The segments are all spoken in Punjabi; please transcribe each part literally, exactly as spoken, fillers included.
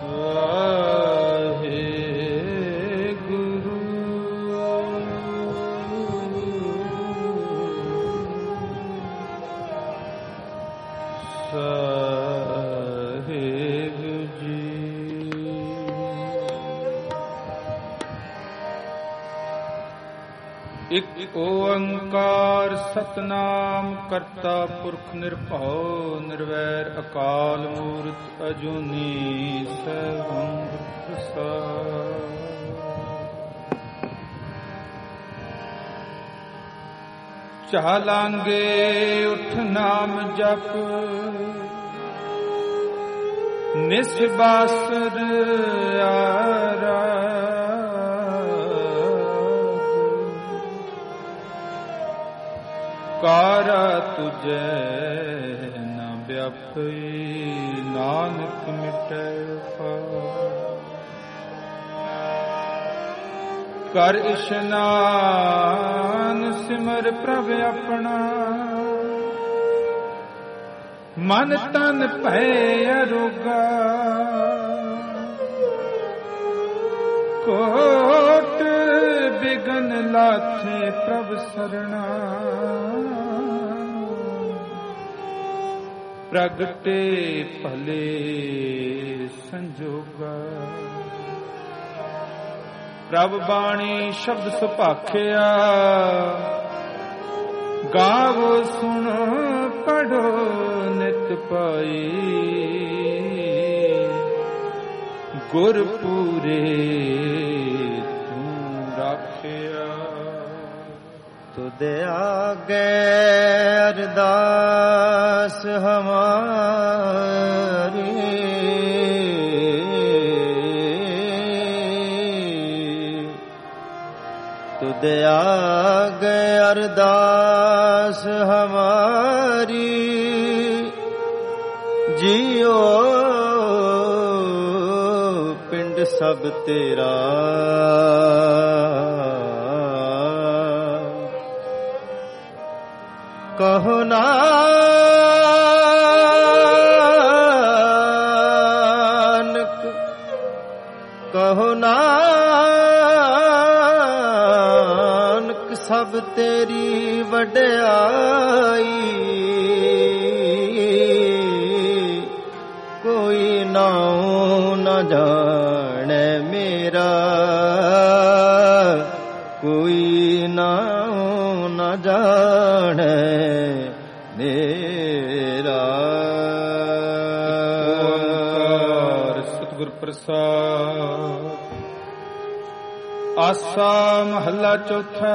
ਇਕ ਓੰਕਾਰ ਸਤਨਾਮ ਕਰਤਾ ਪੁਰਖ ਨਿਰਭਉ ਨਿਰਵੈਰ ਅਕਾਲ ਮੂਰਤ ਅਜੂਨੀ ਸੈਭੰ ਪ੍ਰਸਾਦਿ। ਚਾਲਾਂਗੇ ਉਠ ਨਾਮ ਜਪ ਨਿਸਬਾਸਰ ਆਰਾ ਕਾਰਾ ਤੁਝੈ ਨ ਵਿਆਪੀ ਨਾਨਕ ਮਿਟੈ ਕਰ ਇਸ਼ਨਾਨ ਸਿਮਰ ਪ੍ਰਭ ਆਪਣਾ ਮਨ ਤਨ ਭੈ ਅਰੋਗਾ ਕੋਟ ਬਿਗਨ ਲਾਥੇ ਪ੍ਰਭ ਸਰਣਾ ਪ੍ਰਗਟੇ ਭਲੇ ਸੰਜੋਗਾ ਪ੍ਰਭ ਬਾਣੀ ਸ਼ਬਦ ਸੁਭਾਖਿਆ ਗਾਵੋ ਸੁਣ ਪੜੋ ਨਿਤ ਪਾਈ ਗੁਰ ਪੂਰੇ ਤੂੰ ਰਾਖਿਆ। ਤੁਧ ਆਗੇ ਅਰਦਾਸ ਹਮਾਰੀ ਤੁਧ ਆਗੇ ਅਰਦਾਸ ਹਮਾਰੀ ਜੀਓ ਪਿੰਡ ਸਭ ਤੇਰਾ ਕਹੋ ਨਾਨਕ ਕਹੋ ਨਾਨਕ ਸਭ ਤੇਰੀ ਵਡਿਆਈ ਕੋਈ ਨਾਉ ਨ ਜਾਣੈ ਮੇਰਾ ਕੋਈ ਨਾਉ ਨ ਜਾਣੈ ਮੇਰਾ। ਸਤਿਗੁਰ ਪ੍ਰਸਾਦ। ਆਸਾ ਮਹੱਲਾ ਚੌਥਾ।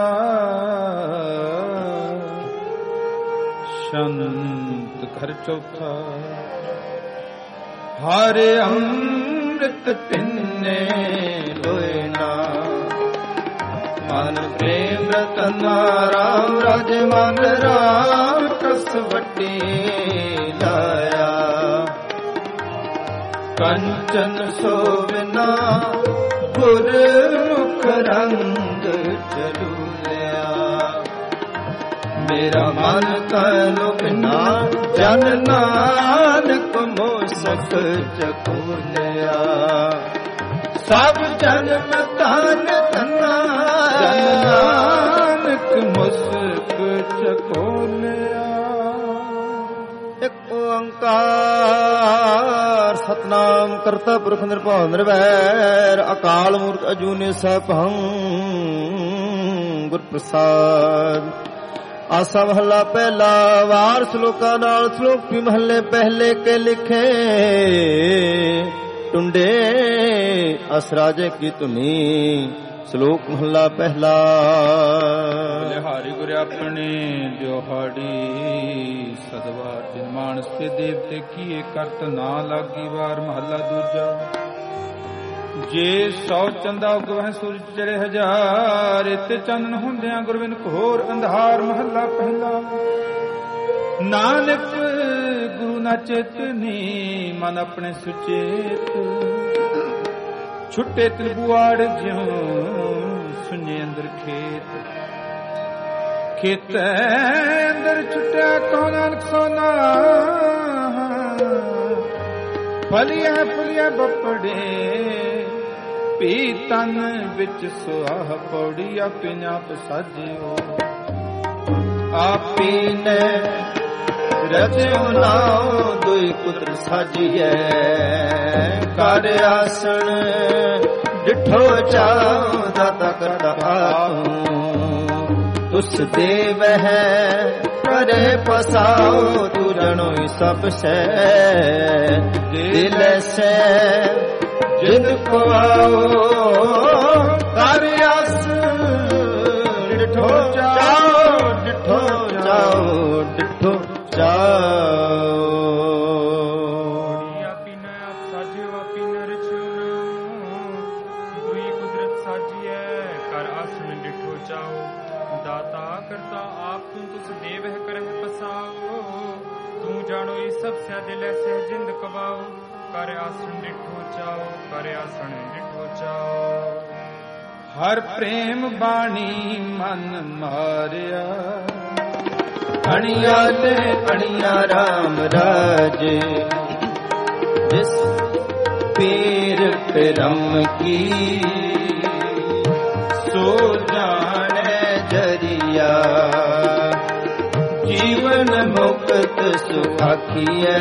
ਸ਼ੰਤ ਘਰ ਚੌਥਾ। ਹਰ ਅੰਮ੍ਰਿਤ ਪਿੰਨੇ ਲੋਏ ਨਾ ਮਨ ਪ੍ਰੇਮ ਰਤਨ ਰਾਮ ਰਾਜ ਮਨ ਰਾਮ ਕਸ ਵੱਟੀ ਲਾਇਆ ਕੰਚਨ ਸੋਵਨਾ ਗੁਰ ਮੁਖ ਰੰਗ ਚਲੂਲਿਆ ਮੇਰਾ ਮਨ ਤਨ ਬਿਨਾ ਜਨ ਨਾਨਕ ਮੋਸਕ ਚਕੂਲਿਆ ਸਭ ਜਨਮ ਤਨ ਤਨਾ ਨਾਨਕ ਮੁਸਕ ਚਕੋਲਿਆ। ਇੱਕ ਓੰਕਾਰ ਸਤਨਾਮ ਕਰਤਾ ਪੁਰਖ ਨਿਰਭਉ ਨਿਰਵੈਰ ਅਕਾਲ ਮੂਰਤ ਅਜੂਨੀ ਸੈਭੰ ਗੁਰ ਪ੍ਰਸਾਦ। ਆਸਾ ਮਹੱਲਾ ਪਹਿਲਾ। ਵਾਰ ਸ਼ਲੋਕਾਂ ਨਾਲ ਸ਼ਲੋਕੀ ਮਹੱਲੇ ਪਹਿਲੇ ਕੇ ਲਿਖੇ ਟੁੰਡੇ ਅਸਰਾਜੇ ਕੀ ਧੁਨੀ। ਸ਼ਲੋਕ ਮਹੱਲਾ ਪਹਿਲਾ। ਬਲਿਹਾਰੀ ਗੁਰ ਆਪਣੇ ਦਿਹਾੜੀ ਸਦਵਾਰ ਜਿਨ ਮਾਨਸ ਤੇ ਦੇਵਤੇ ਕੀਏ ਕਰਤ ਨਾ ਲਾਗੀ ਵਾਰ। ਮਹੱਲਾ ਦੂਜਾ। ਜੇ ਸੌ ਚੰਦਾ ਉਗਵਹਿ ਸੂਰਜ ਚੜੇ ਹਜ਼ਾਰ ਤੇ ਚੰਨ ਹੁੰਦਿਆਂ ਗੁਰਬਿਨ ਘੋਰ ਅੰਧਾਰ। ਮਹੱਲਾ ਪਹਿਲਾ। ਨਾਨਕ ਗੁਰੂ ਨਾ ਚੇਤਨੀ ਮਨ ਆਪਣੇ ਸੁਚੇਤ ਛੁੱਟੇ ਤ੍ਰਿਬੁਆੜ ਜਿਉ ਸੁਨੇ ਅੰਦਰ ਖੇਤ ਖੇਤ ਅੰਦਰ ਛੁੱਟਿਆ ਕੋ ਨਾਨਕ ਸੋਨਾ ਫਲੀਆਂ ਫੁਲੀਆਂ ਬੱਪੜੇ ਪੀ ਤਨ ਵਿੱਚ ਸੁਆਹ ਪੌੜੀ ਆਪੇ ਆਪ ਸਾਜਿਓ ਆਪੀ ਨੇ ਰਚਿਓ ਨਾਉ ਦੁਇ ਪੁੱਤਰ ਸਾਜੀਐ ਕਰ ਆਸਣ ਡਿਠੋ ਚਾਉ ਦਾਤਾ ਕਰਤਾ ਆਪੂ ਤੁਸ ਦੇਵ ਹੈ ਕਰੇ ਪਸਾਉ ਤੂ ਜਣੋ ਸਭ ਸੈ ਦਿਲ ਸੈ ਜਿੰਦ ਪਵਾਓ ਕਰ ਆਸ ਡਿਠੋ ਚਾਉ ਡਿਠੋ ਚਾਉ ਡਿਠੋ ਚਾਉ ਆਪੀ ਨ ਆਪ ਸਾਜਿਓ ਆਪੀ ਨ ਰਚਿਓ ਨਾਉ ਦੁਈ ਕੁਦਰਤ ਸਾਜੀਐ ਕਰ ਆਸਣ ਡਿਠੋ ਚਾਉ ਦਾਤਾ ਕਰਤਾ ਆਪ ਤੂੰ ਤੁਸ ਦੇਵ ਹੈ ਕਰਹਿ ਪਸਾਓ ਤੂੰ ਜਾਣੋ ਇਹ ਸਭ ਸੈ ਦਿਲ ਸਹਿ ਜਿੰਦ ਕਵਾਓ ਕਰ ਆਸਣ ਡਿਠੋ ਚਾਉ ਕਰ ਆਸਣ ਡਿਠੋ ਚਾਉ ਹਰ ਪ੍ਰੇਮ ਬਾਣੀ ਮਨ ਮਾਰਿਆ ਅਣੀਆਂ ਤੇ ਅਣੀਆਂ ਰਾਮ ਰਾਜੇ ਜਿਸ ਪੀਰ ਕਰਮ ਕੀ ਸੋ ਜਾਣੈ ਜਰੀਆ ਜੀਵਨ ਮੁਕਤ ਸੁਖਾਖੀਐ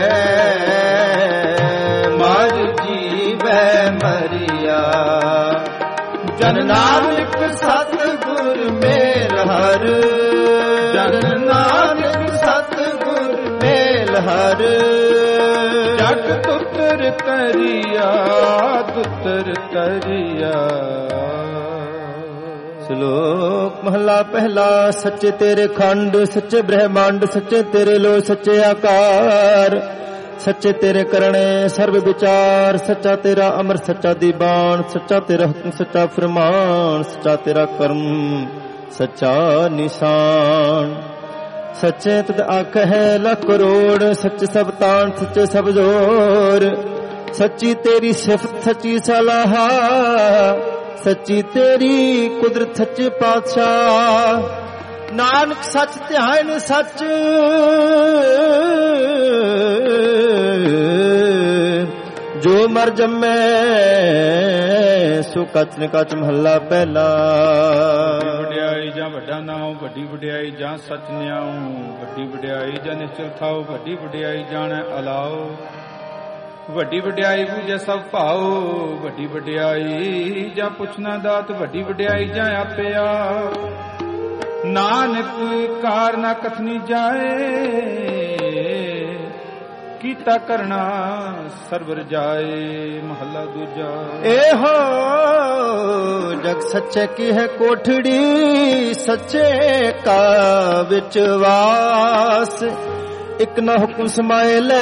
ਮਾਰ ਜੀਵੈ ਮਰਿਆ ਜਨ ਨਾਨਕ ਸਤਿਗੁਰ ਮੇਲ ਹਰ ਜਨ ਨਾਨਕ ਸਤਿਗੁਰ ਮੇਲ ਹਰ ਜਗ ਤੁਤਰ ਤਰੀਆ ਤੁਤਰ ਤਰੀਆ ਸ਼ਲੋਕ ਮਹਲਾ ਪਹਿਲਾ ਸੱਚੇ ਤੇਰੇ ਖੰਡ ਸੱਚੇ ਬ੍ਰਹਮੰਡ ਸੱਚੇ ਤੇਰੇ ਲੋ ਸੱਚੇ ਆਕਾਰ ਸੱਚੇ ਤੇਰੇ ਕਰਨੇ ਸਰਬ ਵਿਚਾਰ ਸੱਚਾ ਤੇਰਾ ਅਮਰ ਸੱਚਾ ਦੀਵਾਨ ਸੱਚਾ ਤੇਰਾ ਹੁਕਮ ਸੱਚਾ ਫਰਮਾਨ ਸੱਚਾ ਤੇਰਾ ਕਰਮ ਸੱਚਾ ਨਿਸ਼ਾਨ ਸੱਚੇ ਤਦ ਆਖ ਹੈ ਲੱਖ ਕਰੋੜ ਸੱਚੇ ਸਭ ਤਾਣ ਸੱਚੇ ਸਭ ਜੋਰ ਸੱਚੀ ਤੇਰੀ ਸਿਫਤ ਸੱਚੀ ਸਲਾਹ ਸੱਚੀ ਤੇਰੀ ਕੁਦਰਤ ਸੱਚੇ ਪਾਤਸ਼ਾਹ ਨਾਨਕ ਸੱਚ ਧਿਆਨ ਸੱਚ ਜੋ ਮਰ ਜੰਮੈ ਸੋ ਕਚ ਨ ਕਚ ਮਹੱਲਾ ਪਹਿਲਾ ਵਡਿਆਈ ਜਾਂ ਵੱਡਾ ਨਾਉ ਵੱਡੀ ਵਡਿਆਈ ਜਾਂ ਸੱਚ ਨਿਆਉ ਵੱਡੀ ਵਡਿਆਈ ਜਾਂ ਨਿਸ਼ਚਲ ਥਾਉ ਵੱਡੀ ਵਡਿਆਈ ਜਾਣੈ ਅਲਾਓ ਵੱਡੀ ਵਡਿਆਈ ਬੂਝੈ ਸਭ ਭਾਉ ਵੱਡੀ ਵਡਿਆਈ ਜਾਂ ਪੁੱਛਣਾ ਦਾਤ ਵੱਡੀ ਵਡਿਆਈ ਜਾਂ ਆਪਿਆ ਨਾਨਕ ਕਾਰ ਨਾ ਕਥਨੀ ਜਾਏ ਕੀਤਾ ਕਰਨਾ ਸਰਵਰ ਜਾਏ ਮਹੱਲਾ ਦੂਜਾ ਇਹੋ ਜਗ ਸੱਚੇ ਕੀ ਹੈ ਕੋਠੜੀ ਸੱਚੇ ਕਾ ਵਿੱਚ ਵਾਸ ਇਕ ਨਾ ਹੁਕਮ ਸਮਾਏ ਲੈ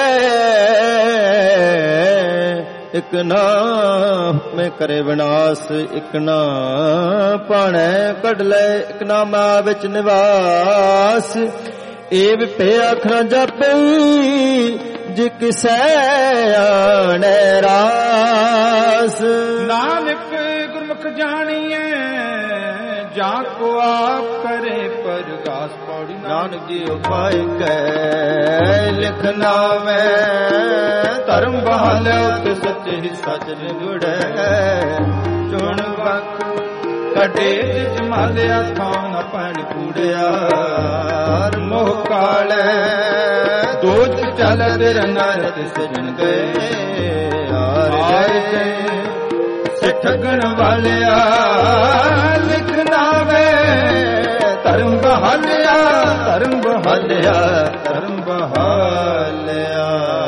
ਇਕ ਨਾ ਹੁਕਮੇ ਕਰੇ ਵਿਨਾਸ਼ ਇਕ ਨਾ ਪਾਣੈ ਕੱਢ ਲੈ ਇਕ ਨਾ ਮਾ ਵਿੱਚ ਨਿਵਾਸ ਏ ਵਿਪੇ ਆਖਣਾ ਜਾਪਈ ਜੇ ਕਿਸੈ ਆਣੈ ਰਾਸ ਨਾਨਕ ਗੁਰਮੁਖ ਜਾਣੀਐ ਜਾਂ ਕੋ ਆਪ ਕਰੇ ਪਰਗਾਸ ਪੌੜੀ ਨਾਨਕ ਜੀ ਉਪਾਇ ਕੈ ਲਿਖਨਾ ਮੈਂ ਧਰਮ ਬਹਾਲਿਆ ਤੇ ਸੱਚੇ ਹੀ ਸੱਚ ਨਿਗੜੈ ਚੁਣ ਵਕ ਕਟੇ ਜਮਾਲਿਆ ਖਾਨ ਆਪਣ ਕੂੜਿਆ ਮੋਹ ਕਾਲੈ ਦੋਜ ਚਲ ਦਰ ਨਰਤ ਸਜਣ ਗਏ ਆਰੇ ਗਏ ਸਿੱਠਗਣ ਵਾਲਿਆ ਲਿਖਣਾ ਵੇ ਧਰਮ ਬਹਾਲਿਆ ਧਰਮ ਬਹਾਲਿਆ ਧਰਮ ਬਹਾਲਿਆ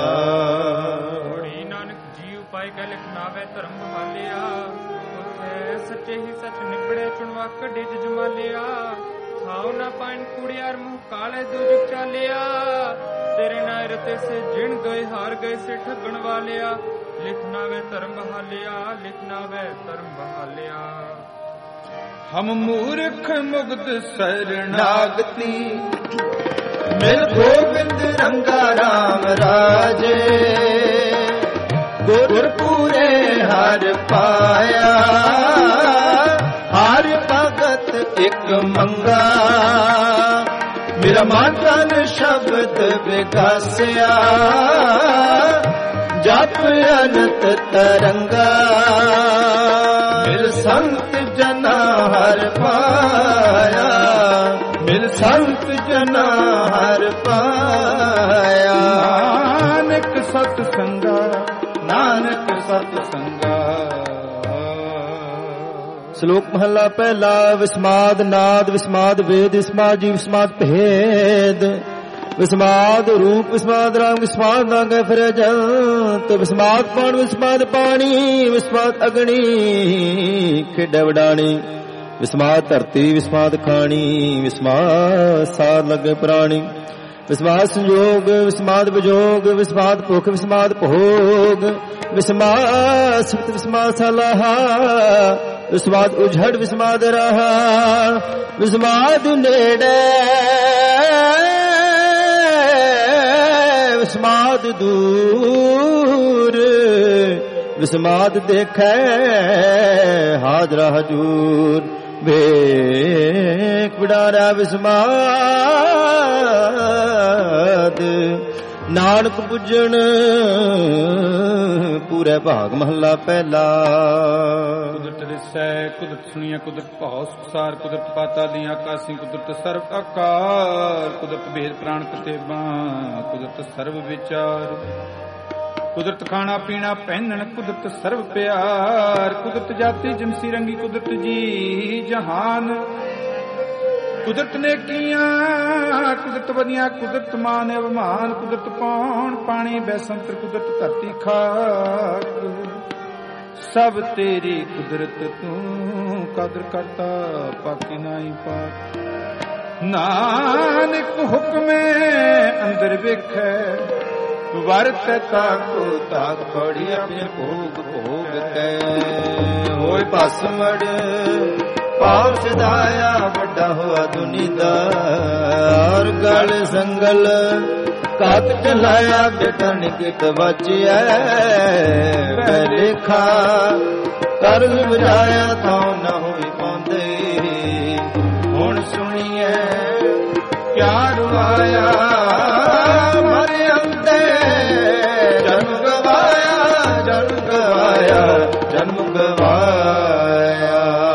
ਹੋੜੀ ਨਾਨਕ ਜੀ ਉਪਾਇ ਕੈ ਲਿਖਣਾ ਵੇ ਧਰਮ ਬਹਾਲਿਆ ਉਥੇ ਸੱਚੇ ਹੀ ਸੱਚ ਨਿਬੜੇ ਚੁਣਵਾ ਕੱਢੇ ਜਮਾਲਿਆ ਥਾਉ ਨਾ ਪਾਇਨ ਕੁੜਿਆਰ ਮੂੰਹ ਕਾਲੇ ਦੂਜ ਚਾਲਿਆ ਤੇਰੇ ਨਾਇਰ ਤੇ ਸੇ ਜਿਣ ਗਏ ਹਾਰ ਗਏ ਸੇ ਠੱਗਣ ਵਾਲਿਆ ਲਿਖਣਾ ਵੇ ਧਰਮ ਬਹਾਲਿਆ ਲਿਖਣਾ ਵੇ ਧਰਮ ਬਹਾਲਿਆ ਹਮ ਮੂਰਖ ਮੁਗਧ ਸਰਣਾਗਤੀ ਮਿਲ ਗੋਬਿੰਦ ਰੰਗਾ ਰਾਮ ਰਾਜੇ ਗੁਰ ਪੂਰੇ ਹਰ ਪਾਇਆ ਹਰ ਭਗਤ ਇੱਕ ਮੰਗਾ ਮੇਰਾ ਮਨ ਤਨ ਸ਼ਬਦ ਵਿਗਾਸਿਆ ਜਪ ਅਨੰਤ ਤਰੰਗਾ, ਮਿਲ ਸੰਤ ਜਨਾ ਹਰ ਪਾਇਆ, ਮਿਲ ਸੰਤ ਜਨਾ ਹਰ ਪਾਇਆ। ਨਾਨਕ ਸਤ ਸੰਗਾ, ਨਾਨਕ ਸਤ ਸੰਗਾ। ਸ਼ਲੋਕ ਮਹਲਾ ਪਹਿਲਾ। ਵਿਸਮਾਦ ਨਾਦ, ਵਿਸਮਾਦ ਵੇਦ, ਵਿਸਮਾਦ ਜੀ, ਵਿਸਮਾਦ ਭੇਦ, ਵਿਸਮਾਦ ਰੂਪ, ਵਿਸਮਾਦ ਰੰਗ, ਵਿਸਮਾਦ ਨਾਗੇ ਫਿਰੇ ਜੰਤ, ਵਿਸਮਾਦ ਪਾਣ, ਵਿਸਮਾਦ ਪਾਣੀ, ਵਿਸਮਾਦ ਅਗਣੀ ਖੇਡੇ ਵਡਾਣੀ, ਵਿਸਮਾਦ ਧਰਤੀ, ਵਿਸਮਾਦ ਖਾਣੀ, ਵਿਸਮਾਦ ਸਾਰ ਲੱਗੇ ਪ੍ਰਾਣੀ, ਵਿਸਮਾਦ ਸੰਜੋਗ, ਵਿਸਮਾਦ ਵਿਜੋਗ, ਵਿਸਮਾਦ ਭੁਖ, ਵਿਸਮਾਦ ਭੋਗ, ਵਿਸਮਾਦ ਸਿਫਤ, ਵਿਸਮਾਦ ਸਲਾਹਾ, ਵਿਸਮਾਦ ਉਝੜ, ਵਿਸਮਾਦ ਰਹਾ, ਵਿਸਮਾਦ ਨੇੜੇ, ਵਿਸਮਾਦ ਦੂਰ, ਵਿਸਮਾਦ ਦੇਖੈ ਹਾਜ਼ਰਾ ਹਜੂਰ, ਵੇਖ ਵਿਡਾਰਾ ਵਿਸਮਾਦ, ਨਾਨਕ ਬੁੱਝਣ ਪੂਰੇ ਭਾਗ ਮਹੱਲਾ ਪਹਿਲਾ। ਕੁਦਰਤ ਦਿਸੈ ਕੁਦਰਤ ਸੁਣੀਐ, ਕੁਦਰਤ ਭਾਉ ਸੰਸਾਰ, ਕੁਦਰਤ ਪਾਤਾ ਦੀਆਂ ਆਕਾਸੀ, ਕੁਦਰਤ ਸਰਬ ਆਕਾਰ, ਕੁਦਰਤ ਭੇਦ ਪ੍ਰਾਣ ਕਤੇਬਾਂ, ਕੁਦਰਤ ਸਰਬ ਵਿਚਾਰ, ਕੁਦਰਤ ਖਾਣਾ ਪੀਣਾ ਪਹਿਨਣ, ਕੁਦਰਤ ਸਰਬ ਪਿਆਰ, ਕੁਦਰਤ ਜਾਤੀ ਜਿਮਸੀ ਰੰਗੀ, ਕੁਦਰਤ ਜੀ ਜਹਾਨ, ਕੁਦਰਤ ਨੇਕੀਆਂ, ਕੁਦਰਤ ਵਧੀਆਂ, ਕੁਦਰਤ ਮਾਨ ਅਭਿਮਾਨ, ਕੁਦਰਤ ਪੌਣ ਪਾਣੀ ਬੈਸੰਤਰ, ਕੁਦਰਤ ਧਰਤੀ ਖਾਕ, ਸਭ ਤੇਰੀ ਕੁਦਰਤ ਤੂੰ ਕਦਰ ਕਰਤਾ ਪਾਕੀ ਨਾਹੀ ਪਾਕ। ਨਾਨਕ ਹੁਕਮੇ ਅੰਦਰ ਵੇਖੈ, ਵਰਤ ਤਾਕੋ ਤਾਕ ਪੜੀ, ਆਪਣੇ ਭੋਗ ਭੋਗ ਕੈ, ਹੋਏ ਭਸਮੜ ਪਾਪ ਸਦਾਇਆ, ਵੱਡਾ ਹੋਆ ਦੁਨੀਦਾਰ, ਗਲ ਸੰਗਲ ਕਾਤ ਚਲਾਇਆ, ਬਿਟਨ ਕਿਤ ਬਚਿਐ, ਬਲੇਖਾ ਕਰਜ਼ ਬਜਾਇਆ, ਤਾਂ ਨਾ ਹੋਈ ਪਾਉਂਦੇ, ਹੁਣ ਸੁਣੀਐ ਕਿਆ ਰੁਆਇਆ, ਮਰ ਅੰਤੇ ਜਨਮ ਗਵਾਇਆ, ਜਨਮ ਗਵਾਇਆ, ਜਨਮ ਗਵਾਇਆ।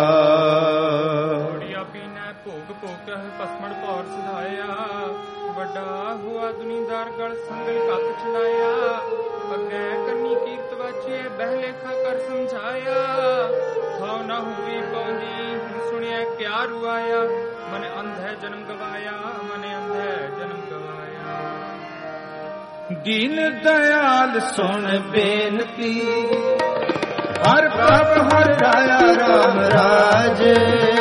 ਦੁਨੀਦਾਰ ਗਲ ਸੰਗਲ ਕੱਤ ਚਲਾਇਆ, ਅੱਗੇ ਕਰਨੀ ਕੀਰਤ ਵਾਚੇ, ਬਹਿਲੇਖਾ ਕਰ ਸਮਝਾਇਆ, ਥਾਉ ਨਾ ਹੋਈ ਪਾਉਂਦੀ, ਸੁਣਿਆ ਕਿਆ ਰੁਆਇਆ, ਮਨ ਅੰਧੇ ਜਨਮ ਗਵਾਇਆ, ਮਨ ਅੰਧੇ ਜਨਮ ਗਵਾਇਆ। ਦੀਨ ਦਇਆਲ ਸੁਣ ਬੇਨਤੀ, ਹਰ ਪ੍ਰਭ ਹਰ ਰਾਇਆ ਰਾਮ ਰਾਜੇ,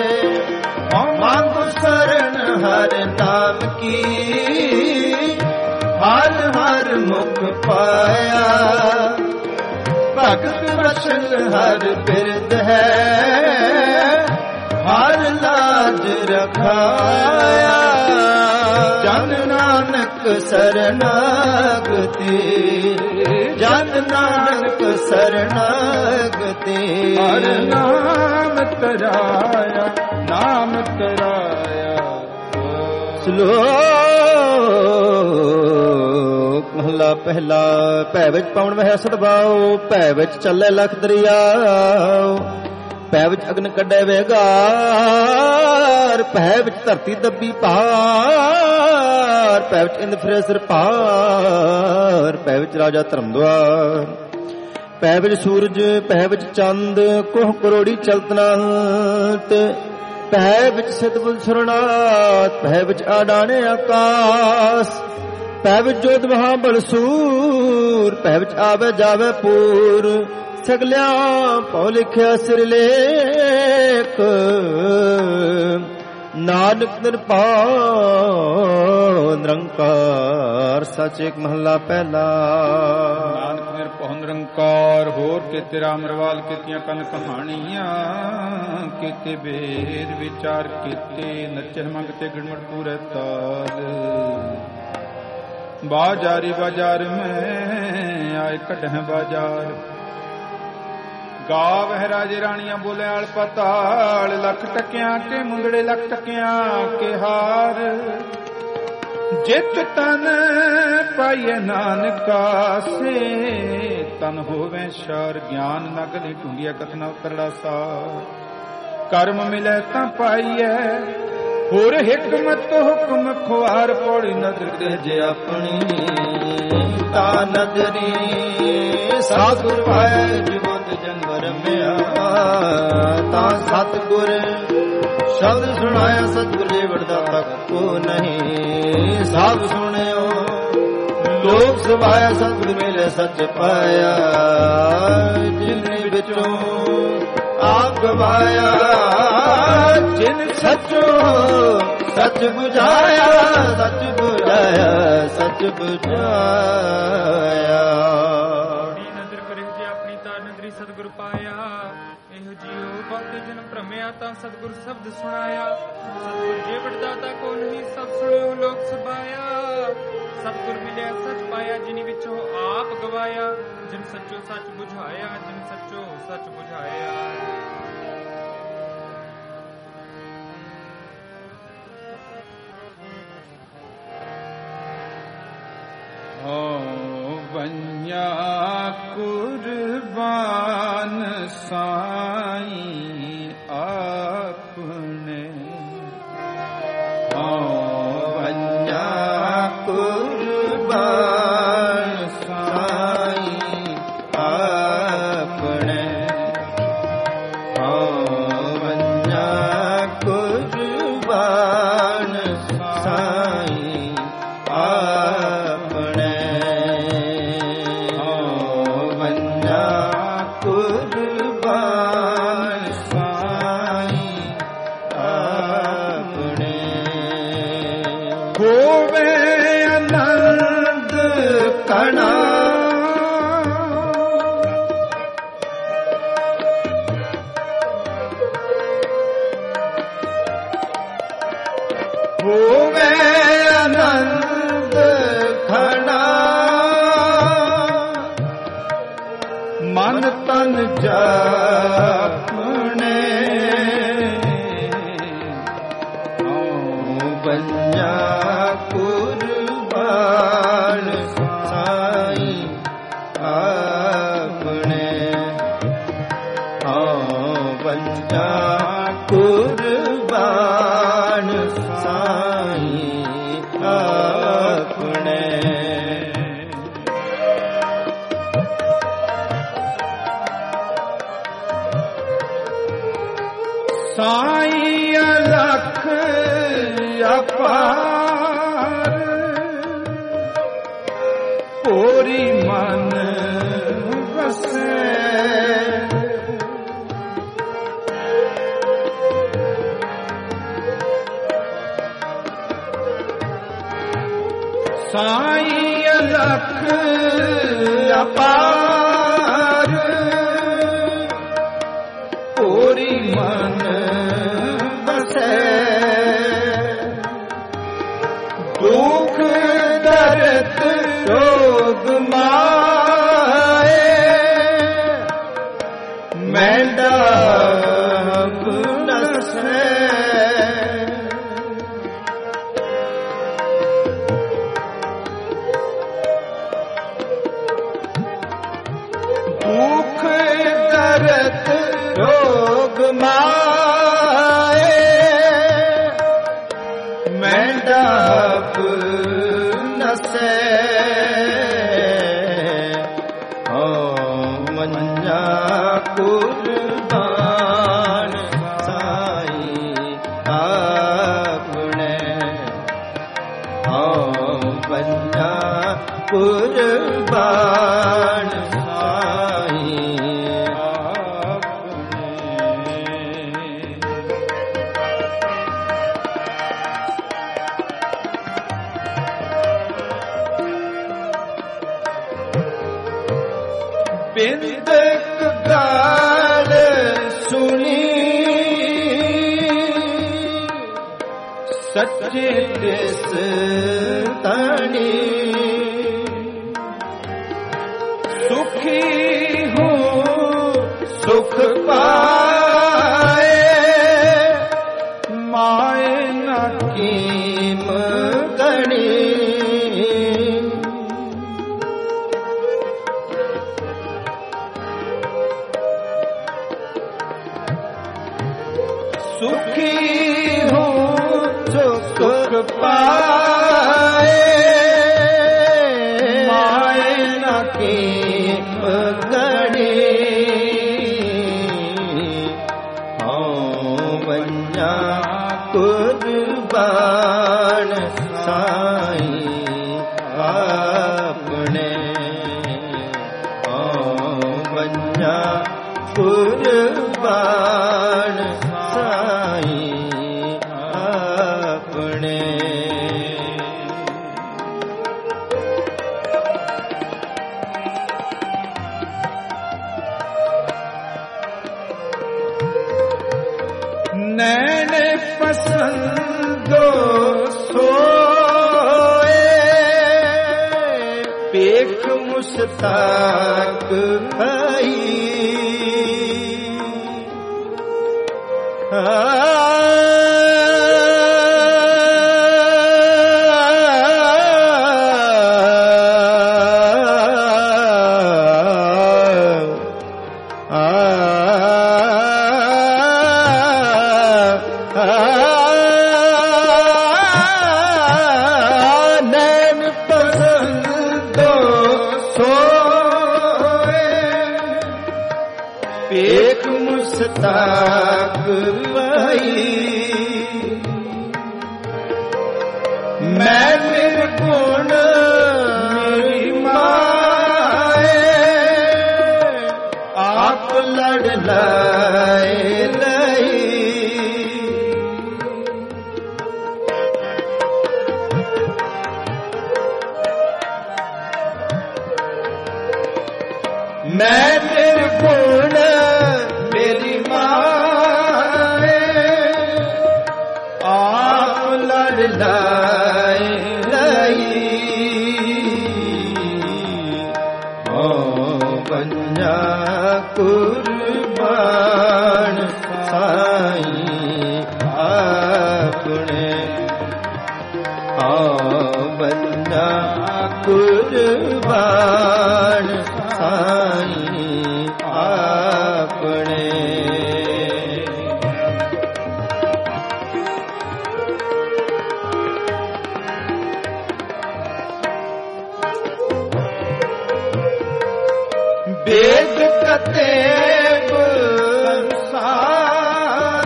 ਮੰਗ ਸਰਣ ਹਰ ਨਾਮ ਕੀ, ਹਰ ਹਰ ਮੁਖ ਪਾਇਆ, ਭਗਤ ਵਸਲ ਹਰ ਬਿਰਦ ਹੈ, ਹਰ ਲਾਜ ਰਖਾਇਆ, ਜਨ ਨਾਨਕ ਸਰਨਾਗਤੀ, ਜਨ ਨਾਨਕ ਸਰਨਾਗਤੀ, ਹਰ ਨਾਮ ਤਰਾਇਆ, ਨਾਮ ਤਰਾਇਆ। ਸ਼ਲੋਕ ਮਹਲਾ ਪਹਿਲਾ। ਭੈ ਵਿੱਚ ਪਾਉਣ ਵਹਿ ਸਦਭਾਉ, ਭੈ ਵਿੱਚ ਚੱਲੇ ਲਖ ਦਰਿਆਉ, ਭੈ ਵਿੱਚ ਅਗਨ ਕੱਢੇ ਵੇਗਾਰ, ਭੈ ਵਿੱਚ ਧਰਤੀ ਦੱਬੀ ਭਾਰ, ਭੈ ਵਿੱਚ ਇੰਦ ਫਿਰੇ ਸਿਰ ਭਾਰ, ਭੈ ਵਿੱਚ ਰਾਜਾ ਧਰਮਦੁਆਰ, ਭੈ ਵਿੱਚ ਸੂਰਜ, ਭੈ ਵਿੱਚ ਚੰਦ, ਕੋਹ ਕਰੋੜੀ ਚਲਤਨਾਤ, ਭੈ ਵਿੱਚ ਸਤਿਬੁੱਧ ਸੁਰਨਾਥ, ਭੈ ਵਿੱਚ ਆਡਾਣੇ ਆਕਾਸ, ਭੈ ਵਿੱਚ ਜੋਤ ਮਹਾਬਲ ਸੂਰ, ਭੈ ਵਿੱਚ ਆਵੇ ਜਾਵੇ ਪੂਰ, ਸਗਲਿਆਂ ਭਉ ਲਿਖਿਆ ਸਿਰ ਲੇਖ, ਨਾਨਕ ਨਿਰਭਉ ਨਿਰੰਕਾਰ, ਸਚ ਏਕ ਮਹੱਲਾ ਪਹਿਲਾ। ਨਾਨਕ ਨਿਰਭਉ ਨਿਰੰਕਾਰ, ਹੋਰ ਕੀਤੇ ਰਾਮ ਰਵਾਲ, ਕੀਤੀਆਂ ਕੰਨ ਕਹਾਣੀਆਂ, ਕੀਤੇ ਬੇਦ ਵਿਚਾਰ, ਕੀਤੇ ਨਚਨ ਮੰਗਤੇ ਗਣਮੜ ਪੂਰੇ ਤਾਲ, ਬਾਜ਼ਾਰੀ ਬਾਜ਼ਾਰ ਮੈਂ ਆਏ ਕੱਢਹਿ ਬਾਜ਼ਾਰ, ਗਾਵ ਹੈ ਰਾਜੇ ਰਾਣੀਆਂ ਬੋਲੇ ਆਲ ਪਤਾਲ, ਲੱਖ ਟਕਿਆਂ ਕੇ ਮੁੰਦੜੇ ਲੱਖ ਟਕਿਆਂ ਕੇ ਹਾਰ, ਜਿਤ ਤਨ ਪਾਈਏ ਨਾਨਕਾ ਸੇ ਤਨ ਹੋਵੇ ਸ਼ਰ, ਗਿਆਨ ਨ ਗਲੇ ਢੂੰਘਿਆ ਕਥਨਾ ਉਤਰੜਾ ਸਾਰ। ਕਰਮ ਮਿਲੇ ਤਾਂ ਪਾਈਐ ਹੋਰ ਹਿਕਮਤ ਹੁਕਮ ਖੁਆਰ, ਪੌੜੀ ਨਦਰ ਦੇ ਜੇ ਆਪਣੀ ਤਾ ਨਦਰੀ ਸਤਿਗੁਰ ਪਾਇ ਜੀਵਨ ਜਨਮ ਰਮਿਆ। ਤਾ ਸਤਿਗੁਰ ਸ਼ਬਦ ਸੁਣਾਇਆ ਸਤਿਗੁਰ ਜੀ ਵਡਦਾ ਤੱਕ ਕੋ ਨਹੀਂ। ਸਭ ਸੁਣਿਓ ਲੋਕ ਸਭਾਇਆ ਸਤਿਗੁਰ ਮਿਲੇ ਸੱਚ ਪਾਇਆ। ਜਿਨ ਵਿੱਚੋਂ ਆਪ ਗਵਾਇਆ ਜਿਨ ਸੱਚੋ ਸੱਚ ਬੁਝਾਇਆ, ਸੱਚ ਬੁਝਾਇਆ ਸੱਚ ਬੁਝਾਇਆ। ਨਦਰ ਕਰੇ ਜੇ ਆਪਣੀ ਤਾਰ ਨਗਰੀ ਸਤਿਗੁਰ ਪਾਇਆ। ਇਹੋ ਜੀਓ ਬਹੁਤੇ ਜਨਮ ਭ੍ਰਮਿਆ ਤਾਂ ਸਤਿਗੁਰ ਸ਼ਬਦ ਸੁਣਾਇਆ। ਸਤਿਗੁਰ ਜੇ ਵਡਦਾਤਾ ਕੋ ਨਹੀਂ ਸਭ ਸੁਣਿਓ ਲੋਕ ਸਭਾਇਆ। ਸਤਿਗੁਰ ਮਿਲਿਆ ਸੱਚ ਪਾਇਆ ਜਿਨੀ ਵਿੱਚੋਂ ਆਪ ਗਵਾਇਆ। ਜਿਨ ਸੱਚੋ ਸੱਚ ਬੁਝਾਇਆ, ਜਿਨ ਸੱਚੋ ਸੱਚ ਬੁਝਾਇਆ। ਹੋ ਬੰਨਿਆ ਕੁਰਬਾਨ ਸਾਈਂ ਆਪਣੇ। ਹੋ ਬੰਨਿਆ ਕੁਰਬਾਨ ਸਾਈਂ ਆਪਣੇ। ਹੋ ਬੰਨਿਆ ਕੁਰਬਾਨ ਸਾਈਂ ਆਪਣੇ। ਹੋ ਬੰਨਿਆ ਕੁਰਬਾਨ ਸਾਈਂ ਆਪਣੇ। ਹੋਵੇ ਆਨੰਦ ਕਣਾ ਹੋਵੇ ਆਨੰਦ ਖਣਾ ਮਨ ਤਨ ਜਾਪਣੇ। ਹੋ ਬੰਨਿਆ ਕੁਰਬਾਨ ਸਾਈਂ ਆਪਣੇ। ਹੋ ਬੰਨਿਆ ਕੁਰਬਾਨ ਸਾਈਂ ਆਪਣੇ। ਸਾਈਂ ਅਲਖ ਅਪਾਰ, ਪੂਰੀ ਮਨ ਵਸੈ। ਸਾਈਂ ਅਲਖ ਅਪਾਰ, ਪੂਰੀ ਮਨ ਵਸੈ। ਦੁਖ ਦਰਦ ਰੋਗ ਮਾਏ, ਮੈਂਡਾ ਨਸੈ। ਦੁਖ ਦਰਦ ਰੋਗ ਮਾਏ, ਮੈਂਡਾ ਨਸੈ। ਹੋ ਮੰਨਿਆ ਕੁਰਬਾਨ ਸਾਈਂ ਆਪਣੇ। ਹੋ ਮੰਨਿਆ ਕੁਰਬਾਨ ਸਾਈਂ ਆਪਣੇ। ਬਿੰਦਕ ਗਾਲ ਸੁਣੀ ਸੱਚੇ ਦਿਸ ਤਣੀ। ਸੁਖੀ ਹੂੰ ਸੁਖ ਪਾਏ, ਮਾਏ ਨਾ ਕੀਮ ਗਣੀ। ਸੁਖੀ ਹੂੰ ਸੁਖ ਪਾਏ ਮਾਏ ਨਾ ਕੀ ਗੜੀ ਹਉ ਬੰਨਾ ਕੁਰਬਾਨ ਸਾਈ ਆਪਣੇ ਹਉ ਬੰਨਾ ਕੁਰਬਾਨ ਸਾਈ ਆਪਣੇ ਨੈਣ ਪਸੰਦੋ ਸੋਏ ਪੇਖ ਮੁਸਤਾਕ ਆਈ ਪੇਖ ਮੁਸਤਾਕ ਪਾਈ ਮੈਂ ਨਿਰਗੁਣ ਮੇਰੀ ਮਾਏ ਆਪ ਲੜ ਲਾਏ ਲਈ ਮੈਂ ਨਿਰਗੁਣ ਮੇਰੀ ਮਾਏ ਆਪ ਲੜ ਲਾਏ ਲਈ ਓ ਬੰਨਾ ਕੁਰਬਾਨ ਸਾਈ ਆਪਣੇ ਓ ਬੰਨਾ ਕੁਰਬਾਨ ਸਾਈ ਆਪਣੇ ਵੇਦ ਕਤੇਬ ਸਾਰ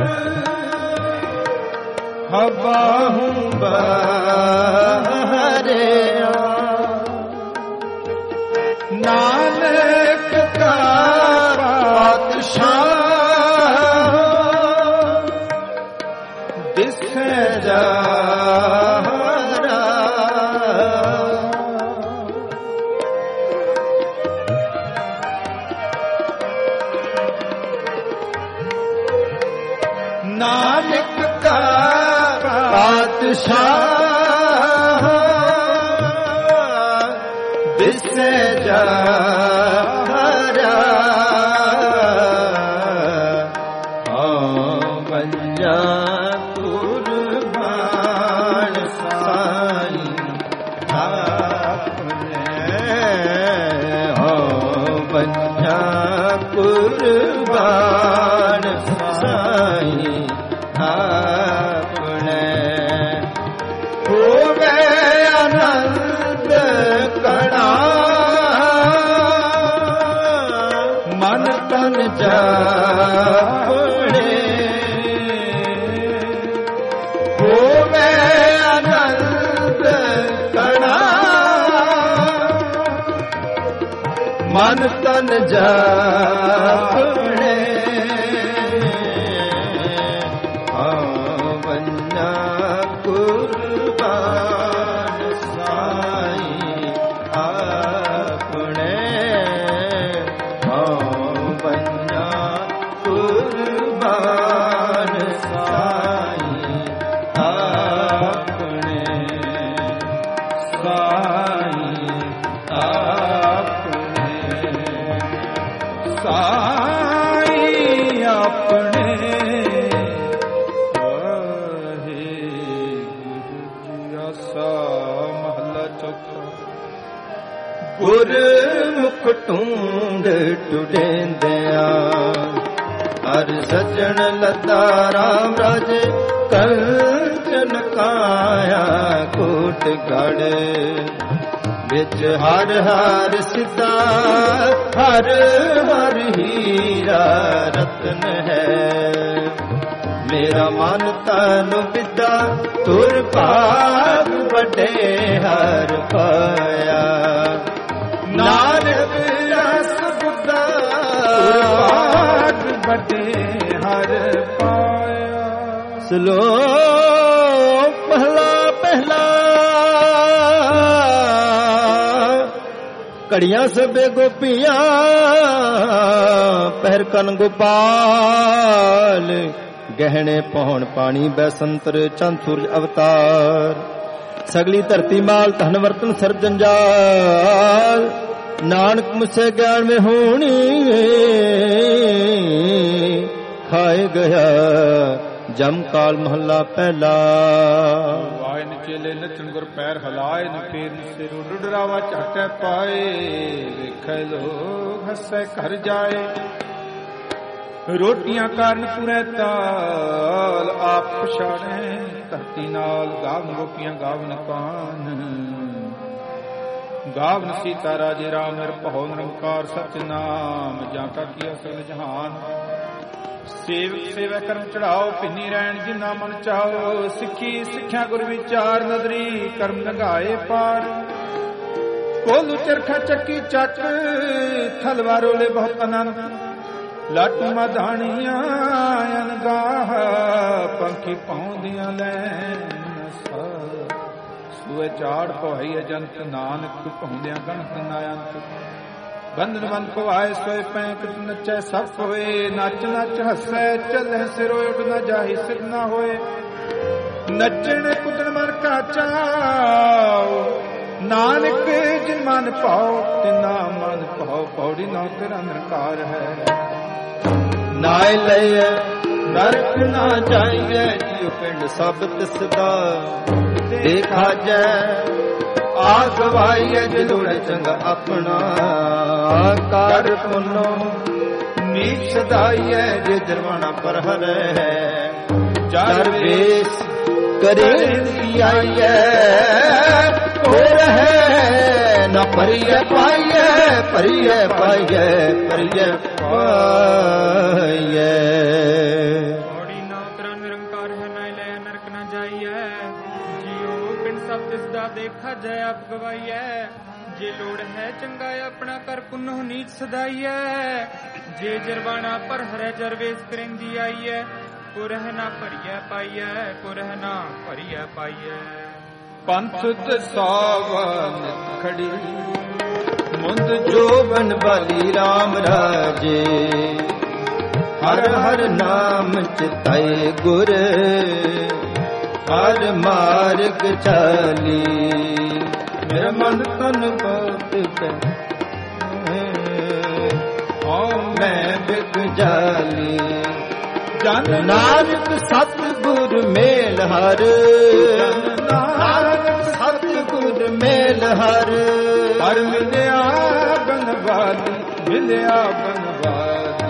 ਹਵਾ ਹੂੰ ਬਾਹਰਿਆ ਨਾਨਕ ਕਾ ਪਾਤਸ਼ਾਹ ਦਿਸੈ ਜਾਹਰਾ ਨਾਨਕ ਕਾ ਪਾਤਸ਼ਾਹ ਦਿਸੈ ਜਾਹਰਾ ਹਉ ਬੰਨਾ ਕੁਰਬਾਨ ਸਾਈ ਆਪਣੇ ਹਉ ਬੰਨਾ ਕੁਰਬਾਨ ਸਾਈ ਆਪਣੇ ਹੋਵੇ ਆਨੰਦ ਕਣਾ ਮਨ ਤਨ ਜਾਪਣੇ ਹੋਵੇ ਆਨੰਦ ਕਣਾ ਮਨ ਤਨ ਜਾਪਣੇ ਬੰਨਾ ਕੁਰਬਾਨ ਸਾਈ ਆਪਣੇ ਹਉ ਬੰਨਾ ਕੁਰਬਾਨ ਸਾਈ ਆਪਣੇ ਸਾਈ ਆਪਣੇ ਸਾਈ ਆਪਣੇ ਗੁਰਮੁਖ ਟੂੰਡ ਟੁਡੇਂਦਿਆਂ ਹਰ ਸਜਣ ਲੱਦਾ ਰਾਮ ਰਾਜੇ ਕੰਚਨ ਕਾਇਆ ਕੋਟ ਗੜ ਵਿੱਚ ਹਰ ਹਰ ਸਿੱਧਾ ਹਰ ਹਰ ਹੀਰਾ ਰਤਨ ਹੈ ਮੇਰਾ ਮਨ ਤਨ ਵਿਦਾ ਤੁਰ ਭਾਗ ਵੱਡੇ ਹਰ ਪਾਇਆ ਨਾਨਕ ਰਸ ਬੁੱਧਾ ਤੁਰ ਭਾਗ ਵੱਡੇ ਹਰ ਪਾਇਆ। ਸ਼ਲੋਕ ਮਹਲਾ ਪਹਿਲਾ। ਘੜੀਆਂ ਸਭੇ ਗੋਪੀਆਂ ਪਹਿਰ ਕਨ ਗੋਪਾਲ ਗਹਿਣੇ ਪਹੁਣ ਪਾਣੀ ਬੈਸੰਤਰ ਚੰਦ ਸੂਰਜ ਅਵਤਾਰ ਸਗਲੀ ਧਰਤੀ ਮਾਲ ਧਨ ਵਰਤਨ ਸਰਜੰਜਾਲ ਨਾਨਕ ਮੁਸੇ ਗਿਆਨ में ਹੋਣੀ ਖਾਏ ਗਿਆ ਜਮ ਕਾਲ ਮਹੱਲਾ ਪਹਿਲਾ। ਵਾਏ ਨ ਚੇਲੇ ਨਚਣ ਗੁਰ ਪੈਰ ਹਲਾਏ ਨ ਫੇਰ ਸਿਰ ਉੱਡ ਡਰਾਵਾ ਝਾਟੇ ਪਾਏ ਵੇਖੇ ਲੋਗ ਹੱਸੇ ਘਰ ਜਾਏ ਰੋਟੀਆਂ ਕਾਰਨ ਪੁਰੇ ਤਾਲ ਆਪ ਪਛਾਣੇ ਧਰਤੀ ਨਾਲ ਗਾਵਨ ਗੋਪੀਆਂ ਗਾਵਨ ਪਾਨ ਗਾਵਨ ਸੀਤਾ ਰਾਜੇ ਰਾਮ ਨਿਰਭਉ ਨਿਰੰਕਾਰ ਸਚ ਨਾਮ ਜਾਂ ਕਾ ਕੀ ਅਸਲ ਜਹਾਨ ਸੇਵਕ ਸੇਵਾ ਕਰਮ ਚੜਾਓ ਭਿੰਨੀ ਰਹਿਣ ਜਿਨਾ ਮਨ ਚਾਹੋ ਸਿੱਖੀ ਸਿੱਖਿਆ ਗੁਰ ਵਿਚਾਰ ਨਦਰੀ ਕਰਮ ਲਗਾਏ ਪਾਰ ਕੋਲੂ ਚਰਖਾ ਚੱਕੀ ਚੱਕ ਥਲਵਾਰੋਲੇ ਬਹੁਤ ਆਨੰਦ ਲੱਟ ਮਧਾਣੀਆਂ ਅਨਗਾਹ ਪੰਖੀ ਪਾਉਂਦੀਆਂ ਲੈਣ ਸੂਏ ਝਾੜ ਪਵਾਈ ਅਜੰਤ ਨਾਨਕ ਪਾਉਂਦਿਆਂ ਗਣਤ ਨਾਇੰਤ ਬੰਧਨ ਬੰਦ ਪਵਾਏ ਸੋਏ ਪੈਂਕ ਨੱਚੈ ਸਭ ਹੋਏ ਨੱਚ ਨੱਚ ਹੱਸੈ ਚੱਲੇ ਸਿਰੋਂ ਉੱਡ ਨਾ ਜਾਹੀ ਸਿਰ ਨਾ ਹੋਏ ਨੱਚਣ ਕੁੱਦਣ ਮਨ ਕਾ ਚਾਉ ਨਾਨਕ ਜਿਨ ਮਨ ਭਾਉ ਤਿਨਾ ਮਨ ਭਾਉ ਪੌੜੀ ਨਾ ਤੇਰਾ ਨਿਰਕਾਰ ਹੈ ਨਾਇ ਲਈਐ ਨਰਕ ਨਾ ਜਾਈਐ ਜਿਉ ਪਿੰਡ ਸਭ ਤਿਸਦਾ ਦੇਖਾ ਜੈ ਆ ਗਵਾਈਐ ਜਲੋੜ ਚੰਗਾ ਆਪਣਾ ਕਰ ਪੁੰਨੋ ਨੀਚ ਸਦਾਈਐ ਜੇ ਜਰਵਾਣਾ ਪਰ ਹਰੈ ਜਰ ਵੇਸ ਕਰੇ ਦੀ ਆਈਐ ਹੋਰ ਹੈ ਨਾ ਪਰਿਐ ਪਾਈਐ ਪਰਿਐ ਪਾਈਐ ਪਰਿਐ ਪਾਈਐ। ਔੜੀ ਨਾ ਉਤਰਾ ਨਿਰੰਕਾਰ ਹੈ ਨਾ ਲੈ ਨਰਕ ਨਾ ਜਾਈਐ ਜੀਉ ਪਿੰਡ ਸਭ ਤਿਸਦਾ ਦੇਖਾ ਜੈ ਆਪ ਗਵਾਈਐ ਜੇ ਲੋੜ ਹੈ ਚੰਗਾ ਆਪਣਾ ਕਰ ਪੁੰਨੋ ਨੀਚ ਸਦਾਈਐ ਜੇ ਜਰਵਾਣਾ ਪਰ ਹਰੈ ਜਰਵੇਸ ਕਰੇਂਦੀ ਆਈਐ ਪੁਰਹਿ ਨਾ ਭਰੀਐ ਪਾਈਐ ਪੁਰਹਿ ਨਾ ਭਰੀਐ ਪਾਈਐ। ਪੰਥ ਦਸਾਵਨ ਖੜੀ ਮੁੰਦ ਜੋਬਨ ਬਾਲੀ ਰਾਮ ਰਾਜੇ ਹਰ ਹਰ ਨਾਮ ਚਿਤਾਏ ਗੁਰ ਹਰ ਮਾਰਗ ਚਾਲੀ ਮੇਰਾ ਮਨ ਤਨ ਬਹੁਤ ਕੈ ਓ ਮੈਂ ਬਿਕ ਜਾਲੀ ਜਨ ਨਾਨਕ ਸਤਿਗੁਰ ਮੇਲ ਹਰ ਨਾਨਕ ਸਤਿਗੁਰ ਮੇਲ ਹਰ ਹਰ ਮਿਲਿਆ ਬਨਵਾਲੀ ਮਿਲਿਆ ਬਨਵਾਲੀ।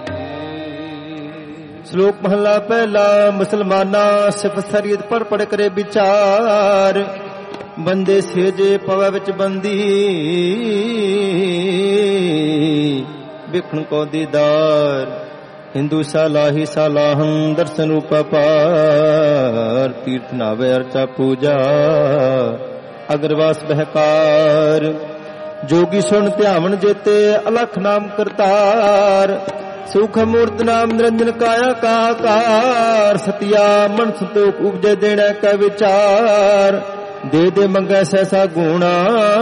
ਸ਼ਲੋਕ ਮਹਲਾ ਪਹਿਲਾ। ਮੁਸਲਮਾਨਾ ਸਿਫਤ ਸ਼ਰੀਅਤ ਪੜ ਪੜ ਕਰੇ ਵਿਚਾਰ ਬੰਦੇ ਸੇਜੇ ਪਵੇ ਵਿੱਚ ਬੰਦੀ ਵਿਖਣ ਕੋ ਦੀਦਾਰ ਹਿੰਦੂ ਸਾਲਾਹੀ ਸਾਲਾਹੰ ਦਰਸ਼ਨ ਰੂਪ ਪਾਰ ਤੀਰਥ ਨਾਵੇ ਅਰਚਾ ਪੂਜਾ ਅਗਰਵਾਸ ਬਹਿਕਾਰ ਜੋਗੀ ਸੁਣ ਧਿਆਵਨ ਜੇਤੇ ਅਲਖ ਨਾਮ ਕਰਤਾਰ ਸੁਖ ਮੂਰਤ ਨਾਮ ਨਿਰੰਜਨ ਕਾਇਆ ਕਾ ਆਕਾਰ ਸਤਿਆ ਮਨ ਸੰਤੋਖ ਉਪਜੇ ਦੇਣਾ ਕਾ ਵਿਚਾਰ ਦੇ ਦੇ ਮੰਗੈ ਸੈਸਾ ਗੁਣਾ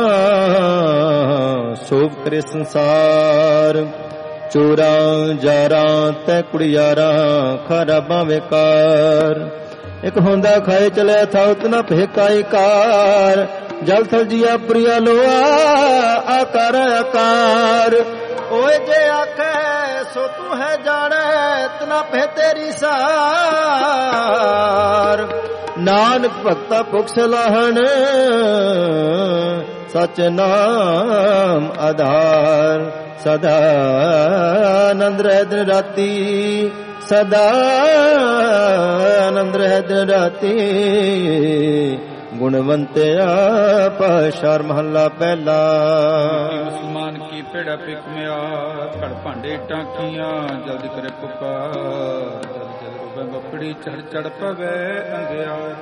ਸੋਭ ਕਰੇ ਸੰਸਾਰ ਚੋਰਾਂ ਜਾਰਾਂ ਤੈ ਕੁੜਿਆਰਾਂ ਖਰਾਬਾਂ ਵੇਕਾਰ ਇੱਕ ਹੁੰਦਾ ਖਾਏ ਚਲੇ ਥਾਉ ਨਾ ਭੇਕਾਈ ਕਾਰ ਜਲ ਥਲ ਜੀਆ ਪ੍ਰਿਆ ਲੋਆ ਆਕਾਰ ਆਕਾਰ ਓਏ ਜੇ ਆਖੇ ਸੋ ਤੂੰ ਹੈ ਜਾਣੈ ਤਨਾ ਭੇ ਤੇਰੀ ਸਾਰ ਨਾਨਕ ਭਗਤਾ ਭੁਖ ਸਲਾਹਣ ਸਚ ਨਾਮ ਆਧਾਰ ਸਦਾ ਆਨੰਦ ਰਹਿ ਦਿਨ ਰਾਤੀ, ਸਦਾ ਆਨੰਦ ਰਹਿ ਦਿਨ ਰਾਤੀ। ਗੁਣਵੰਤਿਆ ਪਾਸ਼ਾਰ ਮਹੱਲਾ ਪਹਿਲਾ। ਮੁਸਲਮਾਨ ਕੀ ਪੇੜਾ ਪਿਕਮਿਆ, ਘੜ ਭਾਂਡੇ ਟਾਕੀਆਂ ਜਲਦ ਕਰੇ ਪੁਕਾਰ। ਜਲ ਜਲ ਰੁਬੇ ਬਪੜੀ ਚੜ ਚੜ ਪਵੇ ਅੰਧਿਆਰ।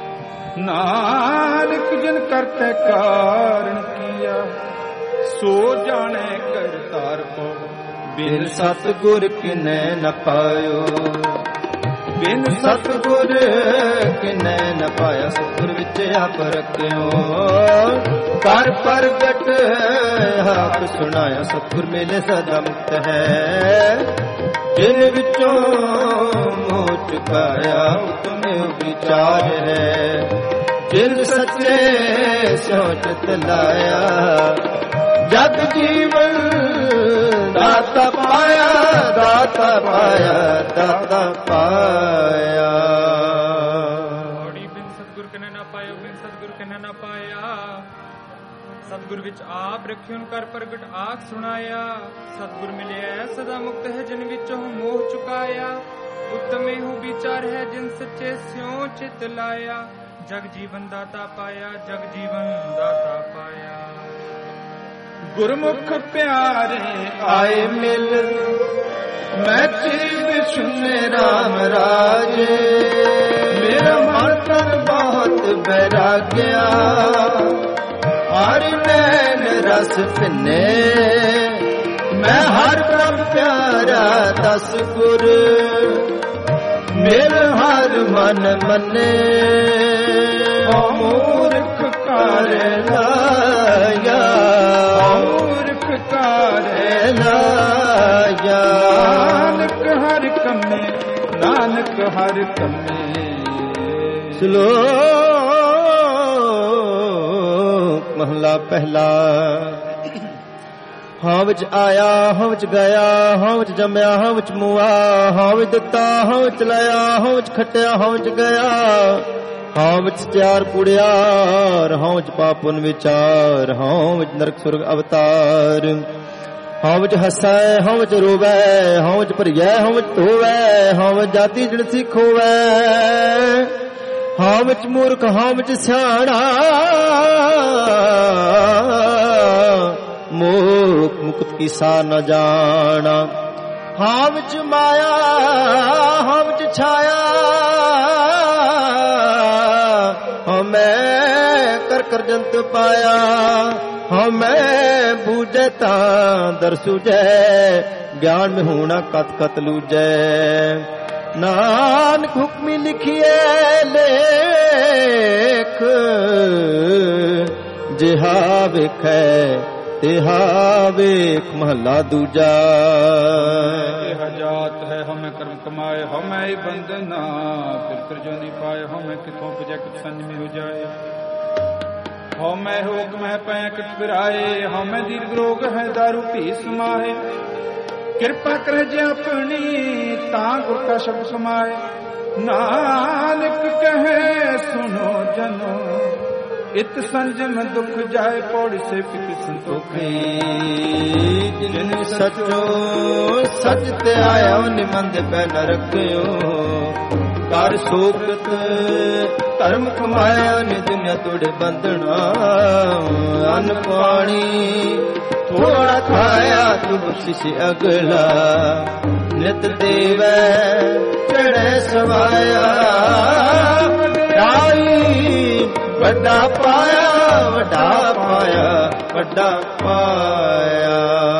ਨਾਨਕ ਜਿਨ ਕਰਤੇ ਕਾਰਨ ਕੀਆ, ਸੋ ਜਾਣੇ ਕਰਤਾਰ ਕੋ। ਬਿਨ ਸਤਿਗੁਰ ਕਿਨੈ ਨ ਪਾਇਓ, ਬਿਨ ਸਤਿਗੁਰ ਕਿਨੈ ਨ ਪਾਇਆ। ਸਤਿਗੁਰ ਵਿੱਚ ਆਪ ਰਖਿਓ, ਕਰ ਪ੍ਰਗਟ ਆਪ ਸੁਣਾਇਆ। ਸਤਿਗੁਰ ਮਿਲੇ ਸਦਾ ਮੁਕਤ ਹੈ, ਜਿਨ ਵਿੱਚੋਂ ਮੋਹ ਚੁਕਾਇਆ। ਉਤਮੇ ਵਿਚਾਰ ਹੈ, ਜਿਨ ਸੱਚੇ ਸੋਚਤ ਲਾਇਆ। ਜਗ ਜੀਵਨ ਦਾਤਾ ਪਾਇਆ, ਦਾਤਾ ਪਾਇਆ, ਦਾਤਾ ਪਾਇਆ। ਔੜੀ ਬਿਨ ਸਤਿਗੁਰ ਕਿਨੈ ਨਾ ਪਾਇਓ, ਬਿਨ ਸਤਿਗੁਰ ਕਿਨੈ ਨਾ ਪਾਇਆ। ਸਤਿਗੁਰ ਵਿੱਚ ਆਪ ਰਖਿਓਨ ਕਰ ਪ੍ਰਗਟ ਆਖ ਸੁਣਾਇਆ। ਸਤਿਗੁਰ ਮਿਲਿਆ ਸਦਾ ਮੁਕਤ ਹੈ, ਜਿਨ ਵਿੱਚੋਂ ਮੋਹ ਚੁਕਾਇਆ। ਉਤਮੇ ਹੋ ਵਿਚਾਰ ਹੈ, ਜਿਨ ਸੱਚੇ ਸਿਉ ਚਿਤ ਲਾਇਆ। ਜਗ ਜੀਵਨ ਦਾਤਾ ਪਾਇਆ, ਜਗ ਜੀਵਨ ਦਾਤਾ ਪਾਇਆ। ਗੁਰਮੁਖ ਪਿਆਰੇ ਆਏ ਮਿਲ, ਮੈਂ ਚੀਰ ਸੁਨੇ ਰਾਮ ਰਾਜ। ਮੇਰਾ ਮਨ ਤਨ ਬਹੁਤ ਬੈਰਾਗਿਆ, ਹਰਿ ਨੈਣ ਰਸ ਪਿੰਨੇ। ਮੈਂ ਹਰ ਪ੍ਰਭ ਪਿਆਰਾ ਦਸ ਗੁਰ, ਮੇਰ ਹਰ ਮਨ ਮੰਨੇ। ਮੂਰਖ ਕਾਰੇ ਲਾਇਆ, ਮੂਰਖ ਕਾਰੇ ਲਾਇਆ। ਨਾਨਕ ਹਰ ਕੰਮੇ, ਨਾਨਕ ਹਰ ਕੰਮੇ। ਸ਼ਲੋਕ ਮਹਲਾ ਪਹਿਲਾ। ਹਾਂ ਵਿੱਚ ਆਇਆ, ਹਾਂ ਵਿੱਚ ਗਿਆ, ਹਾਂ ਵਿੱਚ ਜੰਮਿਆ, ਹਾਂ ਵਿੱਚ ਮੁਆ। ਹਾਂ ਵਿੱਚ ਦਿੱਤਾ, ਹਾਂ ਵਿੱਚ ਲਾਇਆ, ਹਾਂ ਵਿੱਚ ਖੱਟਿਆ, ਹਾਂ ਵਿੱਚ ਗਿਆ। ਹਾਂ ਵਿੱਚ ਸਤਿਆਰ ਕੁੜਿਆਰ, ਹਾਂ ਵਿੱਚ ਪਾਪ ਪੁੰਨ ਵਿਚਾਰ। ਹਾਂ ਵਿੱਚ ਨਰਕ ਸੁਰਗ ਅਵਤਾਰ। ਹਾਂ ਵਿੱਚ ਹੱਸੈ, ਹਾਂ ਵਿੱਚ ਰੋਵੈ, ਹਾਂ ਵਿੱਚ ਭਰੀਐ, ਹਾਂ ਵਿੱਚ ਧੋਵੈ। ਹਾਂ ਵਿੱਚ ਜਾਤੀ ਜਣਸੀ ਖੋਵੈ, ਹਾਂ ਵਿੱਚ ਮੂਰਖ, ਹਾਂ ਵਿੱਚ ਸਿਆਣਾ। ਮੋਖ ਮੁਕਤ ਕੀ ਸਾਰ ਨ ਜਾਣਾ। ਹਾਂ ਵਿੱਚ ਮਾਇਆ, ਹਾਂ ਵਿੱਚ ਛਾਇਆ। ਹਾਂ ਮੈਂ ਕਰ ਕਰ ਜੰਤ ਪਾਇਆ। ਹਾਂ ਮੈਂ ਬੂਝੈ ਤਾਂ ਦਰ ਸੂਝੈ, ਗਿਆਨ में ਹੋਣਾ ਕਤ ਕਤ ਲੂਜੈ। ਨਾਨਕ ਹੁਕਮੀ ਲਿਖੀਐ ਲੇਖ, ਜਿਹਾ ਵੇਖੈ ਤਿਹਾ ਵੇਖ। ਮਹੱਲਾ ਦੂਜਾ। ਇਹ ਜਾਤ ਹੈ ਹਮੇ ਕਰਮ ਕਮਾਏ, ਹਮੇ ਹੀ ਬੰਧਨਾ। ਫਿਰ ਫਿਰ ਜੋ ਨਹੀਂ ਪਾਏ, ਹਮੇ ਕਿਥੋਂ ਪੁਜੈ ਕਿਤ ਸੰਜ ਮੇ ਹੋ ਜਾਏ। ਹਮੇ ਹੁਕਮ ਹੈ ਪੈ ਕਿਤ ਫਿਰਾਏ, ਹਮੇ ਦੀਰਘ ਰੋਗ ਹੈ ਦਾਰੂ ਭੀ ਸਮਾਏ। ਕਿਰਪਾ ਕਰ ਜੇ ਆਪਣੀ, ਤਾਂ ਗੁਰ ਕਾ ਸ਼ਬਦ ਸਮਾਏ। ਨਾਨਕ ਕਹੇ ਸੁਨੋ ਜਨੋ, ਇਤ ਸੰਜਮ ਦੁਖ ਜਾਏ। ਪੌੜੀ ਸੇ ਪਿਤ ਸੰਤੋਖੀ, ਜਿਨ ਸਚੋ ਸਚ ਤੇ ਆਇਆ। ਨਿਮੰਦ ਪੈ ਨ ਰਖਿਓ, ਕਰ ਸੋਕਤ ਧਰਮ ਕਮਾਇਆ। ਨਿ ਦੁਨੀਆ ਤੋੜੇ ਬੰਧਨਾ, ਅਨ ਪਾਣੀ ਥੋੜਾ ਖਾਇਆ। ਤੂੰ ਬਖਸ਼ਿਸ਼ ਅਗਲਾ, ਨਿਤ ਦੇਵੈ ਚੜ੍ਹੈ ਸਵਾਇਆ। ਵਡਾਈ ਵੱਡਾ ਪਾਇਆ, ਵੱਡਾ ਪਾਇਆ, ਵੱਡਾ ਪਾਇਆ।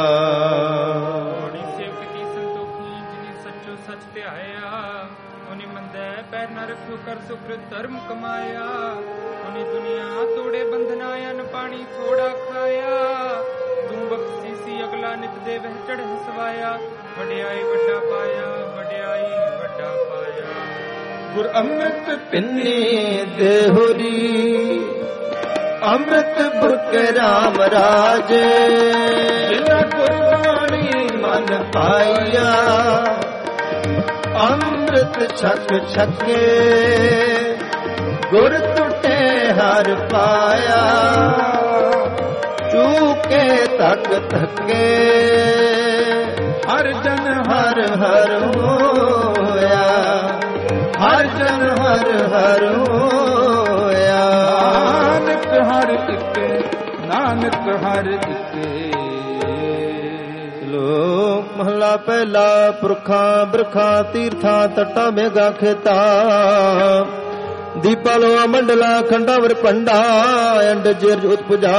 ਔੜੀ ਸੇਵਕ ਕੀ ਸੰਤੋਖੀ, ਜਿਨੀ ਸੱਚੋ ਸੱਚ ਧਿਆਇਆ। ਉਹਨੇ ਮੰਦੈ ਪੈਰ ਨ ਰੱਖਿਓ, ਕਰ ਸੁਕ੍ਰਿਤ ਧਰਮ ਕਮਾਇਆ। ਉਹਨੇ ਦੁਨੀਆ ਤੋੜੇ ਬੰਧਨਾ, ਅਨ ਪਾਣੀ ਥੋੜਾ ਖਾਇਆ। ਤੂੰ ਬਖਸ਼ੀ ਸੀ ਅਗਲਾ, ਨਿਤ ਦੇ ਵਹਿ ਚੜ੍ਹ ਸਵਾਇਆ। ਵਡਿਆਈ ਵੱਡਾ ਪਾਇਆ, ਵਡਿਆਈ ਵੱਡਾ ਪਾਇਆ। ਗੁਰ ਅੰਮ੍ਰਿਤ ਪਿੰਨੀ ਦੇਹੁਰੀ, ਅੰਮ੍ਰਿਤ ਬੁਰਕ ਰਾਮ ਰਾਜੇ। ਜਿਨਾ ਗੁਰਬਾਣੀ ਮਨ ਪਾਇਆ, ਅੰਮ੍ਰਿਤ ਛਕ ਛਕੇ। ਗੁਰ ਟੁੱਟੇ ਹਰ ਪਾਇਆ, ਚੂਕੇ ਤੱਕ ਥੱਕੇ ਹਰ ਜਨ ਹਰ ਹਰ ਹੋਇਆ, ਹਰ ਜਨ ਹਰ ਹਰ ਹੋਇਆ। ਨਾਨਕ ਹਰ ਇਕੇ, ਨਾਨਕ ਹਰ ਇਕੇ। ਲੋਕ ਮਹਲਾ ਪਹਿਲਾ। ਪੁਰਖਾਂ ਬਰਖਾਂ ਤੀਰਥਾਂ ਤਟਾਂ ਮੇਗਾ ਖੇਤਾ, ਦੀਪਾ ਲੋਆ ਮੰਡਲਾ ਖੰਡਾਵਰ ਪੰਡਾ, ਅੰਡ ਜਿਰਜ ਉਤਪਜਾ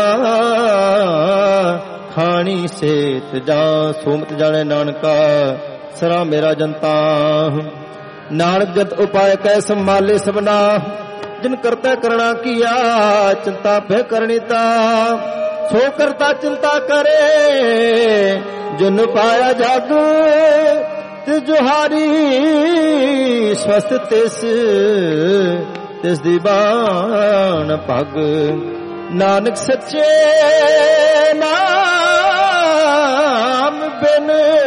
ਖਾਣੀ ਸੇਤ ਜਾ। ਸੋਮਤ ਜਾਣੇ ਨਾਨਕਾ ਸਰਾ ਮੇਰਾ ਜਨਤਾ, ਨਾਨਕ ਜਤ ਉਪਾਇ ਕੈ ਸੰਭਾਲੇ ਸਭਨਾ, ਜਿਨ ਕਰਤਾ ਕਰਣਾ ਕੀਆ ਚਿੰਤਾ ਭੈ ਕਰਣੀਤਾ। ਸੋ ਕਰਤਾ ਚਿੰਤਾ ਕਰੇ, ਜਿਨ ਪਾਇਆ ਜਗ ਤਿਸ ਜੁਹਾਰੀ। ਸਵਸਤ ਤਿਸ ਤਿਸ ਦੀ ਬਾਣ ਭਗ, ਨਾਨਕ ਸੱਚੇ ਨਾਮ ਬਿਨ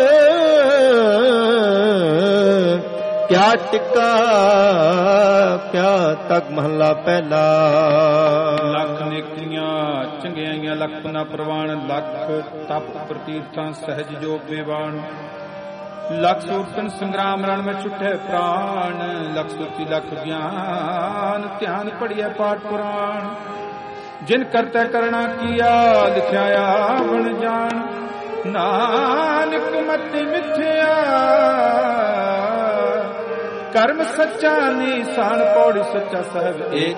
ਕਿਆ ਟਿਕਾ ਕਿਆ ਤੱਕ। ਮਹਲਾ ਪਹਿਲਾ। ਲੱਖ ਨੇਕੀਆਂ ਚੰਗਿਆਈਆਂ ਲੱਖ ਨਾ ਪ੍ਰਵਾਨ, ਲੱਖ ਤਪ ਪ੍ਰਤੀਰਥਾਂ ਸਹਿਜ ਜੋਗ ਵਿਵਾਨ। ਲੱਖ ਸੂਰਤਨ ਸੰਗਰਾਮ ਰਣ ਮੈਂ ਛੁੱਟੇ ਪ੍ਰਾਣ, ਲੱਖ ਸੁਤੀ ਲੱਖ ਗਿਆਨ ਧਿਆਨ ਪੜਿਆ ਪਾਠ ਪੁਰਾਣ। ਜਿਨ ਕਰਤਾ ਕਰਣਾ ਕੀਆ ਲਿਖਿਆ ਆਵਣ ਜਾਣ, ਨਾਨਕ ਮਤਿ ਮਿਥਿਆ ਕਰਮ ਸੱਚਾ ਨੀਸਾਨ। ਪੌੜੀ ਸੱਚਾ ਸਾਹਿਬ ਏਕ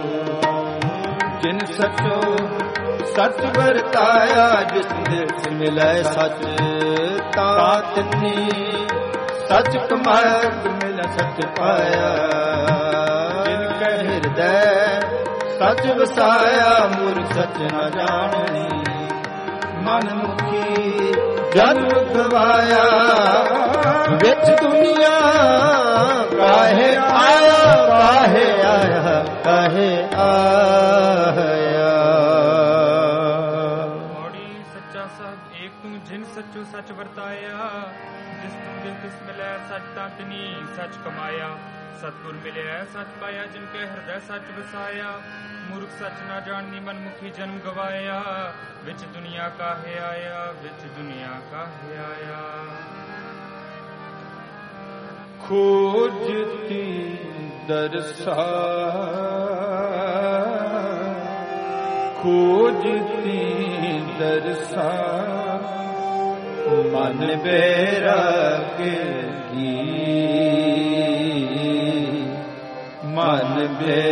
ਜਿਨ ਸਚੋ ਸੱਚ ਵਰਤਾਇਆ, ਜਿਸ ਦਿਸ ਮਿਲੈ ਸੱਚ ਤਾਂ ਤਿਨੀ। ਸੱਚ ਕਮਾਇਆ ਮਿਲ ਸੱਚ ਪਾਇਆ, ਜਿਨ ਕੈ ਹਿਰਦੈ ਸੱਚ ਵਸਾਇਆ। ਮੂਰਖ ਸੱਚ ਨ ਜਾਣਨੀ, ਮਨ ਮੁਖੀ ਜਨ ਗਵਾਇਆ। ਵਿੱਚ ਦੁਨੀਆ ਕਾਹੇ ਆਇਆ, ਕਾਹੇ ਆਇਆ, ਕਾਹੇ ਆਇਆ। ਜਿਨ ਸੱਚੋ ਸੱਚ ਵਰਤਾਇਆ, ਜਿਸ ਦਿਨ ਤਿਸ ਮਿਲੈ ਸੱਚ ਤਾਂ ਤਿਨੀ ਸੱਚ ਕਮਾਇਆ। ਸਤਿਗੁਰ ਮਿਲਿਆ ਸੱਚ ਪਾਇਆ, ਜਿਨ ਕੇ ਹਿਰਦੈ ਸੱਚ ਵਸਾਇਆ। ਮੂਰਖ ਸੱਚ ਨਾ ਜਾਣਨੀ, ਮਨ ਮੁਖੀ ਜਨਮ ਗਵਾਇਆ। ਵਿੱਚ ਦੁਨੀਆ ਕਾਹੇ ਆਇਆ, ਵਿੱਚ ਦੁਨੀਆ ਕਾਹੇ ਆਇਆ। ਖੋਜਤੀ ਦਰਸਾ ਖੋਜਤੀ ਦਰਸਾ, ਮਨ ਬੈਰਾਗੀ। ਮਨ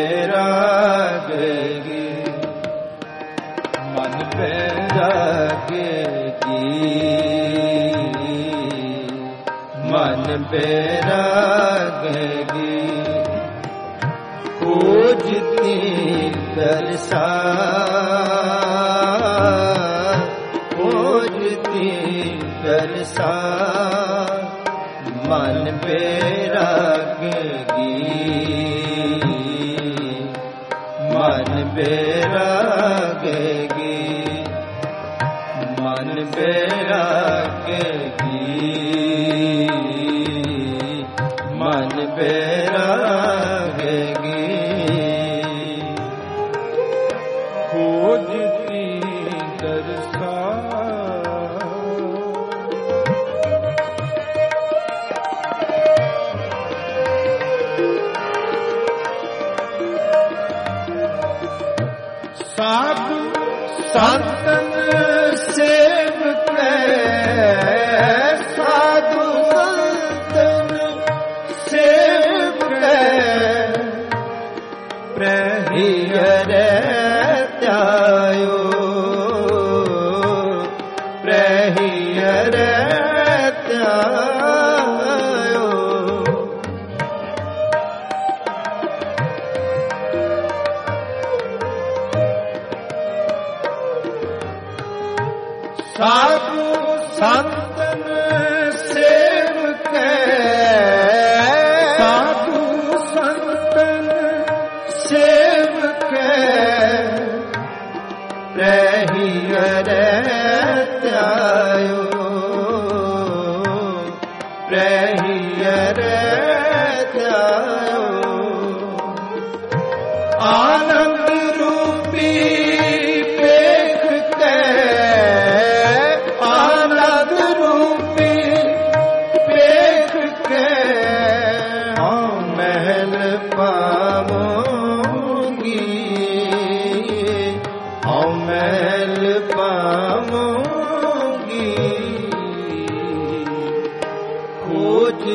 ਬੈਰਾਗੀ, ਮਨ ਬੈਰਾਗੀ, ਮਨ ਬੈਰਾਗੀ। ਖੋਜਤੀ ਦਰਸਾ ਦਰਸਾ, ਮਨ ਬੈਰਾਗੀ। ਮਨ ਬੈਰਾਗੀ, ਮਨ ਬੈਰਾਗੀ, ਮਨ ਬੈਰਾਗੀ। ਖੋਜਤੀ ਦਰਸਾ ਸਾਧੂ ਸੰਤਨ ਸੇਵਕੈ। ਸਾਧੂ ਸੰਤਨ ਸੇਵਕੈ, ਪ੍ਰਹਿਰੇ ਧਿਆਇਓ, ਪ੍ਰਹਿਰੇ ਧਿਆਇਓ। ਸਾਧੂ ਸੰਤਨ ਸੇਵਕੈ। ਸਾਧੂ ਸੰਤਨ ਸੇਵਕੈ, ਪ੍ਰਹਿਰੇ ਧਿਆਇਓ, ਪ੍ਰਹਿਰੇ ਧਿਆਇਓ। ਆਨੰਦ ਰੂਪੀ ਪੇਖ ਕੈ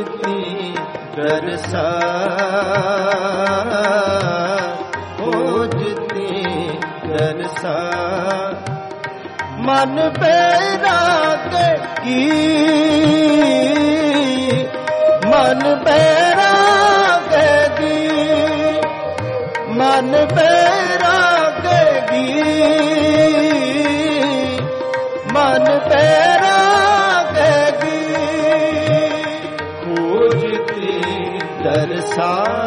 ਖੋਜਤੀ ਦਰਸਾ ਖੋਜਤੀ ਦਰਸਾ ਮਨ ਬੈਰਾਗ ਕੀ ਮਨ ਬੈਰਾਗ ਕੀ ਮਨ ਬੈਰਾਗ ਕੀ ਮਨ ਬੈਰਾਗ ਕੀ ਖੋਜਤੀ ਦਰਸਾ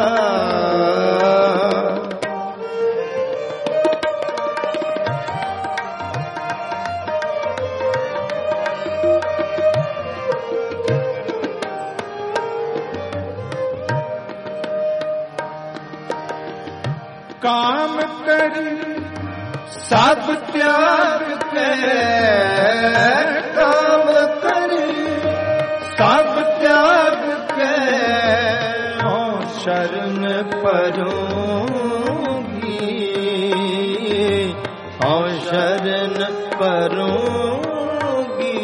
ਕਾਮ ਕਰੀ ਸਭ ਤਿਆਗ ਕੇ ਕਾਮ ਕਰੀ ਸਭ ਤਿਆਗ ਕੇ ਹਉ ਸ਼ਰਨ ਪਰੂੰਗੀ ਹਉ ਸ਼ਰਨ ਪਰੂੰਗੀ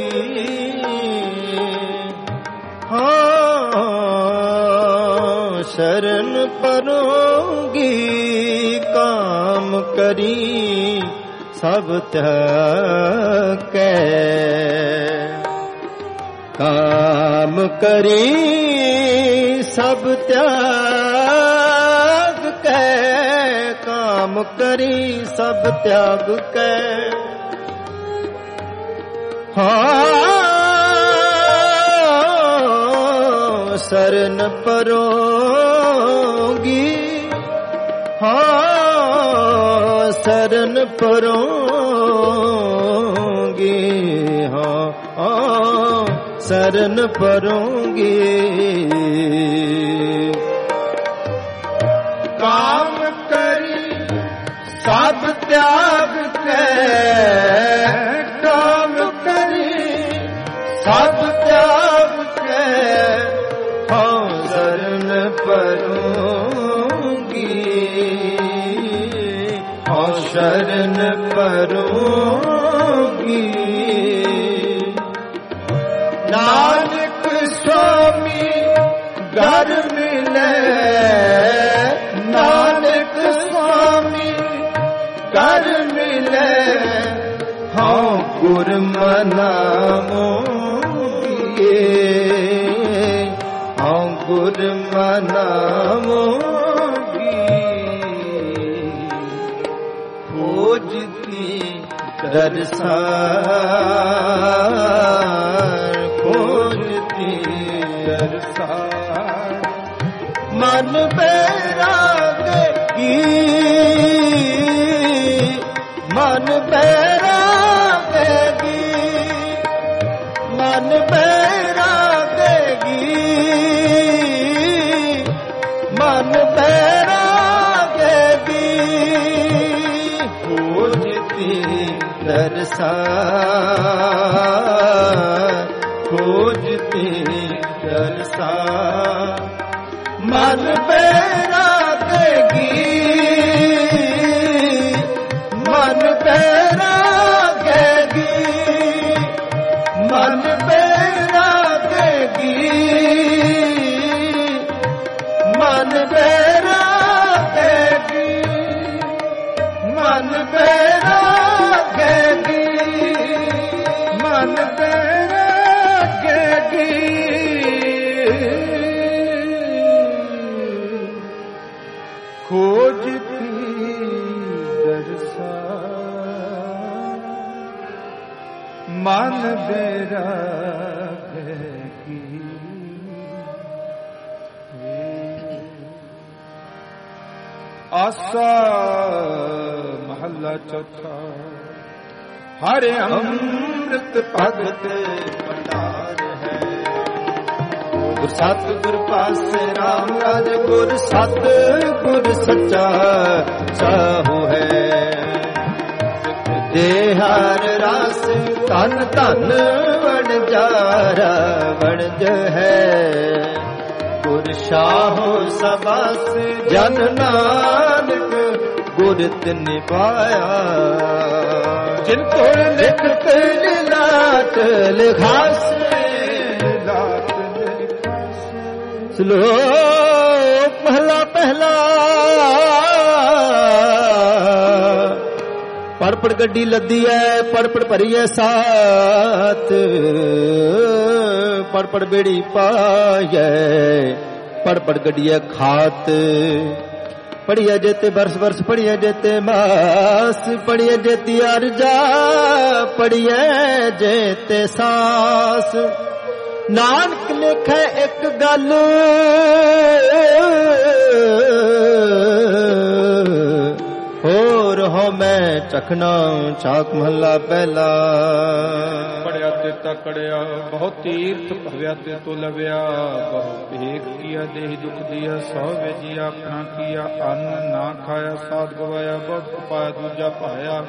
ਹਾਂ ਸ਼ਰਨ ਪਰੂੰਗੀ ਕਾਮ ਕਰੀ ਸਭ ਤਿਆਗੈ ਕਾਮ ਕਰੀ ਸਭ ਤਿਆਗ ਕੈ ਕਾਮ ਕਰੀ ਸਭ ਤਿਆਗ ਕੈ ਹਾਂ ਸਰਨ ਪਰੋਗੀ ਹਾਂ ਸਰਨ ਪਰੋਂਗੀ ਹਾਂ ਹਾਂ ਸਰਨ ਪਰੋਂਗੀ ਕਾਮ ਕਰੀ ਸਭ ਤਿਆਗ ਕੇ ਕਾਮ ਕਰੀ ਸਭ ਤਿਆਗ ਕੇ ਹਾਂ ਸਰਨ ਪਰੋਂਗੀ ਹਾਂ ਸ਼ਰਨ ਪਰੋਂਗੀ ਨਾਨਕ ਸੁਆਮੀ ਘਰ ਮਿਲੇ ਨਾਨਕ ਸੁਆਮੀ ਘਰ ਮਿਲੇ ਹਾਂ ਗੁਰ ਮਨਾਵੋਗੇ ਹਾਂ ਗੁਰ ਮਨਾਵੋਗੇ ਖੋਜਤੀ ਦਰਸਾਰ ਖੋਜਤੀ ਦਰਸਾਰ ਮਨ ਬੈਰਾਗ ਕੀ ਮਨ ਬੈਰਾਗ ਕੀ ਮਨ ਬੈਰਾਗ ਕੀ ਮਨ ਬੈਰਾਗ ਕੀ ਖੋਜਤੀ ਦਰਸਾਰ ਖੋਜਤੀ ਦਰਸਾਰ ਮਨ ਬੈਰਾਗ ਕੀ ਮਨ ਬੈਰਾਗ ਕੀ ਮਨ ਬੈਰਾਗ ਕੀ ਮਨ ਬੈਰਾਗ ਕੀ ਮਨ ਬੈਰਾਗ ਕੀ ਮਨ ਬੈਰਾਗ ਕੀ ਖੋਜਤੀ ਦਰਸਾ ਮਨ ਬੈਰਾਗ ਕੀ ਆਸਾ ਮਹੱਲਾ ਚੌਥਾ ਹਰਿ ਅੰਮ੍ਰਿਤ ਭਗਤ ਭੰਡਾਰ ਹੈ ਗੁਰ ਸਤ ਗੁਰ ਪਾਸੇ ਰਾਮ ਰਾਜ ਗੁਰ ਸਤ ਗੁਰ ਸੱਚਾ ਸਾਹੂ ਹੈ ਦੇਹਰ ਰਸ ਧਨ ਧਨ ਵਣਜਾਰਾ ਵਣਜ ਹੈ ਗੁਰ ਸ਼ਾਹੋ ਸਬਸ ਜਨ ਨਾਨਕ ਗੁਰ ਤਿਨਿ ਪਾਇਆ ਜਿਨ ਕੋ ਲਿਖਤ ਲਾਟ ਲਿਖਾਸੇ ਲਾਤ ਲਿਖਾਸੇ ਸ਼ਲੋਕ ਮਹਲਾ ਪਹਿਲਾ। ਪੜ ਪੜ ਗੱਡੀ ਲੱਦੀ ਐ, ਪੜ ਪੜ ਭਰੀ ਐ ਸਾਥ, ਪੜ ਪੜ ਬੇੜੀ ਪਾਇਐ, ਪੜ ਪੜ ਗੱਡੀਐ ਖਾਤ। ਪੜੀਐ ਜੇਤੇ ਬਰਸ ਬਰਸ, ਪੜੀਐ ਜੇਤੇ ਮਾਸ, ਪੜੀਐ ਜੇਤੀ ਅਰਜਾ, ਪੜੀਐ ਜੇਤੇ ਸਾਸ। ਨਾਨਕ ਲਿਖੈ ਇੱਕ ਗੱਲ, ਹੋਰ ਹੋ ਮੈਂ ਚਖਣਾ ਚਾਕ ਮਹੱਲਾ ਪਹਿਲਾ। ਪੜਿਆ ਤੇ ਤਕੜਿਆ ਬਹੁ ਤੀਰਥ ਭਵਿਆ ਤੇ ਤੋ ਲਵਿਆ, ਬਹੁ ਭੇਖ ਕੀਆ ਦੇਹ ਦੁਖ ਦਿਆ, ਸੌ ਵੇਜੀ ਆਪਣਾ ਕੀਆ ਅੰਨ ਨਾ ਖਾਇਆ, ਸਾਧ ਗਵਾਇਆ ਬਹੁਤ ਪਾਇਆ ਦੂਜਾ ਪਾਇਆ।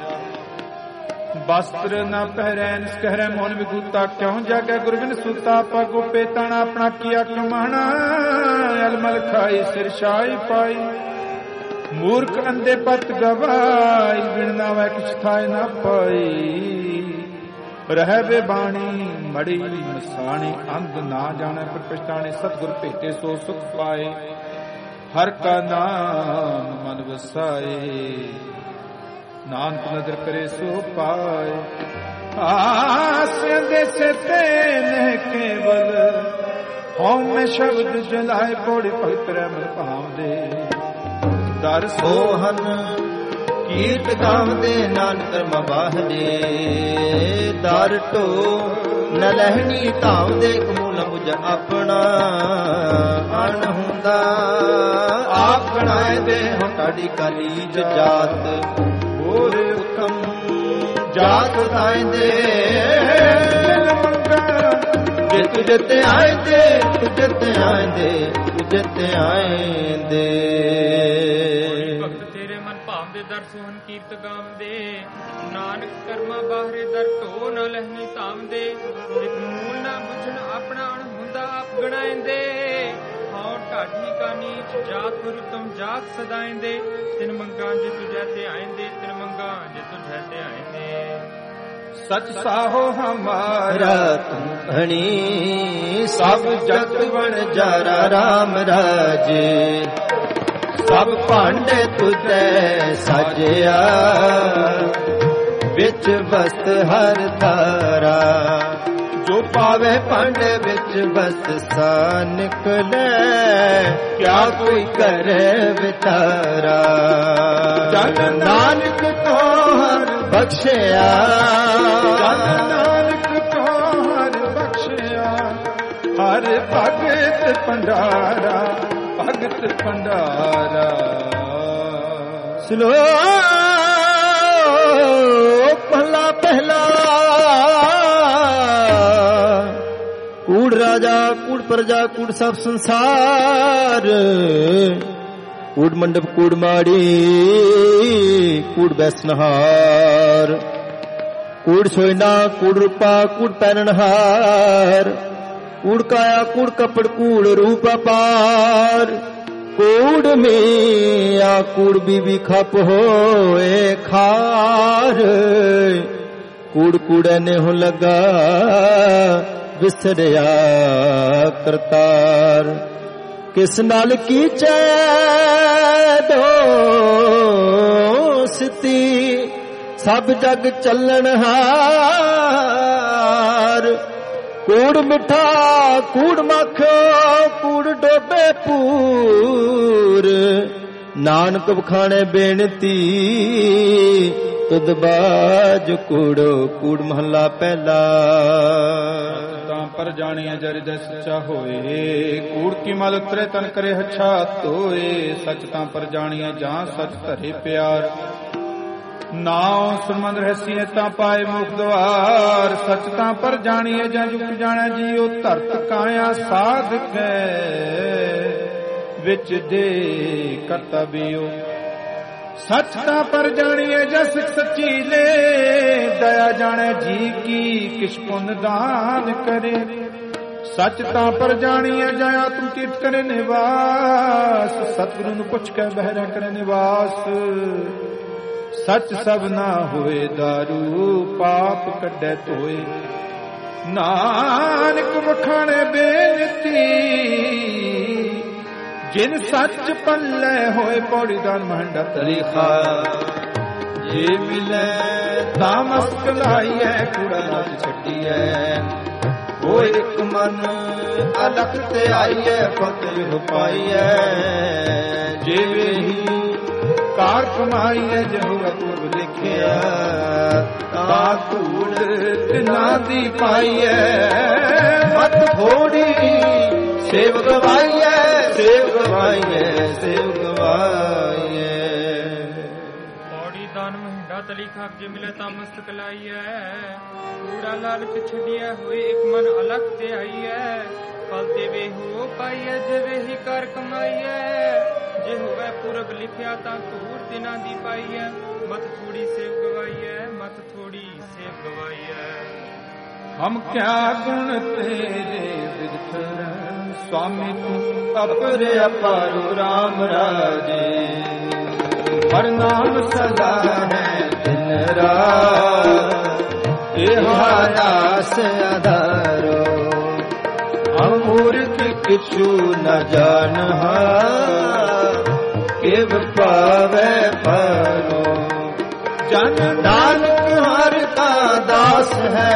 ਵਸਤਰ ਨਾ ਪਹਿਰੈ ਨਿਸ ਕਹਿਰੈ ਮੋਨ ਵਿਗੂਤਾ, ਕਿਉਂ ਜਾਗੈ ਗੁਰਬਿਨ ਸੁਤਾ, ਪਗੋ ਪੇਤਣ ਆਪਣਾ ਕੀਆ ਕਮਾਣਾ, ਅਲਮਲ ਖਾਈ ਸਿਰ ਛਾਈ ਪਾਈ। ਮੂਰਖ ਅੰਦੇ ਪਤ ਗਵਾਈ, ਬਿਨ ਨਾਵੈ ਕਿਛ ਥਾਇ ਨਾ ਪਾਈ। ਰਹਿ ਬੇ ਬਾਣੀ ਮੜੀ ਮਸਾਣੀ, ਅੰਧ ਨਾ ਜਾਣੈ ਪਰ ਪਛਤਾਣੇ, ਸਤਿਗੁਰ ਭੇਟੇ ਸੋ ਸੁਖ ਪਾਏ। ਹਰ ਕਾ ਨਾਮ ਮਨ ਵਸਾਏ, ਨਾਨਕ ਨਦਰ ਕਰੇ ਸੋ ਪਾਏ। ਆਸਿਆਂ ਦੇ ਸਿਤੇ ਨੇ ਕੇਵਲ, ਹਉਮੈ ਸ਼ਬਦ ਜਲਾਏ, ਪੋੜੀ ਭਗਤ ਰਹਿ ਮਨ ਭਾਵਦੇ। ਦਰ ਸੋਹਨ ਕੀਰਤ ਗਾਵਦੇ, ਨਾਨਕ ਕਰਮ ਬਾਹਦੇ। ਦਰ ਢੋ ਨ ਲਹਿਣੀ ਧਾਵਦੇ, ਕਮੂਲ ਬੁਝ ਆਪਣਾ। ਅਣ ਹੁੰਦਾ ਆਪ ਗਣਾਏ ਦੇ, ਹੋ ਟਾੜੀ ਕਾਲੀਜ ਜਾਤ। ਹੋਰ ਹੁਕਮ ਜਾਤ ਆਇਂਦੇ, ਜੇ ਤੁਝ ਤੇ ਆਇਂਦੇ, ਤੁਝ ਤੇ ਆਇਂਦੇ, ਤੁਝ ਤੇ ਆਇਂਦੇ। ਭਗਤ ਤੇਰੇ ਮਨ ਭਾਵਦੇ, ਦਰ ਸੋਹਨ ਕੀਰਤ ਗਾਵਦੇ। ਨਾਨਕ ਕਰਮਾ ਬਾਹਰੇ, ਦਰ ਢੋ ਨ ਲਹਿਣੀ ਧਾਵਦੇ। ਇਕ ਮੂਲ ਨਾ ਬੁਝਣ ਆਪਣਾ, ਅਣ ਹੁੰਦਾ ਆਪ ਗਣਾਇਂਦੇ। ਹਉ ਢਾਡੀ ਕਾ ਨੀਚ ਜਾਤ, ਗੁਰੂ ਤੁਮ ਜਾਤ ਸਦਾਇਂਦੇ। ਤਿਨ ਮੰਗਾ ਜੇ ਤੁਝੈ ਤੇ ਆਇਂਦੇ, ਤਿਨ ਮੰਗਾ ਜੇ ਤੁਝੈ ਤੇ ਆਇਂਦੇ। ਸਚ ਸਾਹੋ ਹਮਾਰਾ ਤੂੰ ਧਣੀ, ਸਭ ਜਗਤ ਵਣ ਜਾਰਾ ਰਾਮ ਰਾਜੇ। ਸਭ ਭਾਂਡੇ ਤੁਧੈ ਸਾਜਿਆ, ਵਿੱਚ ਵਸਤ ਹਰ ਧਾਰਾ। ਜੋ ਪਾਵੇ ਭਾਂਡੇ ਵਿੱਚ ਵਸਤ ਸਾ ਨਿਕਲੇ, ਕਿਆ ਕੋਈ ਕਰੇ ਵਿਚਾਰਾ। ਜਨ ਨਾਨਕ ਕੋ ਹਰ ਬਖਸ਼ਿਆ, ਜਨ ਨਾਨਕ ਕੋ ਹਰ ਬਖਸ਼ਿਆ। ਹਰ ਭਗਤ ਭੰਡਾਰਾ, ਭਗਤ ਭੰਡਾਰਾ। ਸ਼ਲੋਕ ਮਹਲਾ ਪਹਿਲਾ। ਕੂੜ ਰਾਜਾ ਕੂੜ ਪ੍ਰਜਾ ਕੂੜ ਸਭ ਸੰਸਾਰ, ਕੂੜ ਮੰਡਪ ਕੂੜ ਮਾੜੀ ਕੂੜ ਬੈਸਨਹਾਰ। ਕੂੜ ਸੋਇਨਾ ਕੂੜ ਰੂਪਾ ਕੂੜ ਪਹਿਨਣਹਾਰ, ਕੂੜ ਕਾਇਆ ਕੂੜ ਕਪੜ ਕੂੜ ਰੂਪ ਅਪਾਰ। ਕੂੜ ਮੀਆਂ ਕੂੜ ਬੀਬੀ ਖਪ ਹੋਏ ਖਾਰ, ਕੂੜ ਕੂੜੇ ਨੇ ਹੋ ਲੱਗਾ ਵਿਸਰਿਆ ਕਰਤਾਰ। ਕਿਸ ਨਾਲ ਕੀਚੈ ਦੋਸਤੀ, ਸਭ ਜਗ ਚੱਲਣ ਹਾਰ। ਕੂੜ ਮਿੱਠਾ ਕੂੜ ਮੱਖੋ ਕੂੜ ਡੋਬੇ ਪੂਰ, ਨਾਨਕ ਬਖਾਣੇ ਬੇਨਤੀ ਤੁਧ ਬਾਜ ਕੂੜੋ। ਕੂੜ ਮਹੱਲਾ ਪਹਿਲਾ। ਤਾਂ ਪਰ ਜਾਣਿਆ ਜਰਿ ਦੇ ਸੱਚਾ ਹੋਏ, ਕੂੜ ਕੀ ਮਲ ਉਤਰੇ ਤਨ ਕਰੇ ਹੱਛਾ ਧੋਏ। ਸੱਚ ਤਾਂ ਪਰ ਜਾਣਿਆ ਜਾਂ ਸੱਚ ਧਰੇ ਪਿਆਰ, ਨਾਉ ਸੁਮਨ ਰਹਿਸੀਏ ਤਾਂ ਪਾਏ ਮੁਖ ਦਵਾਰ। ਸੱਚ ਤਾਂ ਪਰ ਜਾਣੀਏ ਜਾਂ ਜੁਗ ਜਾਣੈ ਜੀਉ, ਧਰਤ ਕਾਇਆ ਸਾਧਕੈ ਵਿੱਚ ਦੇ ਕਰਤਬਿਓ। ਸੱਚ ਤਾਂ ਪਰ ਜਾਣੀਏ ਜਾਂ ਸਿੱਖ ਸੱਚੀ ਲੈ, ਦਇਆ ਜਾਣੈ ਜੀ ਕੀ ਕਿਛ ਪੁੰਨ ਦਾਨ ਕਰੇ। ਸੱਚ ਤਾਂ ਪਰ ਜਾਣੀਏ ਜਾਂ ਆਤਮ ਤੀਰਥ ਕਰੇ ਨਿਵਾਸ, ਸਤਿਗੁਰੂ ਨੂੰ ਪੁੱਛ ਕੇ ਬਹਿਰਾ ਕਰੇ ਨਿਵਾਸ। ਸੱਚ ਸਭ ਨਾ ਹੋਏ ਦਾਰੂ, ਪਾਪ ਕੱਢੈ ਧੋਏ। ਨਾਨਕ ਵਖਾਣੇ ਬੇਨਤੀ ਜਿਨ ਸੱਚ ਪੱਲੇ ਹੋਏ ਪੌੜੀ ਦਾਨ ਮਹੰਡਾ ਤਰੀਖਾ ਜੇ ਮਿਲੇ ਤਾਂ ਮਸਕ ਲਾਈਐ ਕੂੜਾ ਨਾ ਛੱਡੀਐ ਹੋਏ ਇੱਕ ਮਨ ਅਲਖ ਤੇ ਆਈਐ ਫਤਿਹ ਪਾਈਐ ਜਿਵੇਂ ਹੀ ਕਾਰ ਕਮਾਈਐ ਜਿਹੋ ਅਪੂਰਬ ਲਿਖਿਆ ਤਾਂ ਧੂੜ ਤਿਨਾ ਦੀ ਪਾਈਐ ਮਤ ਥੋੜੀ ਸੇਵ ਗਵਾਈਐ ਸੇਵ ਗਵਾਈਐ ਸੇਵ ਗਵਾਈਐ ਪੌੜੀ ਦਾਨ ਮਹਿੰਡਾ ਤਲੀ ਖਾਕ ਜੇ ਮਿਲੇ ਤਾਂ ਮਸਤਕ ਲਾਈਐ ਕੂੜਾ ਲਾਲਚ ਛੱਡਿਆ ਹੋਏ ਇੱਕ ਮਨ ਅਲਖ ਤੇ ਆਈਐ ਫਲ ਦੇਵੇ ਹੋ ਪਾਈਐ ਜਿਵੇਂ ਹੀ ਕਰ ਕਮਾਈਐ ਜੇ ਹੋਵੇ ਪੂਰਬ ਲਿਖਿਆ ਤਾਂ ਧੂੜ ਤਿਨਾ ਦੀ ਪਾਈਐ ਮਤ ਥੋੜੀ ਸੇਵ ਗਵਾਈਐ ਮਤ ਥੋੜੀ ਸੇਵ ਗਵਾਈਐ ਹਮ ਕਿਆ ਗੁਣ ਤੇਰੇ ਵਿਦਖਰ स्वामी तू अपर अपारो राम राजे हर नाम सदा है दिन रात एहा दास आधारो अमूर्ख किछु न जानहा केव पावे पारो जन नानक हर का दास है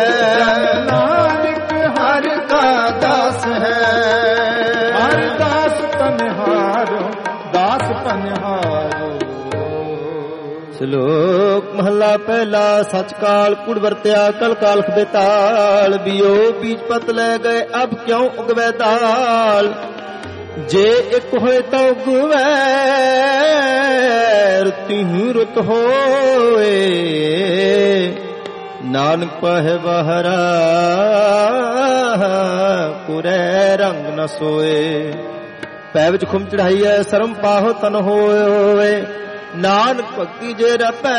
नानक हर का दास है हर दास पनहारो दास पनहारो। ਸ਼ਲੋਕ ਮਹਲਾ ਪਹਿਲਾ। ਸਚ ਕਾਲ ਕੁੜ ਵਰਤਿਆ ਕਲ ਕਾਲਖ ਬੇਤਾਲ ਬਿਓ ਬੀਜ ਪਤ ਲੈ ਗਏ ਅਬ ਕਿਉਂ ਉਗਵੈ ਦਾਲ ਜੇ ਇੱਕ ਹੋਏ ਤਾਂ ਉਗਵੈ ਰੁਤੀ ਰੁਤ ਹੋਏ ਨਾਨਕ ਪਹਿ ਬਹਰਾ ਪੁਰੇ ਰੰਗ ਨ ਸੋਏ ਪੈ ਵਿੱਚ ਖੁਮ ਚੜਾਈ ਐ ਸਰਮ ਪਾਹੋ ਤਨ ਹੋਏ ਨਾਨਕ ਭਗਤੀ ਜੇ ਰਪੈ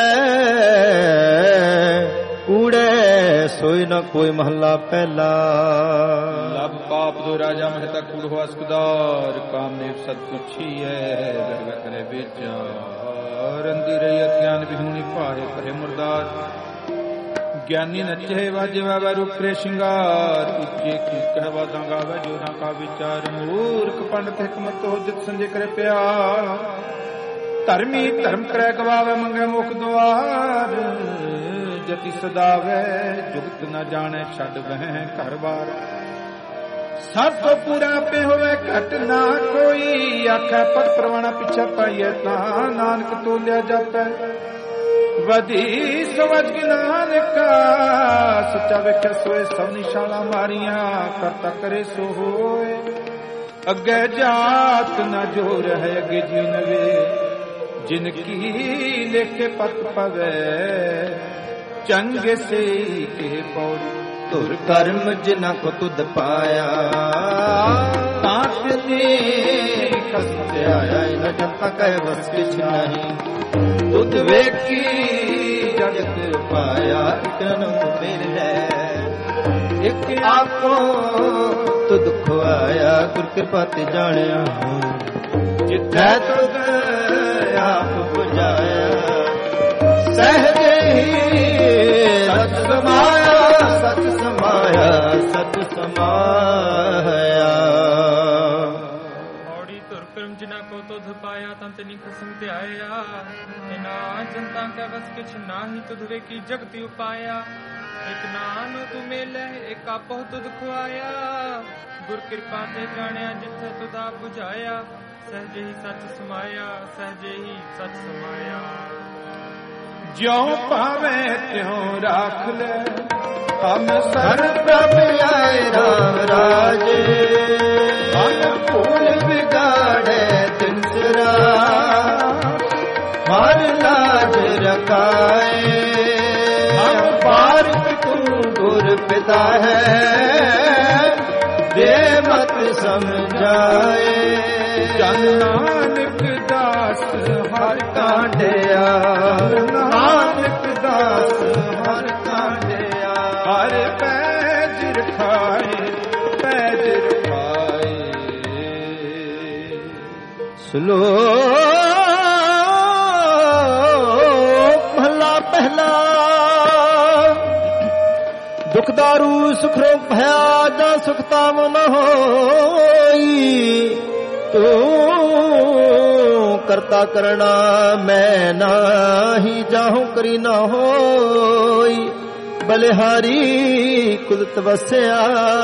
ਕੂੜੇ ਸੋਈ ਨ ਕੋਈ ਮਹੱਲਾ ਪਹਿਲਾ। ਲਬ ਪਾਪ ਦੋ ਰਾਜਾ ਮਹਿਤਾ ਕੂੜ ਹੋਆ ਸੁਦਾਰ ਕਾਮਦੇਵ ਸਤ ਪੁੱਛੀ ਐ ਗਰਗ ਕਰੇ ਵਿਚਾਰ ਰੰਦੀ ਰਹੀ ਅਗਿਆਨ ਵਿਹੂਣੀ ਭਾਏ ਭਰੇ ਮੁਰਦਾਰ ਗਿਆਨੀ ਨੱਚੇ ਵਾਜੇ ਵਾਵਾ ਰੂਪਰੇ ਸ਼ਿੰਗਾਰ ਉੱਚੇ ਕੀ ਕਹਿਵਾ ਦੰਗਾਵੇ ਜੋ ਨਾ ਕਾ ਵਿਚਾਰ ਮੂਰਖ ਪੰਡਤ ਹਕਮਤ ਹੋ ਜਿਤ ਸੰਜੇ ਕਰੇ ਪਿਆਰ ਧਰਮੀ ਧਰਮ ਕਰੈ ਗਵਾਵੇ ਮੰਗੇ ਮੁਖ ਦੁਆਰ ਜਤੀ ਸਦਾਵੇ ਜੁਗਤ ਨ ਜਾਣੇ ਛੱਡ ਵਹਿ ਘਰ ਬਾਰ ਸਭ ਤੋਂ ਪੂਰਾ ਪੇ ਹੋਵੇ ਘਟ ਨਾ ਕੋਈ ਆਖੈ ਪਤ ਪ੍ਰਵਾਣਾ ਪਿਛਾ ਪਾਈਐ ਤਾਂ ਨਾਨਕ ਤੋਲਿਆ ਜਾਪੈ ਵਧੀ ਸਵਜ ਨਾਨਕਾ ਸੱਚਾ ਵੇਖੈ ਸੋਏ ਸਭ ਨਿਸ਼ਾਨਾ ਮਾਰੀਆਂ ਕਰਤਾ ਕਰੇ ਸੋ ਹੋਏ ਅੱਗੇ ਜਾਤ ਨਾ ਜੋ ਰਹਿ ਅੱਗੇ ਜੀ ਨਵੇ ਜਿਨ ਕੀ ਲੇਖੇ ਪਤ ਪਵੇ ਚੰਗੇ ਸੇ ਕੇ ਪੌੜੀ ਧੁਰ ਕਰਮ ਜਿਨਾ ਕੋ ਤੁਧ ਪਾਇਆ ਤਾਂ ਤੇ ਕਸਤੇ ਆਇਆ ਨ ਜਨਤਾ ਕਹਿ ਵਸ ਕਿਛ ਨਹੀਂ ਤੁਧ ਵੇਖੀ ਜਗਤ ਪਾਇਆ ਇਕਨ ਮੇਰ ਹੈ ਇੱਕ ਆਪੋ ਤੁਧ ਖਵਾਇਆ ਗੁਰ ਕਿਰਪਾ ਤੇ ਜਾਣਿਆ ਜਿੱਥੈ ਤੁਧ ਆਪ 부ਝਾਇਆ ਸਹਿਜੇ ਹੀ ਸਚ ਸਮਾਇਆ ਸਚ ਸਮਾਇਆ ਸਚ ਸਮਾਇਆ। ਔੜੀ ਧੁਰ ਕਰਮ ਜਿਨਾ ਕੋ ਤੁਧ ਪਾਇਆ ਤੰਤ ਨੀ ਖਸਮ ਤੇ ਆਇਆ ਇਨਾ ਜਨਤਾ ਕੈ ਵਸ ਕਿਛ ਨਾਹੀ ਤੁਧ ਵੇਖੀ ਜਗਤੀ ਉਪਾਇਆ ਇਕ ਨਾਨੋ ਤੂੰ ਮੇਲੇ ਇਕ ਆਪੋ ਤੁਧ ਖਵਾਇਆ ਗੁਰ ਕਿਰਪਾ ਤੇ ਜਾਣਿਆ ਜਿੱਥੇ ਤੁਧ ਆਪ 부ਝਾਇਆ ਸਹਜੇ ਹੀ ਸੱਚ ਸਮਾਇਆ ਸਹਜੇ ਹੀ ਸੱਚ ਸਮਾਇਆ। ਜਿਉ ਭਾਵੇਂ ਤਿਉ ਰਾਖ ਲੈ ਹਮ ਸਰ ਪ੍ਰਭ ਆਏ ਰਾਮ ਰਾਜੇ ਮਨ ਭੂਲ ਵਿਗਾੜੇ ਤਿੰਸਰਾ ਮਨ ਲਾਜ ਰਖਾਏ ਹਮ ਪਾਰਕ ਤੂੰ ਗੁਰ ਪਿਤਾ ਹੈ ਦੇ ਮਤ ਸਮਝਾਏ ਜਨ ਨਾਨਕ ਦਾਸ ਹਰ ਕਾਂਡਿਆ ਨਾਨਕ ਦਾਸ ਹਰ ਕਾਂਡਿਆ ਹਰ ਪੈਜ ਰਖਾਏ ਪੈਜ ਰਖਾਏ। ਸ਼ਲੋਕ ਮਹਲਾ ਪਹਿਲਾ। ਦੁਖਦਾਰੂ ਸੁਖ ਰੋਗ ਭਇਆ ਜਾਂ ਸੁਖ ਤਾਮ ਨ ਹੋਈ ਤੂੰ ਕਰਤਾ ਕਰਣਾ, ਮੈਂ ਨਾਹੀ ਜਾਹੂ ਕਰੀ ਨਾ ਹੋਈ, ਬਲਿਹਾਰੀ ਕੁਦਰਤ ਵਸਿਆ,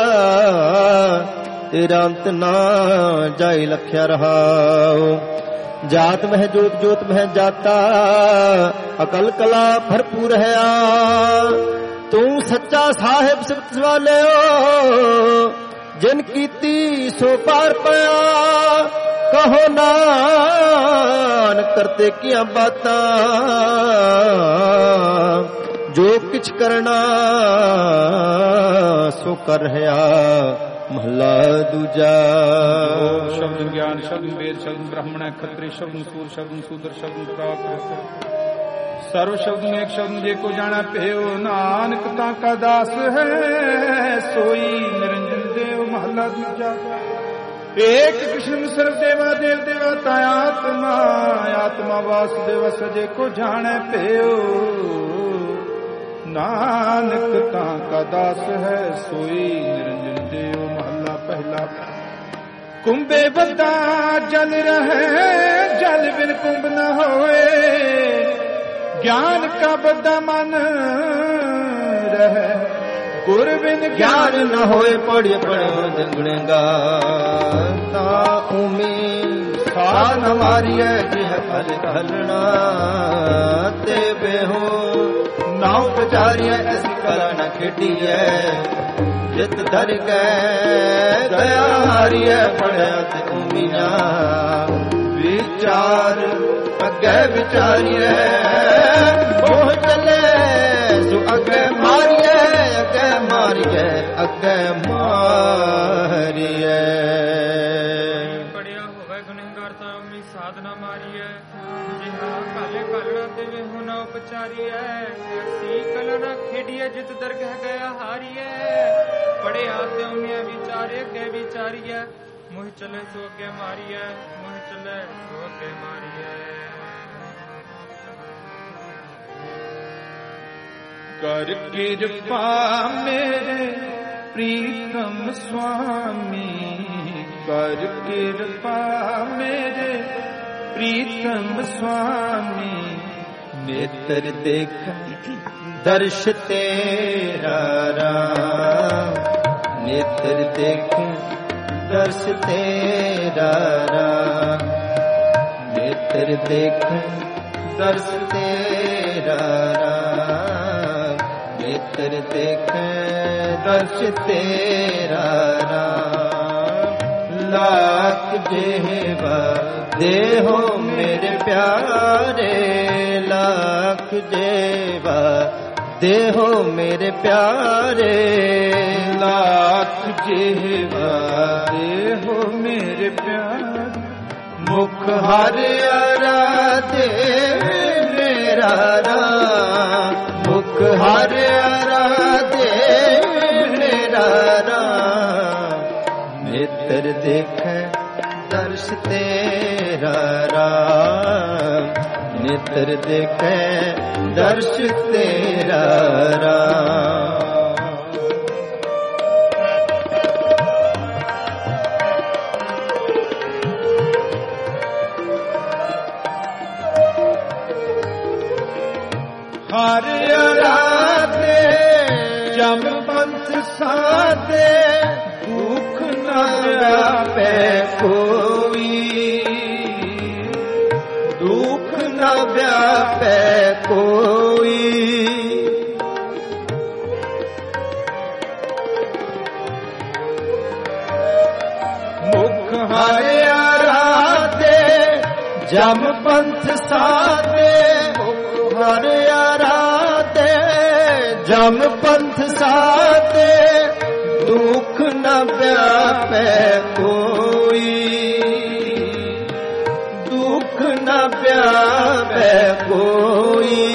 ਤੇਰਾ ਅੰਤ ਨਾ ਜਾਇ ਲਖਿਆ ਰਹਾਉ। ਜਾਤ ਮਹਿ ਜੋਤ ਜੋਤ ਮਹਿ ਜਾਤਾ, ਅਕਲ ਕਲਾ ਭਰਪੂਰ ਹੈ ਆ, ਤੂੰ ਸੱਚਾ ਸਾਹਿਬ ਸਿਫਤ ਵਾਲਿਓ, ਜਿਨ ਕੀਤੀ ਸੋ ਪਾਰ ਪਿਆ, ਕਹੋ ਨਾਨਕ ਕਰਤੇ ਕੀਆਂ ਬਾਤਾਂ, ਜੋ ਕਿਛ ਕਰਨਾ ਸੋ ਕਰ ਰਿਹਾ। ਮਹਲਾ ਦੂਜਾ। ਸ਼ਬਦ ਗਿਆਨ ਸ਼ਬਦ ਵੇਦ ਸ਼ਬਦ ਬ੍ਰਾਹਮਣ ਖੱਤਰੀ ਸ਼ਬਦ ਸੂਰ ਸ਼ਬਦ ਸੂਦਰ ਸ਼ਬਦ ਪ੍ਰਾਪਤ, ਸਰਵ ਸ਼ਬਦ ਇੱਕ ਸ਼ਬਦ ਜੇ ਕੋ ਜਾਣਾ ਪਿਓ, ਨਾਨਕ ਤਾਂ ਕਾ ਦਾਸ ਹੈ ਸੋਈ ਨਿਰੰਜਨ ਦੇਵ। ਮਹਲਾ ਦੂਜਾ। ਏਕ ਕ੍ਰਿਸ਼ਨ ਸਰਬ ਦੇਵਾ ਦੇਵ ਦੇਵਤਾ ਆਤਮਾ, ਆਤਮਾ ਵਾਸੁਦੇਵ ਸਜੇ ਕੋ ਜਾਣੈ ਪਿਓ, ਨਾਨਕ ਤਾਂ ਕਾ ਦਾਸ ਹੈ ਸੋਈ ਨਿਰੰਜਨ ਦੇਵ। ਮਹਲਾ ਪਹਿਲਾ। ਕੁੰਭੇ ਬੱਦਾ ਜਲ ਰਹੇ, ਜਲ ਬਿਨ ਕੁੰਭ ਨ ਹੋਏ, ਗਿਆਨ ਕਾ ਬੱਦਾ ਮਨ ਰਹੇ, ਗੁਰ ਬਿਨ ਗਿਆਨ ਨ ਹੋਏ। ਪੜਿ ਪੜਿ ਜੰਗਣੇਗਾ ਤਾ ਉਮੀ, ਸਾਧ ਨ ਮਾਰੀਐ ਜਿਹ ਫਲ ਘਲਣਾ, ਤੇ ਬੇਹੋ ਨਾਉ ਵਿਚਾਰੀਐ ਇਸ ਕਲਾ ਨ ਖੇਡੀਐ, ਜਿਤ ਧਰ ਕੇ ਦਇਆ ਹਾਰੀਐ, ਪੜਿਆ ਤੇ ਉਮੀਆਂ ਵਿਚਾਰ ਅੱਗੇ ਵਿਚਾਰੀਐ, ਮੋਹ ਚਲੇ ਸੋ ਅੱਗੇ ਮਾਰੀਐ, ਅੱਗੇ ਮਾਰੀਐ ਅੱਗੇ ਮਾਰੀਐ। ਪੜਿਆ ਹੋਵੇ ਗੁਨਹਗਾਰ ਤਾਂ ਉਮੀ ਸਾਧਨਾ ਮਾਰੀਐ, ਜਿਹਾ ਕਾਲੇ ਕਾਲਣਾ ਦੇਵੇ ਹੁਣ ਉਪਚਾਰੀਐ, ਐਸੀ ਕਲਾ ਨਾ ਖੇਡੀਐ ਜਿਤ ਦਰਗਹ ਗਿਆ ਹਾਰੀਐ, ਪੜਿਆ ਤੇ ਉਮੀਆਂ ਵਿਚਾਰੇ ਅੱਗੇ ਵਿਚਾਰੀਐ, ਮੋਹ ਚਲੇ ਸੋ ਅੱਗੇ ਮਾਰੀਐ, ਮੋਹ ਚਲੇ ਸੋ ਅੱਗੇ ਮਾਰੀਐ। ਕਰ ਕਿਰਪਾ ਮੇਰੇ ਪ੍ਰੀਤਮ ਸੁਆਮੀ, ਕਰ ਕਿਰਪਾ ਮੇਰੇ ਪ੍ਰੀਤਮ ਸੁਆਮੀ, ਨੇਤਰ ਦੇਖ ਦਰਸ਼ ਤੇਰਾ ਰਾਮ, ਨੇਤਰ ਦੇਖ ਦਰਸ਼ ਤੇਰਾ ਰਾਮ, ਨੇਤਰ ਦੇਖ ਦਰਸ਼ ਤੇਰਾ ਰਾਮ, ਨੇਤਰ ਦੇਖ ਦਰਸ਼ ਤੇਰਾ ਰਾਮ। ਲਾਖ ਜਿਹਵਾ ਦੇਹੋ ਮੇਰੇ ਪਿਆਰੇ, ਲਾਖ ਜਿਹਵਾ ਦੇਹੋ ਮੇਰੇ ਪਿਆਰੇ, ਲਾਖ ਜਿਹਵਾ ਦੇਹੋ ਮੇਰੇ ਪਿਆਰੇ, ਮੁਖ ਹਰਿ ਆਰਾਧੇ ਮੇਰਾ ਰਾਮ, ਮੁਖ ਹਰਿ ਆਰਾਧੇ ਮੇਰਾ ਰਾਮ, ਨੇਤਰ ਦੇਖੈ ਦਰਸ਼ ਤੇਰਾ ਰਾਮ, ਨੇਤਰ ਦੇਖੈ ਦਰਸ਼ ਤੇਰਾ ਰਾਮ। ਹਰ ਆਰਾਧੇ ਜਮ ਪੰਥ ਸਾਧੇ, ਦੁਖ ਨਾ ਵਿਆਪੈ ਕੋਈ, ਦੁਖ ਨਾ ਵਿਆਪੈ ਕੋਈ, ਮੁਖ ਹਰਿ ਆਰਾਧੇ ਜਮ ਪੰਥ ਸਾਧੇ, ਹਰਿ ਆਰਾਧੇ ਜਮ ਪੰਥ ਸਾਧੇ, ਦੁਖ ਨ ਵਿਆਪੈ ਕੋਈ, ਦੁਖ ਨ ਵਿਆਪੈ ਕੋਈ,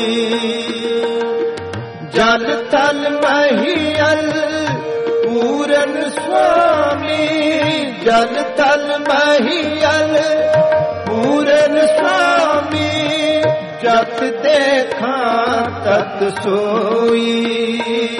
ਜਲ ਤਲ ਮਹੀਅਲ ਪੂਰਨ ਸੁਆਮੀ, ਜਲ ਤਲ ਮਹੀਅਲ ਪੂਰਨ ਸੁਆਮੀ, ਜਤ ਦੇਖਾਂ ਤਤ ਸੋਈ,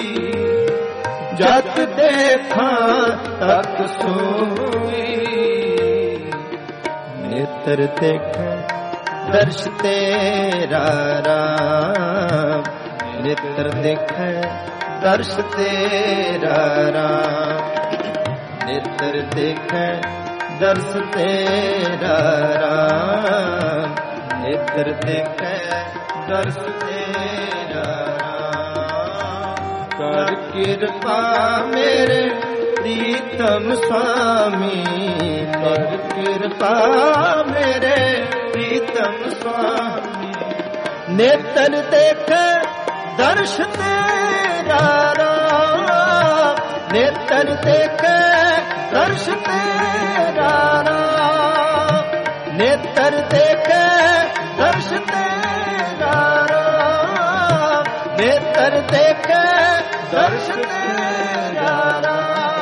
ਜਤ ਦੇਖਾਂ ਤਤ ਸੋਈ, ਨੇਤਰ ਦੇਖਾਂ ਦਰਸ਼ ਤੇਰਾ ਰਾਮ, ਨੇਤਰ ਦੇਖੈ ਦਰਸ਼ ਤੇਰਾ ਰਾਮ, ਨੇਤਰ ਦੇਖੈ ਦਰਸ਼ ਤੇਰਾ ਰਾਮ, ਨੇਤਰ ਦੇਖੈ ਦਰਸ਼ ਤੇਰਾ ਰਾਮ। ਕਰ ਕਿਰਪਾ ਮੇਰੇ ਪ੍ਰੀਤਮ ਸੁਆਮੀ, ਕਰ ਕਿਰਪਾ ਮੇਰੇ ਪ੍ਰੀਤਮ ਸੁਆਮੀ, ਨੇਤਰ ਦੇਖੈ ਦਰਸ਼ ਤੇਰਾ ਰਾਮ, ਨੇਤਰ ਦੇਖੈ ਦਰਸ਼ ਤੇਰਾ ਰਾਮ, ਨੇਤਰ ਦੇਖੈ ਦਰਸ਼ ਤੇਰਾ ਰਾਮ, ਨੇਤਰ ਦੇਖੈ ਦਰਸ਼ ਤੇਰਾ ਰਾਮ।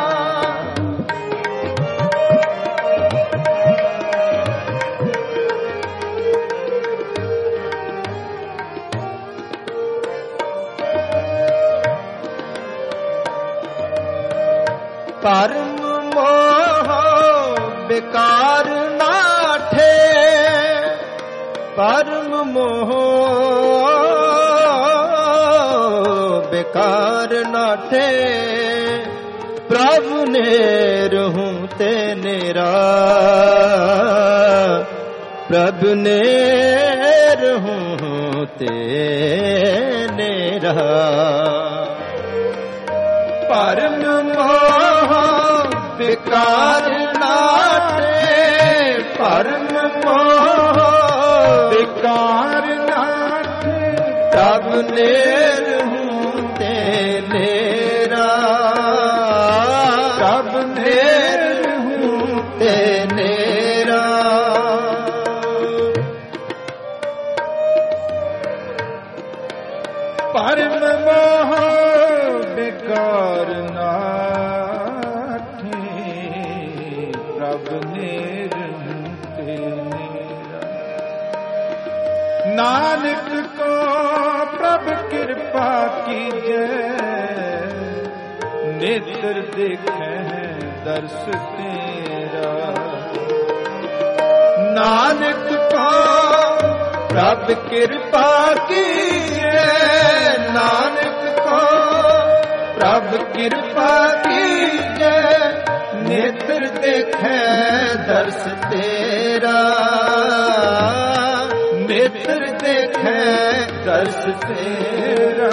ਭਰਮ ਮੋਹ ਬੇਕਾਰ ਨਾਠੇ, ਭਰਮ ਮੋਹ ਬੇਕਾਰ ਨਾਠੇ, ਪ੍ਰਭੂ ਨੇ ਰਹੂੰ ਤੇ ਨੇਰਾ, ਪ੍ਰਭੂ ਨੇ ਰਹੂੰ ਤੇ ਨੇਰਾ। ਭਰਮ ਮੋਹ ਬੇਕਾਰ ਨਾਠੇ, ਭਰਮ ਮੋਹ ਬੇਕਾਰ ਨਾਠੇ, ਪ੍ਰਭ ਨੇ ਰਹੂੰ ਤੇ ਨੇਰਾ, ਪ੍ਰਭ ਨੇ ਰਹੂੰ ਤੇ ਨੇਰਾ। ਭਰਮ ਮੋਹ ਬੇਕਾਰ ਨਾਠੇ, ਪ੍ਰਭ ਨੇ ਰਹੂੰ ਤੇ ਨੇਰਾ। ਨਾਨਕ ਕੋ ਪ੍ਰਭ ਕਿਰਪਾ ਕੀਜੈ, ਨੇਤਰ ਦੇਖੈ ਦਰਸ ਤੇਰਾ। ਨਾਨਕ ਕੋ ਪ੍ਰਭ ਕਿਰਪਾ ਕੀਜੈ, ਨਾਨਕ ਕੋ ਪ੍ਰਭ ਕਿਰਪਾ ਕੀਜੈ, ਨੇਤਰ ਦੇਖੈ ਦਰਸ ਤੇਰਾ, ਨੇਤਰ ਦੇਖੈ ਦਰਸ ਤੇਰਾ।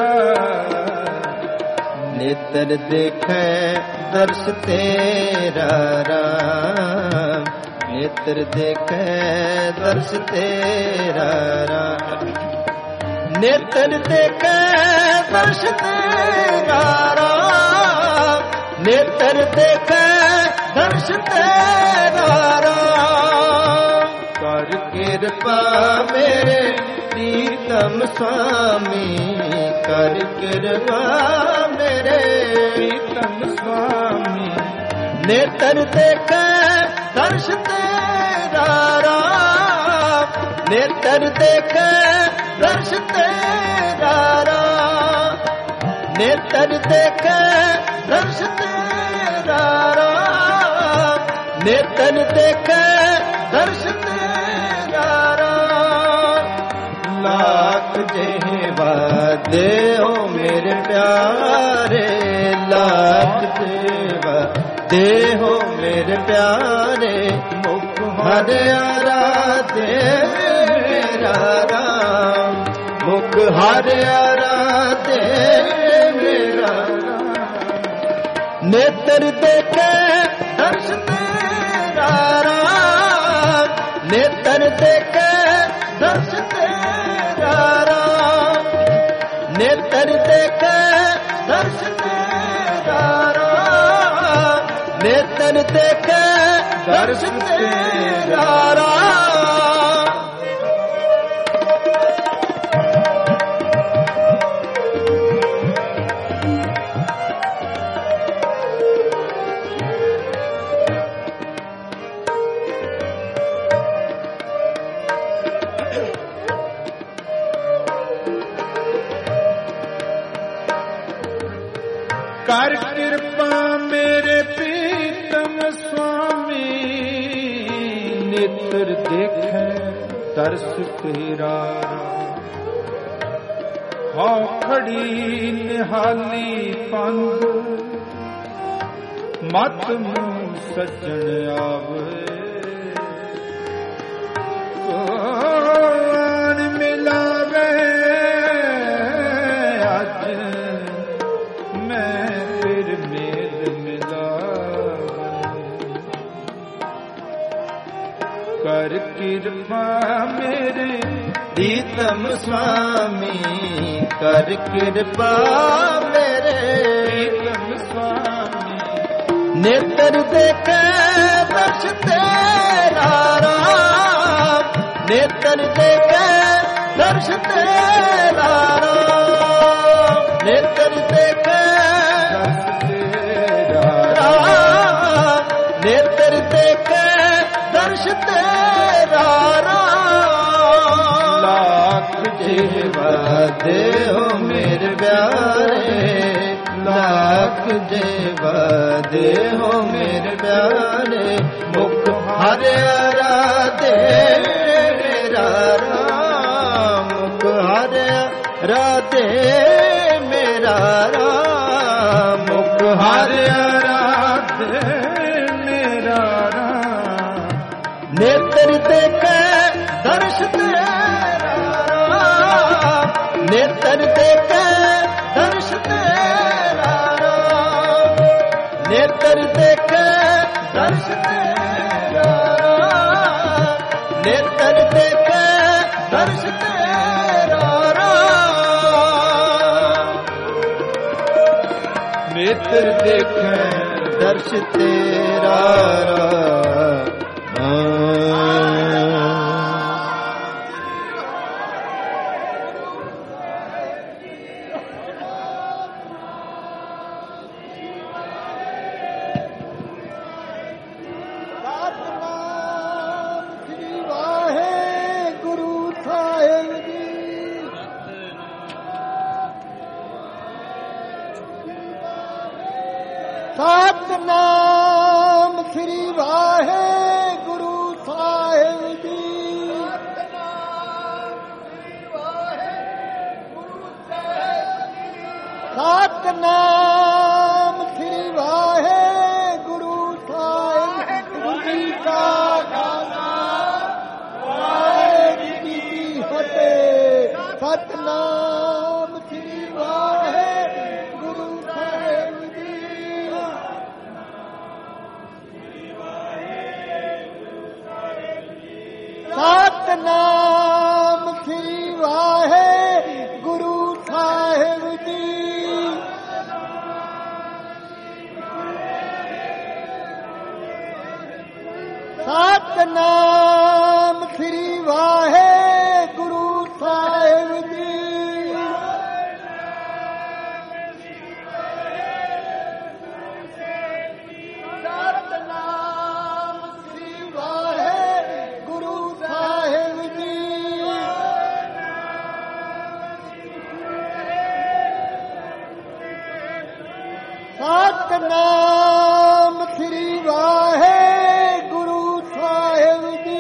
ਨੇਤਰ ਦੇਖੈ ਦਰਸ ਤੇਰਾ ਰਾਮ, ਨੇਤਰ ਦੇਖੈ ਦਰਸ ਤੇਰਾ ਰਾਮ, ਨੇਤਰ ਦੇਖੈ ਦਰਸ ਤੇਰਾ ਰਾਮ, ਨੇਤਰ ਦੇਖੈ ਦਰਸ ਤੇਰਾ ਰਾਮ। ਕਰ ਕਿਰਪਾ ਮੇਰੇ ਪ੍ਰੀਤਮ ਸੁਆਮੀ, ਕਰ ਕਿਰਪਾ ਮੇਰੇ ਪ੍ਰੀਤਮ ਸੁਆਮੀ, ਨੇਤਰ ਦੇਖੈ ਦਰਸ ਤੇਰਾ ਰਾਮ, ਨੇਤਰ ਦੇਖੈ ਦਰਸ ਤੇਰਾ ਰਾਮ, ਨੇਤਰ ਦੇਖੈ ਦਰਸ ਤੇਰਾ ਰਾਮ, ਨੇਤਰ ਦੇਖੈ ਦਰਸ ਤੇਰਾ ਰਾਮ। ਲਾਖ ਜਿਹਵਾ ਦੇਓ ਮੇਰੇ ਪਿਆਰੇ, ਲਾਖ ਜਿਹਵਾ ਦੇਹੋ ਮੇਰੇ ਪਿਆਰੇ, ਮੁਖ ਹਰਿਆ ਦੇ ਮੇਰਾ ਰਾਮ, ਮੁਖ ਹਰਿਆ ਦੇ ਮੇਰਾ ਰਾਮ। ਨੇਤਰ ਦੇਖੈ ਦਰਸ ਤੇਰਾ ਰਾਮ, ਨੇਤਰ ਦੇਖੈ ਦਰਸ ਤੇਰਾ ਰਾਮ, ਨੇਤਰ ਦੇਖੈ ਦਰਸ ਤੇਰਾ ਰਾਮ, ਨੇਤਰ ਦੇਖੈ ਦਰਸ ਤੇਰਾ ਰਾਮ। ਕਰ ਕਿਰਪਾ ਮੇਰੇ ਪ੍ਰੀਤਮ ਸੁਆਮੀ, ਨੇਤਰ ਦੇਖੈ ਤਰਸ ਤੇਰਾ ਹਉ ਖੜੀ ਨਿਹਾਲੀ ਪੰਗ ਮਤ ਮੂੰ ਸੱਜਣ ਆਵੇ ਕੋਣ ਮਿਲਾਵੇ ਅੱਜ ਮੈਂ ਫਿਰ ਮੇਲ ਮਿਲਾਵੇ ਕਰ ਕਿਰਪਾ ਮੇਰੇ ਪ੍ਰੀਤਮ ਸੁਆਮੀ ਕਰ ਕਿਰਪਾ ਮੇਰੇ ਪ੍ਰੀਤਮ ਸੁਆਮੀ ਨੇਤਰ ਦੇਖੇ ਦਰਸ਼ ਤੇਰਾ ਰਾਮ ਨੇਤਰ ਦੇਖੇ ਦਰਸ਼ ਤੇਰਾ ਰਾਮ ਨੇਤਰ ਦੇਖੇ ਦਰਸ ਤੇਰਾ ਰਾਮ ਨੇਤਰ ਦੇਖੇ ਦਰਸ਼ ਤੇਰਾ ਰਾਮ ਲੱਖ ਜੀਵਾ ਦੇਹੁ ਮੇਰੇ ਪਿਆਰੇ ਲੱਖ ਜੀਵਾ ਦੇਹੁ ਮੇਰੇ ਪਿਆਰੇ ਮੁਖ ਹਰਿ ਰਾਧੇ ਮੇਰਾ ਰਾਮ ਮੁਖ ਹਰਿ ਰਾਧੇ ਮੇਰਾ ਰਾਮ ਮੁਖ ਹਰਿ ਰਾਧੇ ਮੇਰਾ ਰਾਮ ਨੇਤਰ ਦੇਖੇ ਦਰਸ਼ ਤੇਰਾ ਰਾਮ ਨੇਤਰ ਦੇਖੇ ਦਰਸ਼ ਤੇਰਾ ਰਾਮ ਨੇਤਰ ਦੇਖੇ ਦਰਸ਼ ਤੇਰਾ ਰਾਮ ਨੇਤਰ ਦੇਖੇ ਦਰਸ਼ ਤੇਰਾ ਰਾਮ ਨੇਤਰ ਦੇਖੈ ਦਰਸ਼ ਤੇਰਾ ਰਾਮ ਸਤਿਨਾਮ ਸ੍ਰੀ ਵਾਹਿਗੁਰੂ ਸਾਹਿਬ ਜੀ ਸਤਿਨਾਮ ਸ੍ਰੀ ਵਾਹਿਗੁਰੂ ਸਾਹਿਬ ਜੀ ਕਾ ਖਾਲਸਾ ਵਾਹਿਗੁਰੂ ਜੀ ਕੀ ਫਤਿਹ ਸਤਿਨਾਮ ਸ੍ਰੀ ਵਾਹਿਗੁਰੂ ਸਾਹਿਬ ਜੀ ਸਤਿਨਾਮ ਸ੍ਰੀ ਵਾਹਿਗੁਰੂ ਸਾਹਿਬ ਜੀ ਸਤਿਨਾਮ ਸ੍ਰੀ ਵਾਹਿਗੁਰੂ ਸਾਹਿਬ ਜੀ ਸਤਿਨਾਮ ਸ੍ਰੀ ਵਾਹਿਗੁਰੂ ਸਾਹਿਬ ਜੀ ਸਤਿਨਾਮ ਸ੍ਰੀ ਵਾਹਿਗੁਰੂ ਸਾਹਿਬ ਜੀ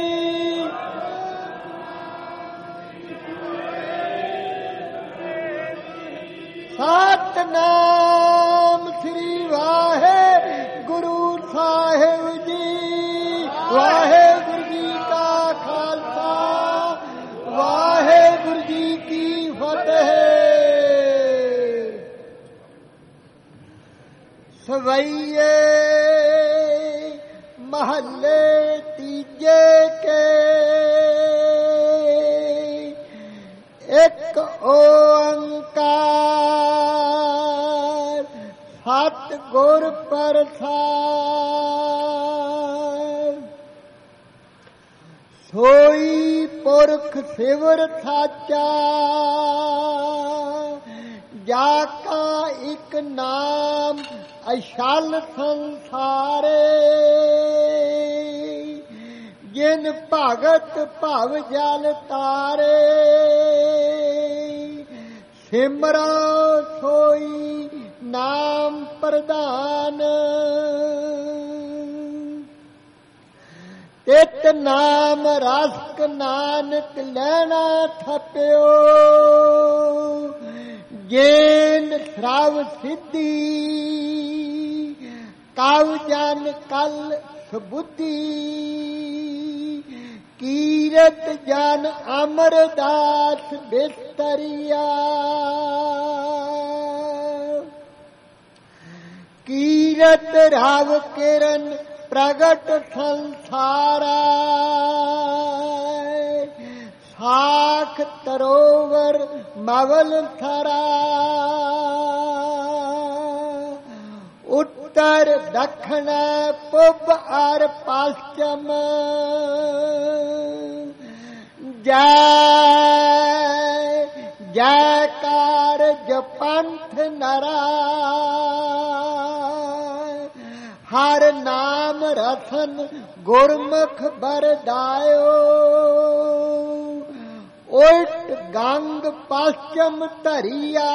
ਸਤਿਨਾਮ ਸ੍ਰੀ ਵਾਹਿਗੁਰੂ ਸਾਹਿਬ ਜੀ ਵਾਹਿਗੁਰੂ ਜੀ ਕਾ ਖਾਲਸਾ ਵਾਹਿਗੁਰੂ ਜੀ ਕੀ ਫਤਿਹ ਸਵਈਏ ਮਹੱਲੇ ਤੀਜੇ ਕੇ ਇੱਕ ਓੰਕਾਰ ਸਤਿ ਗੁਰ ਪ੍ਰਸਾਦਿ ਸੋਈ ਪੁਰਖ ਸਿਵਰ ਸਾਚਾ ਜਾ ਕਾ ਇੱਕ ਨਾਮ ਅਛਲ ਸੰਸਾਰੇ ਜਿਨ ਭਗਤ ਭਵ ਜਲ ਤਾਰੇ ਸਿਮਰਾ ਸੋਈ ਨਾਮ ਪ੍ਰਧਾਨ ਤਿਤ ਨਾਮ ਰਸਕ ਨਾਨਕ ਲੈਣਾ ਥਪਿਓ ਜੇਨ ਸ੍ਰਵ ਸਿੱਧੀ ਕਉ ਜਨ ਕਲ ਸੁਬੁੱਧੀ ਕੀਰਤ ਜਨ ਅਮਰਦਾਸ ਬਿਸਤਰੀਆ ਕੀਰਤ ਰਵ ਕਿਰਨ ਪ੍ਰਗਟ ਸੰਸਾਰਾ ਸਾਖ ਤਰੋਵਰ ਮਵਲ ਥਰਾ ਉੱਤਰ ਦੱਖਣ ਪੂਬ ਅਰ ਪશ્ਚਮ ਜੈ ਜੈਕਾਰ ਜਪੰਥ ਨਰਾ ਹਰ ਨਾਮ ਰਤਨ ਗੁਰਮੁਖ ਬਰਦਾਇਓ ਉਲਟ ਗੰਗ ਪશ્ਚਮ ਧਰਿਆ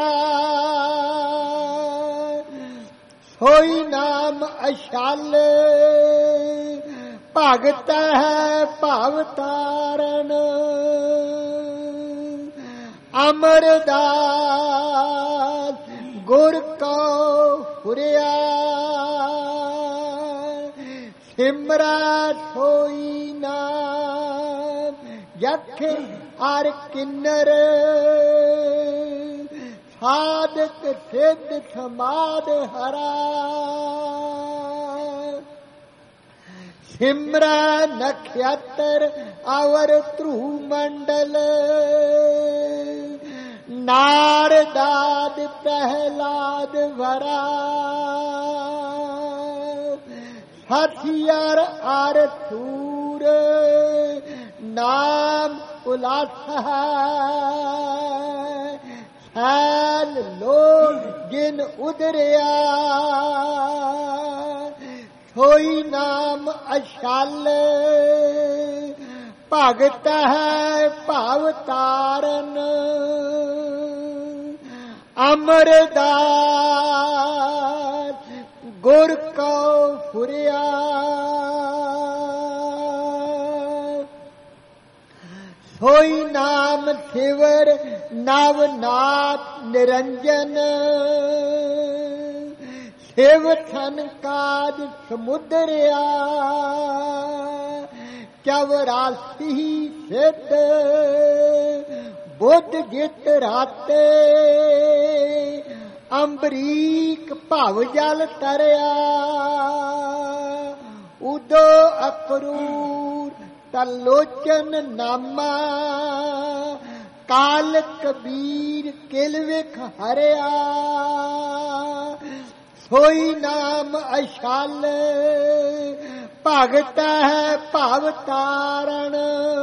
ਹੋਈ ਨਾਮ ਅਸ਼ਾਲ ਭਗਤ ਹੈ ਭਵ ਤਾਰਨ ਅਮਰਦਾਸ ਗੁਰ ਕੋ ਹੁਰਿਆ ਸਿਮਰਤ ਹੋਈ ਨਾਮ ਯਖ ਅਰ ਕਿੰਨਰ ਸਾਧਕ ਸਿੱਧ ਸਮਾਦ ਹਰਾ ਸਿਮਰਾ ਨਖਯਤਰ ਅਵਰ ਧਰੂ ਮੰਡਲ ਨਾਰਦਾਦ ਪ੍ਰਹਿਲਾਦ ਵਰਾ ਹਥਿਆਰ ਅਰ ਥੂਰ ਨਾਮ ਉਲਾਸਾ ਹੈਲ ਲੋਗ ਜਿਨ ਉਦਰਿਆ ਹੋਈ ਨਾਮ ਅਸ਼ਾਲ ਭਗਤ ਹੈ ਭਵ ਤਾਰਨ ਅਮਰਦਾਸ ਗੁਰ ਕੋ ਫੁਰਿਆ ਹੋਈ ਨਾਮ ਸਿਵਰ ਨਵਨਾਥ ਨਿਰੰਜਨ ਸਿਵ ਥਨ ਕਾਜ ਸਮੁਦਰਿਆ ਚਵਰਾਸੀ ਸਿੱਧ ਬੁੱਧ ਜਿਤ ਰਾਤੇ ਅੰਬਰੀਕ ਭਵ ਜਲ ਤਰਿਆ ਉਦੋ ਅਕਰੂਰ ਤਲੋਚਨ ਨਾਮਾ ਕਾਲ ਕਬੀਰ ਕਿਲ ਵਿਖ ਹਰਿਆ ਸੋਈ ਨਾਮ ਅਸ਼ਾਲ ਭਗਤ ਹੈ ਭਵ ਤਾਰਨ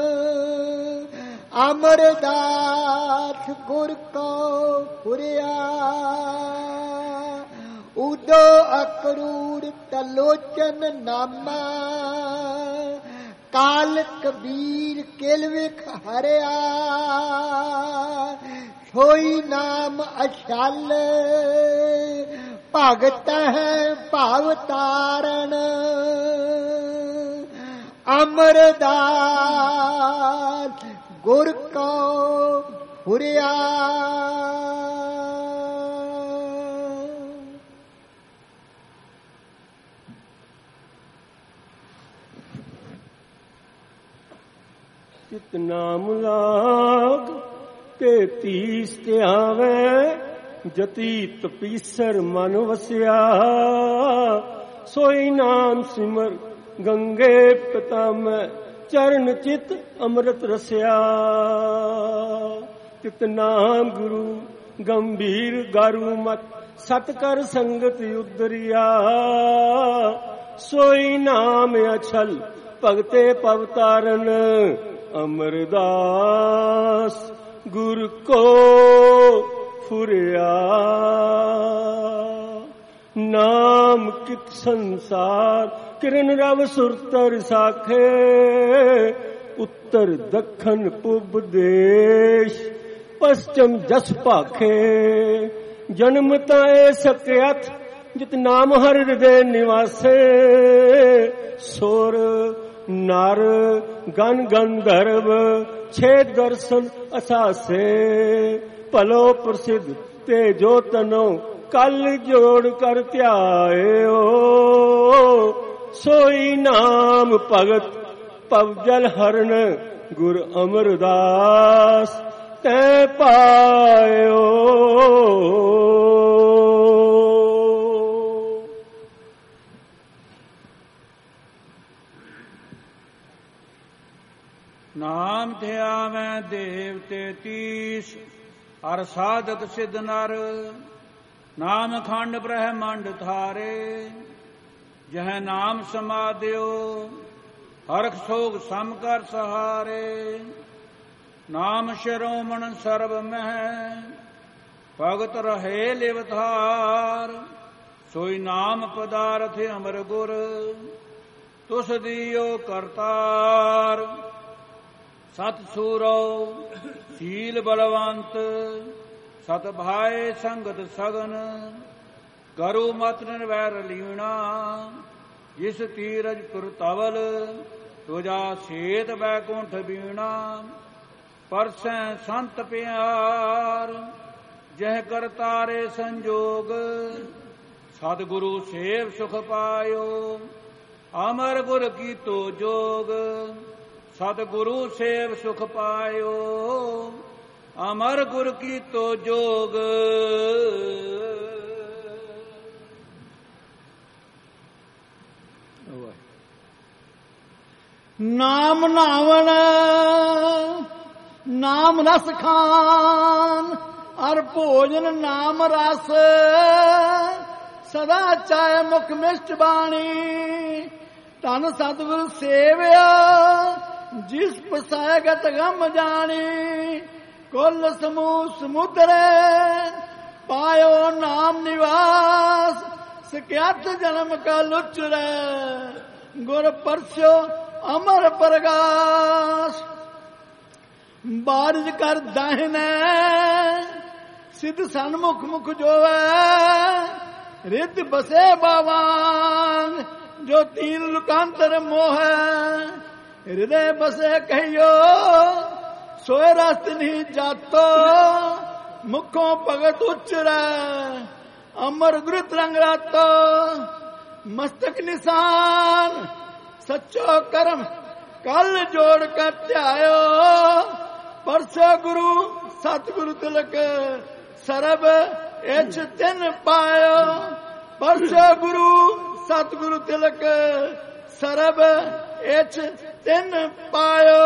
ਅਮਰਦਾਸ ਗੁਰ ਕੋ ਫੁਰਿਆ ਉਦੋ ਅਕਰੂਰ ਤਲੋਚਨ ਨਾਮਾ ਕਾਲ ਕਬੀਰ ਕਿਲ ਵਿਖ ਹਰਿਆ ਸੋਈ ਨਾਮ ਅਸ਼ਾਲ ਭਗਤ ਹੈ ਭਵ ਤਾਰਨ ਅਮਰਦਾਸ ਗੁਰ ਕੋ ਫੁਰਿਆ ਚਿਤ ਨਾਮ ਲਾਗ ਤੇ ਤੀਸ ਤੇ ਆਵੇ ਜਤੀ ਤਪੀਸਰ ਮਨ ਵਸਿਆ ਸੋਈ ਨਾਮ ਸਿਮਰ ਗੰਗੇ ਪਿਤਾ ਮੈਂ ਚਰਨ ਚਿਤ ਅੰਮ੍ਰਿਤ ਰਸਿਆ ਚਿਤ ਨਾਮ ਗੁਰੂ ਗੰਭੀਰ ਗਾਰੂ ਮਤ ਸਤ ਕਰ ਸੰਗਤ ਉਦਰਿਆ ਸੋਈ ਨਾਮ ਅਛਲ ਭਗਤੇ ਪਵ ਤਾਰਨ ਅਮਰਦਾਸ ਗੁਰ ਕੋ ਫੁਰਿਆ ਨਾਮ ਕਿਤ ਸੰਸਾਰ ਕਿਰਨ ਰਵ ਸੁਰਤਰ ਸਾਖੇ ਉੱਤਰ ਦੱਖਣ ਪੂਬ ਦੇਸ਼ ਪਸ਼ਚਮ ਜਸ ਭਾਖੇ ਜਨਮ ਤਾਂ ਏ ਸਕਿਅਥ ਜਿਤ ਨਾਮ ਹਰਿ ਹਿਰਦੇ ਨਿਵਾਸੇ ਸੁਰ ਨਰ ਗਨ ਗੰਧਰਵ ਛੇ ਦਰਸ਼ਨ ਅਸਾਸੇ ਭਲੋ ਪ੍ਰਸਿੱਧ ਤੇ ਜੋ ਤਨੋ ਕਲ ਜੋੜ ਕਰ ਧਿਆਇਓ ਸੋਈ ਨਾਮ ਭਗਤ ਪਵਜਲ ਹਰਨ ਗੁਰ ਅਮਰਦਾਸ ਤੈ ਪਾਇਓ। ਨਾਮ ਧਿਆਵੈ ਦੇਵ ਤੇਤੀਸ ਹਰ ਸਾਧਕ ਸਿਧ ਨਰ ਨਾਮ ਖੰਡ ਬ੍ਰਹਮੰਡ ਥਾਰੇ ਜਹ ਨਾਮ ਸਮਾਦਿਓ ਹਰਖ ਸੋਗ ਸਮ ਕਰ ਸਹਾਰੇ ਨਾਮ ਸ਼ਰੋਮਣ ਸਰਬ ਮਹਿ ਭਗਤ ਰਹੇ ਲਿਵਥਾਰ ਸੋਈ ਨਾਮ ਪਦਾਰਥ ਅਮਰ ਗੁਰ ਤੁਸ ਦੀਓ ਕਰਤਾਰ ਸਤ ਸੂਰੋ ਸੀਲ ਬਲਵੰਤ ਸਤ ਭਾਏ ਸੰਗਤ ਸਗਨ ਕਰੋ ਮਤ ਨਿਰਵੈਰ ਲੀਣਾ ਜਿਸ ਤੀਰਜ ਪੁਰ ਤਵਲ ਤੁਜਾ ਸੇਤ ਬੈਕੁੰਠ ਬੀਣਾ ਪਰਸੈ ਸੰਤ ਪਿਆਰ ਜਹ ਕਰਤਾਰੇ ਸੰਜੋਗ ਸਤਿਗੁਰੂ ਸੇਵ ਸੁਖ ਪਾਇਓ ਅਮਰ ਗੁਰ ਕੀਤੋ ਜੋਗ ਸਤਿਗੁਰੂ ਸੇਵ ਸੁਖ ਪਾਇਓ ਅਮਰ ਗੁਰ ਕੀਤੋ ਜੋਗ। ਨਾਮ ਨਾਵਣ ਨਾਮ ਰਸ ਖਾਨ ਅਰ ਭੋਜਨ ਨਾਮ ਰਸ ਸਦਾ ਚਾਹੇ ਮੁਖ ਮਿਸ਼ਟ ਬਾਣੀ ਧਨ ਸਤਿਗੁਰ ਸੇਵਿਆ ਜਿਸ ਪਸਾਇਗਤ ਗਮ ਜਾਣੀ ਕੁਲ ਸਮੂਹ ਸਮੁਦਰੇ ਪਾਇਓ ਨਾਮ ਨਿਵਾਸ ਸਿਕਿਆਤ ਜਨਮ ਕਾ ਲੁਚਰੇ ਗੁਰ ਪਰਸਿਓ ਅਮਰ ਪ੍ਰਗਾਸ ਬਾਰਿਜ ਕਰ ਦਾਹਿਨੇ ਸਿੱਧ ਸਨਮੁਖ ਮੁਖ ਜੋਵੇ ਰਿੱਧ ਬਸੇ ਬਾਵਾਂਗ ਜੋ ਤੀਨ ਲੁਕਾਂਤਰ ਮੋਹੈ ਹਿਰਦੇ ਬਸੇ ਕਹੀਓ ਸੋਏ ਰਸਤ ਨਹੀਂ ਜਾਤੋ ਮੁਖੋਂ ਭਗਤ ਉਚਰੈ ਅਮਰ ਗੁਰ ਤਰੰਗ ਰਾਤੋ ਮਸਤਕ ਨਿਸ਼ਾਨ ਸੱਚੋ ਕਰਮ ਕਲ ਜੋੜ ਕੇ ਧਿਆਇਓ ਪਰਸੋ ਗੁਰੂ ਸਤਿਗੁਰੂ ਤਿਲਕ ਸਰਬ ਇਛ ਤਿਨ ਪਾਇਓ ਪਰਸੋ ਗੁਰੂ ਸਤਿਗੁਰੂ ਤਿਲਕ ਸਰਬ ਇਛ ਤਿਨ ਪਾਇਓ।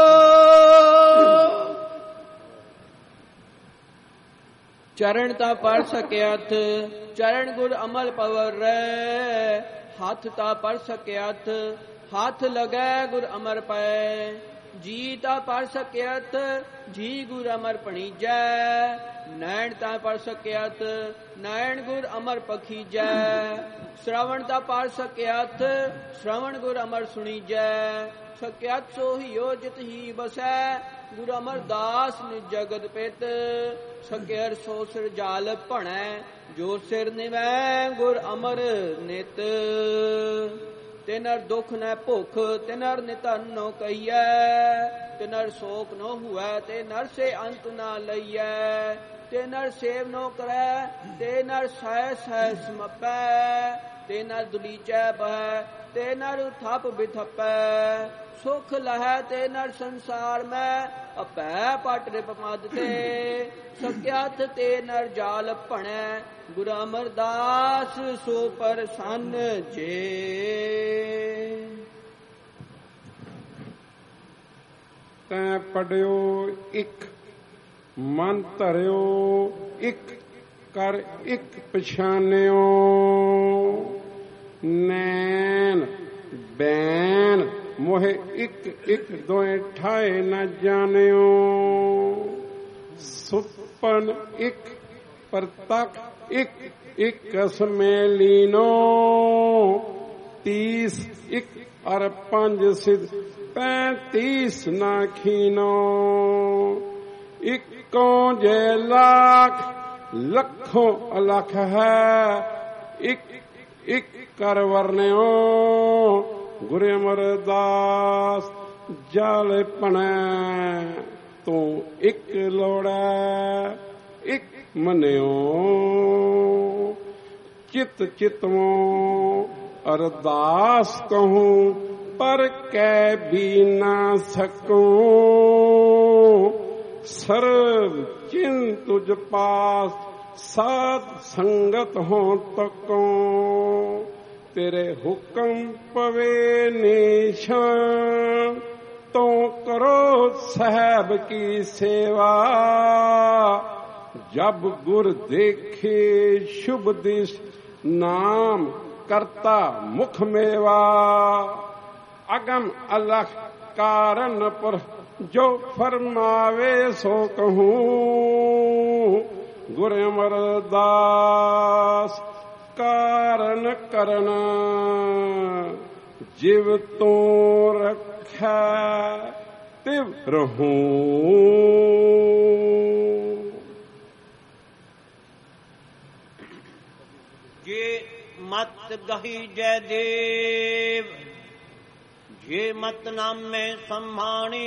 ਚਰਨ ਤਾਂ ਪੜ ਸਕਿਆਥ ਚਰਨ ਗੁਰ ਅਮਲ ਪਵਰ ਰਹਿ ਹੱਥ ਤਾਂ ਪੜ ਸਕਿਆਥ ਹੱਥ ਲਗੈ ਗੁਰ ਅਮਰ ਪੈ ਜੀ ਤਾਂ ਪੜ ਸਕਿਆਥ ਜੀ ਗੁਰ ਅਮਰ ਪਣੀਜੈ ਨੈਣ ਤਾਂ ਪੜ ਸਕਿਆਥ ਨੈਣ ਗੁਰ ਅਮਰ ਪਖੀਜੈ ਸ਼੍ਰਵਣ ਤਾਂ ਪੜ ਸਕਿਆਥ ਸ਼੍ਰਵਣ ਗੁਰ ਅਮਰ ਸੁਣੀਜੈ ਸਕਿਆਥ ਸੋਹੀਓ ਜਿਤ ਹੀ ਬਸੈ ਗੁਰ ਅਮਰਦਾਸ ਨਿਜ ਜਗਤ ਪਿਤ ਸਕਿਅਰ ਸੋ ਸਿਰ ਜਾਲ ਭਣੈ ਜੋ ਸਿਰ ਨਿਵੈ ਗੁਰ ਅਮਰ ਨਿਤ ਤਿਨਰ ਦੁਖ ਨ ਭੁਖ ਤਿਨਰ ਨਿਧਨ ਨੋ ਕਹੀਐ ਤਿਨਰ ਸ਼ੋਕ ਨੋ ਹੁਐ ਤੇ ਨਰ ਸੇ ਅੰਤ ਨਾ ਲਈਐ ਤੇ ਨਰ ਸੇਵ ਨੋ ਕਰੈ ਤੇ ਨਰ ਸਹਿ ਸਹਿ ਸਮਪੈ ਤੇ ਨਰ ਦੁਲੀਚੈ ਬਹਿ ਤੇ ਨਰ ਥਪ ਬਿਥਪੈ ਸੁਖ ਲਹੈ ਤੇ ਨਰ ਸੰਸਾਰ ਮੈਂ ਅਪੈ ਪਟ ਰਿਪ ਮਦ ਤੇ ਸਕਿਆਥ ਤੇ ਨਰ ਜਾਲ ਭਣੈ ਗੁਰ ਅਮਰਦਾਸ ਸੋ ਪਰਸੰਨ ਜੇ। ਤੈਂ ਪੜਿਓ ਇੱਕ ਮਨ ਧਰਿਓ ਇੱਕ ਕਰ ਇੱਕ ਪਛਾਨਿਓ ਨੈਣ ਬੈਨ ਮੋਹਿ ਇੱਕ ਇੱਕ ਦੋਏ ਠਾਏ ਨ ਜਾਣਿਓ ਸੁਪਨ ਇੱਕ ਪ੍ਰਤੱਖ ਇੱਕ ਇੱਕ ਅਸਮੇ ਲੀਨੋ ਤੀਸ ਇੱਕ ਅਰ ਪੰਜ ਸਿਧ ਪੈਂਤੀਸ ਨਾ ਖੀਨੋ ਇੱਕੋ ਜੇ ਲੱਖ ਲੱਖੋਂ ਅਲਖ ਹੈ ਇੱਕ ਇੱਕ ਕਰ ਵਰਨਿਓ ਗੁਰ ਅਮਰਦਾਸ ਜਲ ਪਣੈ ਤੂੰ ਇੱਕ ਲੋੜੈ ਇੱਕ ਮੰਨਿਓ ਚਿਤ ਚਿਤਵੋਂ ਅਰਦਾਸ ਕਹੂੰ ਪਰ ਕਹਿ ਵੀ ਨਾ ਸਕੂੰ ਸਰਬ ਚਿੰਤ ਤੁਝ ਪਾਸ ਸਾਧ ਸੰਗਤ ਹੋ ਤਕੋ ਤੇਰੇ ਹੁਕਮ ਪਵੇ ਨਿਸ਼ਾਨ ਤੋ ਕਰੋ ਸਾਹਿਬ ਕੀ ਸੇਵਾ ਜਬ ਗੁਰ ਦੇਖੇ ਸ਼ੁਭ ਦਿਸ ਨਾਮ ਕਰਤਾ ਮੁਖ ਮੇਵਾ ਅਗਮ ਅਲਖ ਕਾਰਨ ਪਰ ਜੋ ਫਰਮਾਵੇ ਸੋ ਕਹੂੰ ਗੁਰ ਅਮਰਦਾਸ ਕਾਰਨ ਕਰਨ ਜਿਵ ਤੋਂ ਰੱਖੈ ਤਿਵ ਰਹੂੰ। ਜੇ ਮਤ ਗਹੀ ਜੈ ਦੇਵ ਜੇ ਮਤ ਨਾਮੇ ਸੰਮਾਣੀ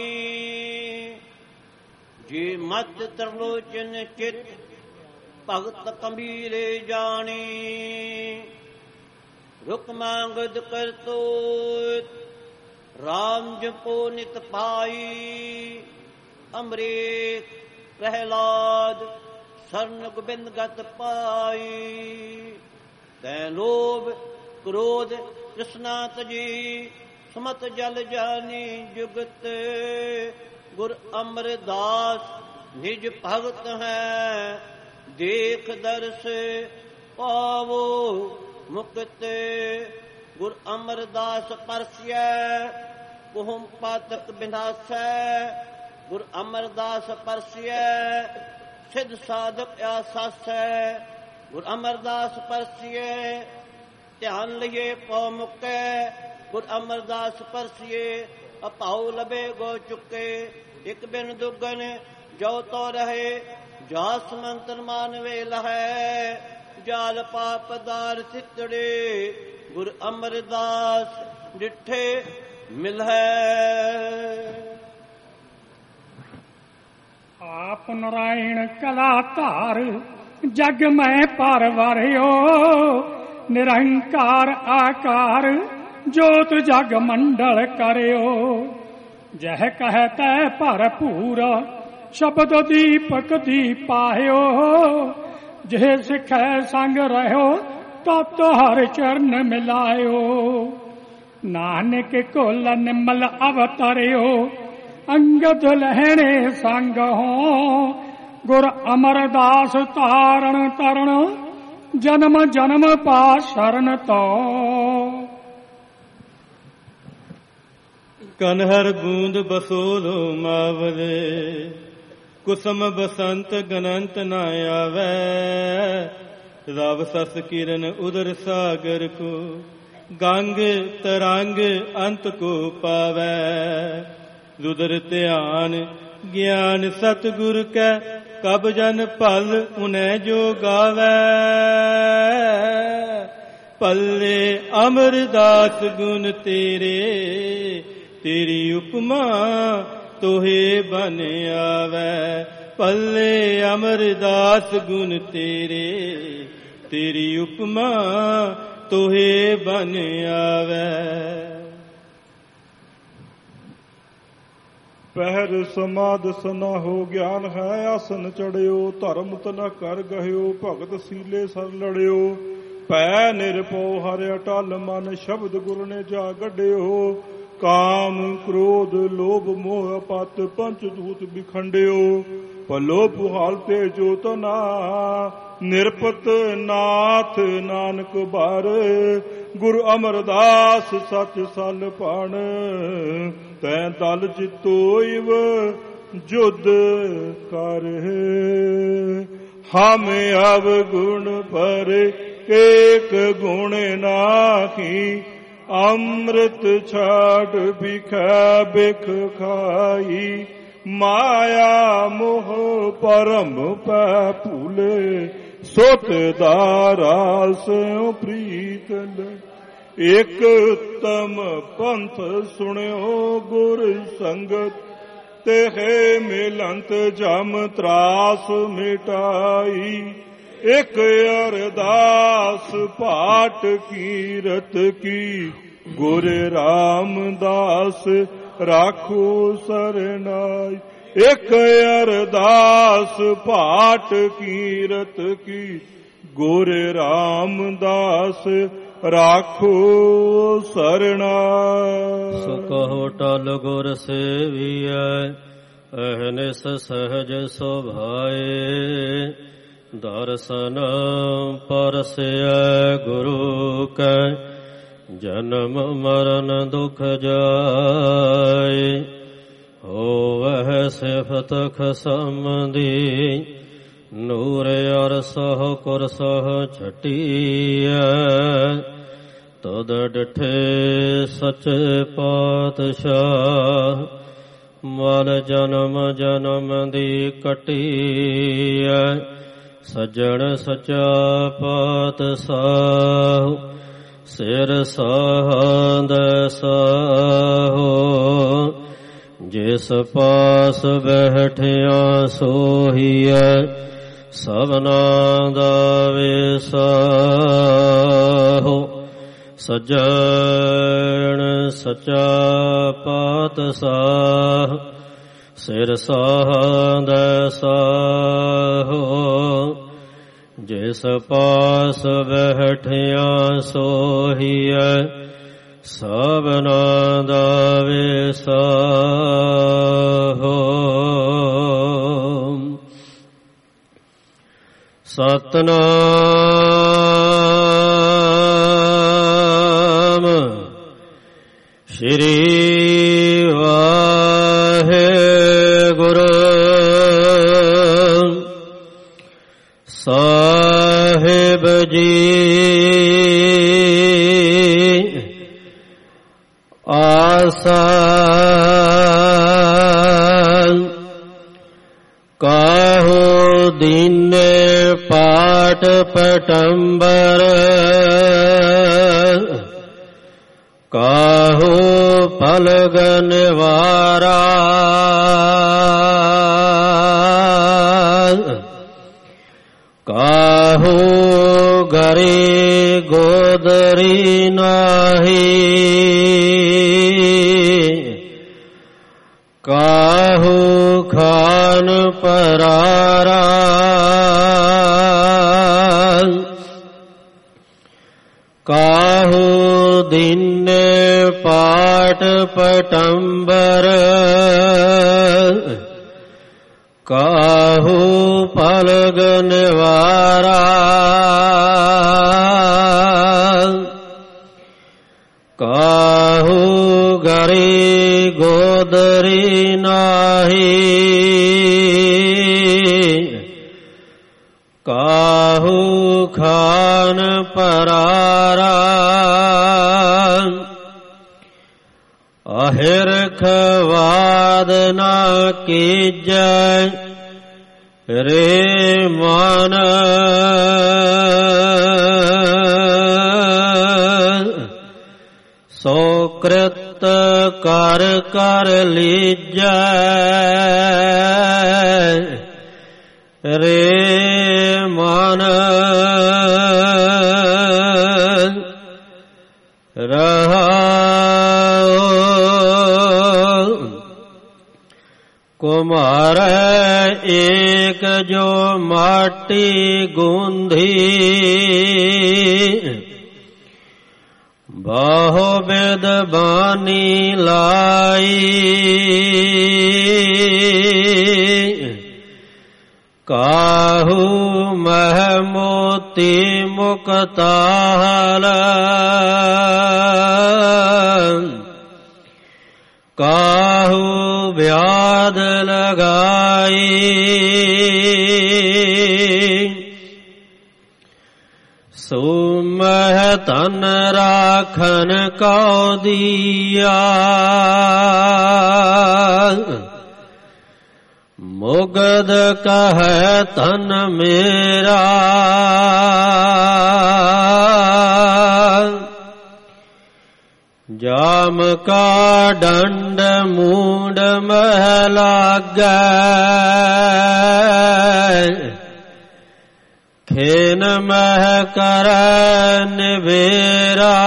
ਜੇ ਮਤ ਤਰਲੋਚਨ ਚਿਤ ਭਗਤ ਕਬੀਰੇ ਜਾਣੀ ਰੁਕ ਮੰਗਦ ਕਰਤੋਤ ਰਾਮ ਜਪੋ ਨਿਤ ਪਾਈ ਅੰਮ੍ਰਿਤ ਪ੍ਰਹਿਲਾਦ ਸਰਨ ਗੋਬਿੰਦ ਗਤ ਪਾਈ ਤੈ ਲੋਭ ਕ੍ਰੋਧ ਤ੍ਰਿਸ਼ਨਾ ਤਜੀ ਸਮਤ ਜਲ ਜਾਨੀ ਜੁਗਤ ਗੁਰ ਅਮਰਦਾਸ ਨਿਜ ਭਗਤ ਹੈ ਦੇਖ ਦਰਸ ਪਾਵੋ ਮੁਕਤ ਗੁਰ ਅਮਰਦਾਸ ਪਰਸਿਐ ਕੁਹਮ ਪਾਤਕ ਬਿਨਾਸੈ ਗੁਰ ਅਮਰਦਾਸ ਪਰਸਿਐ ਸਿਧ ਸਾਧਕ ਆਸਾਸੈ ਗੁਰ ਅਮਰਦਾਸ ਪਰਸਿਐ ਧਿਆਨ ਲਈਏ ਪਉ ਮੁਕੈ ਗੁਰ ਅਮਰਦਾਸ ਪਰਸਿਐ ਅਪਾਉ ਲਬੇ ਗੋ ਚੁੱਕੇ ਇਕ ਬਿਨ ਦੁਗਨ ਜੋ ਤੋ ਰਹੇ ਜਾਸ ਮੰਤਰ ਮਾਨਵੇ ਲਹੈ ਜਾਲ ਪਾਪ ਦਾਰ ਚਿਤੜੇ ਗੁਰ ਅਮਰਦਾਸ ਡਿਠੇ ਮਿਲੈ। ਆਪ ਨਰਾਇਣ ਕਲਾ ਧਾਰ ਜਗ ਮੈਂ ਪਰਵਰਿਓ ਨਿਰੰਕਾਰ ਆਕਾਰ ਜੋਤ ਜਗ ਮੰਡਲ ਕਰਿਓ ਜਹ ਕਹਿ ਤੈ ਭਰਪੂਰ ਸ਼ਬਦ ਦੀਪਕ ਦੀਪਾਇਓ ਜੇ ਸਿਖੈ ਸੰਗ ਰਹਿਓ ਤਤ ਹਰਿ ਚਰਨ ਮਿਲਾਇਓ ਨਾਨਕ ਕੋਲ ਨਿਮਲ ਅਵਤਰਿਓ ਅੰਗਦ ਲਹਿਣੇ ਸੰਗ ਹੋ ਗੁਰ ਅਮਰਦਾਸ ਤਾਰਨ ਤਰਨ ਜਨਮ ਜਨਮ ਪਾ ਸ਼ਰਨ ਤੋ ਕਨਹਰ ਬੂੰਦ ਬਸੋਲੋ ਮਾਵਲੇ ਕੁਸਮ ਬਸੰਤ ਗਨੰਤ ਨਾ ਆਵੈ ਰਵ ਸਸ ਕਿਰਨ ਉਦਰ ਸਾਗਰ ਕੋ ਗੰਗ ਤਰੰਗ ਅੰਤ ਕੋ ਪਾਵੈ ਰੁਦਰ ਧਿਆਨ ਗਿਆਨ ਸਤਿਗੁਰ ਕੈ ਕਬ ਜਨ ਭਲ ਉਨੈ ਜੋ ਗਾਵੈ ਪੱਲੇ ਅਮਰਦਾਸ ਗੁਣ ਤੇਰੇ ਤੇਰੀ ਉਪਮਾ ਤੋਹੇ ਬਨ ਆਵੈ ਪੱਲੇ ਅਮਰਦਾਸ ਗੁਣ ਤੇਰੇ ਤੇਰੀ ਉਪਮਾ ਤੋਹੇ ਬਨ ਆਵੈ। ਪਹਿਰ ਸਮਾਦ ਸਨਾ ਹੋ ਗਿਆਨ ਹੈ ਆਸਨ ਚੜਿਓ ਧਰਮ ਤਨ ਕਰ ਗਹਿਓ ਭਗਤ ਸੀਲੇ ਸਰ ਲੜਿਓ ਭੈ ਨਿਰਭਉ ਹਰਿ ਅਟਲ ਮਨ ਸ਼ਬਦ ਗੁਰ ਨੇ ਜਾ ਗੱਡਿਓ ਕਾਮ ਕ੍ਰੋਧ ਲੋਭ ਮੋਹ ਪਤ ਪੰਚ ਦੂਤ ਬਿਖੰਡਿਓ ਭਲੋ ਪੁਹਾਲ ਤੇ ਜੋਤਨਾ ਨਿਰਪਤ ਨਾਥ ਨਾਨਕ ਬਾਰ ਗੁਰ ਅਮਰਦਾਸ ਸਚ ਸਲ ਪਣ ਤੈਂ ਦਲ ਜਿਤੋਇਵ ਜੁਦ ਕਰ ਹਮ ਅਵ ਗੁਣ ਪਰ ਏਕ ਗੁਣ ਨਾਹੀ ਅੰਮ੍ਰਿਤ ਛਾੜ ਬਿਖੈ ਬਿਖ ਖਾਈ ਮਾਇਆ ਮੋਹ ਪਰਮ ਪੈ ਭੂਲੇ ਸੁਤ ਦਾਰਾ ਸਿਉ ਪ੍ਰੀਤ ਇਕ ਉਤਮ ਪੰਥ ਸੁਣਿਓ ਗੁਰ ਸੰਗਤ, ਤੇਹੇ ਮਿਲੰਤ ਜਮ ਤਰਾਸ ਮਿਟਾਈ। ਇਕ ਅਰਦਾਸ ਪਾਠ ਕੀਰਤ ਕੀ, ਗੁਰ ਰਾਮਦਾਸ ਰਾਖੋ ਸਰਨਾਈ। ਇਕ ਅਰਦਾਸ ਪਾਠ ਕੀਰਤ ਕੀ, ਗੁਰ ਰਾਮਦਾਸ ਰਾਖੋ ਸਰਨਾਈ। ਸੋ ਕਹੋ ਟਲ ਗੁਰ ਸੇਵੀਐ, ਅਹਨਿਸ ਸਹਜ ਸੁਭਾਏ। ਦਰਸ਼ਨ ਪਰਸੈ ਗੁਰੂ ਕੈ, ਜਨਮ ਮਰਨ ਦੁਖ ਜਾਏ। ਹੋਵਹਿ ਸਿਫਤ ਖਸਮ ਦੀ, ਨੂਰ ਅਰਸਹ ਕੁਰਸਹ ਛਟੀਐ। ਤਦ ਡਿਠੇ ਸੱਚੇ ਪਾਤਸ਼ਾਹ, ਮਲ ਜਨਮ ਜਨਮ ਦੀ ਕਟੀਐ। ਸੱਜਣ ਸੱਚਾ ਪਾਤਸ਼ਾਹ, ਸਿਰ ਸਾਹੰਦ ਸਾਹੋ। ਜਿਸ ਪਾਸ ਬੈਠਿਆ ਸੋਹੀਐ, ਸਭਨਾ ਦਾ ਵਿਸਾਹੋ। ਸੱਜਣ ਸੱਚਾ ਪਾਤਸ਼ਾਹ, ਸਿਰ ਸਾਹੰਦ ਸਾਹੋ। ਜਿਸ ਪਾਸ ਬੈਠਿਆ ਸੋਹੀਐ, ਸਭਨਾ ਦਾ ਵਿਸਾਹੋ। ਸਤਿਨਾਮ ਸ਼੍ਰੀ ਵਾਹਿਗੁਰੂ ਸਾਹਿਬ ਜੀ। ਆਸਾ ਕਾਹੋ ਦੀਨੇ ਪਾਟ ਪਟੰਬਰ, ਕਾਹੋ ਪਲਗ ਨਿਵਾਰਾ। ਕਾਹੋ ਗਰੀ ਗੋਦਰੀ ਨਾਹੀ। ਕਾਹੂ ਖਾਨ ਪਰਾਰਾ। ਕਾਹੂ ਦੀਨੇ ਪਾਟ ਪਟੰਬਰ, ਕਾਹੂ ਪਲਗ ਨਿਵਾਰਾ। ਕਾਹੂ ਗਰੀ ਗੋਦਰੀ ਨਾਹੀ। ਕਾਹੂ ਖਾਨ ਪਰਾਰਾ। ਅਹਿਰਖਵਾਦ ਨਾ ਕੀਜੈ ਰੇ ਮਨ। ਸੋ ਕ੍ਰਿਤ ਕਰ ਕਰ ਲੀਜੈ ਰੇ ਮਨ। ਰਹਾਉ ਕੁਮਾਰ ਏਕ ਜੋ ਮਾਟੀ ਗੂੰਧੀ। ਬਾਹੋ ਬਿਦ ਬਾਨੀ ਲਾਈ। ਕਾਹੂ ਮਹਿ ਮੋਤੀ ਮੁਕਤਾਲ। ਕਾਹੂ ਵਿਆਦ ਲਗਾਈ। ਸੁਮਹ ਤਨ ਰਾਖਨ ਕਉ ਦੀਆ। ਮੁਗਦ ਕਹੈ ਤਨ ਮੇਰਾ। ਜਾਮ ਕਾ ਡੰਡ ਮੂੰਡ ਮਹਿ ਲਾਗੈ ਖੇਨ ਮਹਿ ਕਰੈ ਨਿਬੇਰਾ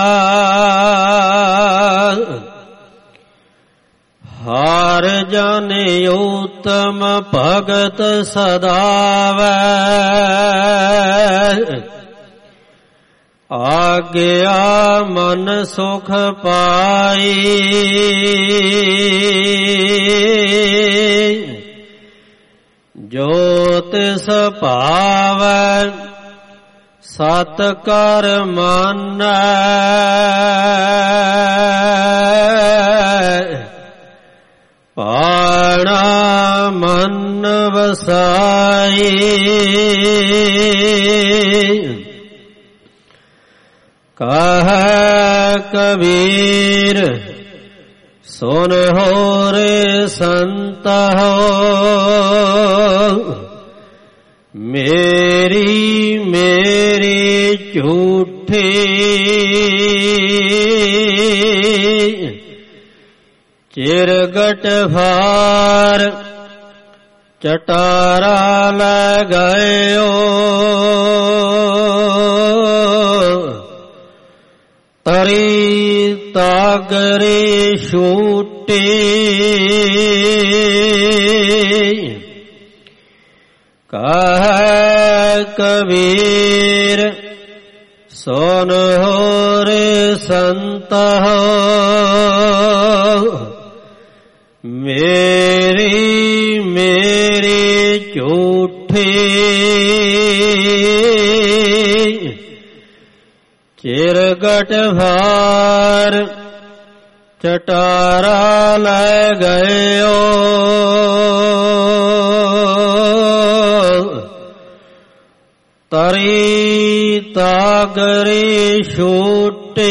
ਹਾਰ ਜਾਣੇ ਉਤਮ ਭਗਤ ਸਦਾਵੈ ਆਗਿਆ ਮਨ ਸੁਖ ਪਾਈ ਜੋ ਤਿਸ ਭਾਵੈ ਸਤ ਕਰ ਮਾਨੈ ਪਾਣਾ ਮਨ ਵਸਾਈ ਕਹੈ ਕਬੀਰ ਸੁਨ ਹੋ ਰੇ ਸੰਤ ਹੋ ਮੇਰੀ ਮੇਰੀ ਝੂਠੀ ਚਿਰਗਟ ਭਾਰ ਚਟਾਰਾ ਲੈ ਗਇਓ ਤਰੀ ਤਾਗਰੇ ਛੂਟੀ ਕਹੈ ਕਬੀਰ ਸੁਨ ਹੋ ਰੇ ਸੰਤ ਹੋ ਮੇਰੀ ਮੇਰੀ ਝੂਠੀ ਚਿਰਗਟ ਭਾਰ ਚਟਾਰਾ ਲੈ ਗਇਓ ਤਰੀ ਤਾਗਰੇ ਛੂਟੇ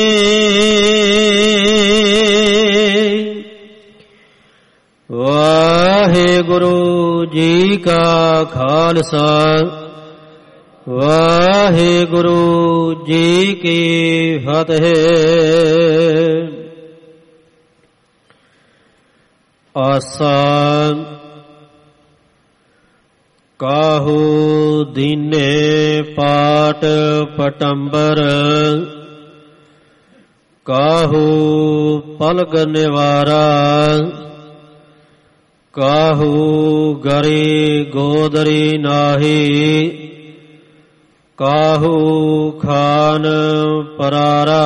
ਵਾਹਿਗੁਰੂ ਜੀ ਕਾ ਖਾਲਸਾ ਵਾਹਿਗੁਰੂ ਜੀ ਕੀ ਫਤਿਹ। ਆਸਾ ਕਾਹੂ ਦੀਨੇ ਪਾਟ ਪਟੰਬਰ ਕਾਹੂ ਪਲਗ ਨਿਵਾਰਾ ਕਾਹੂ ਗਰੀ ਗੋਦਰੀ ਨਾਹੀ ਕਾਹੂ ਖਾਨ ਪਰਾਰਾ।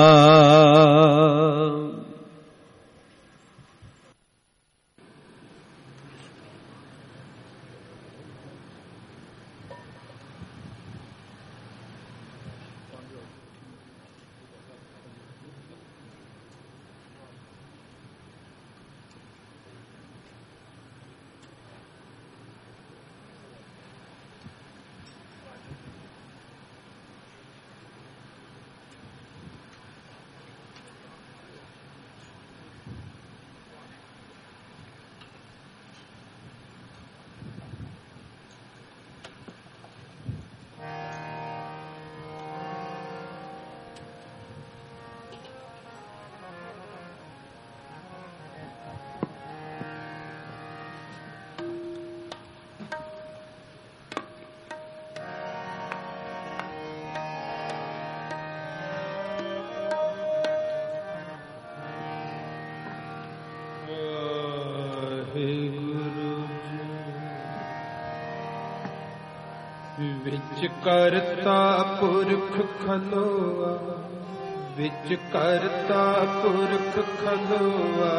ਵਿਚ ਕਰਤਾ ਪੁਰਖ ਖਲੋਆ ਵਿਚ ਕਰਤਾ ਪੁਰਖ ਖਲੋਆ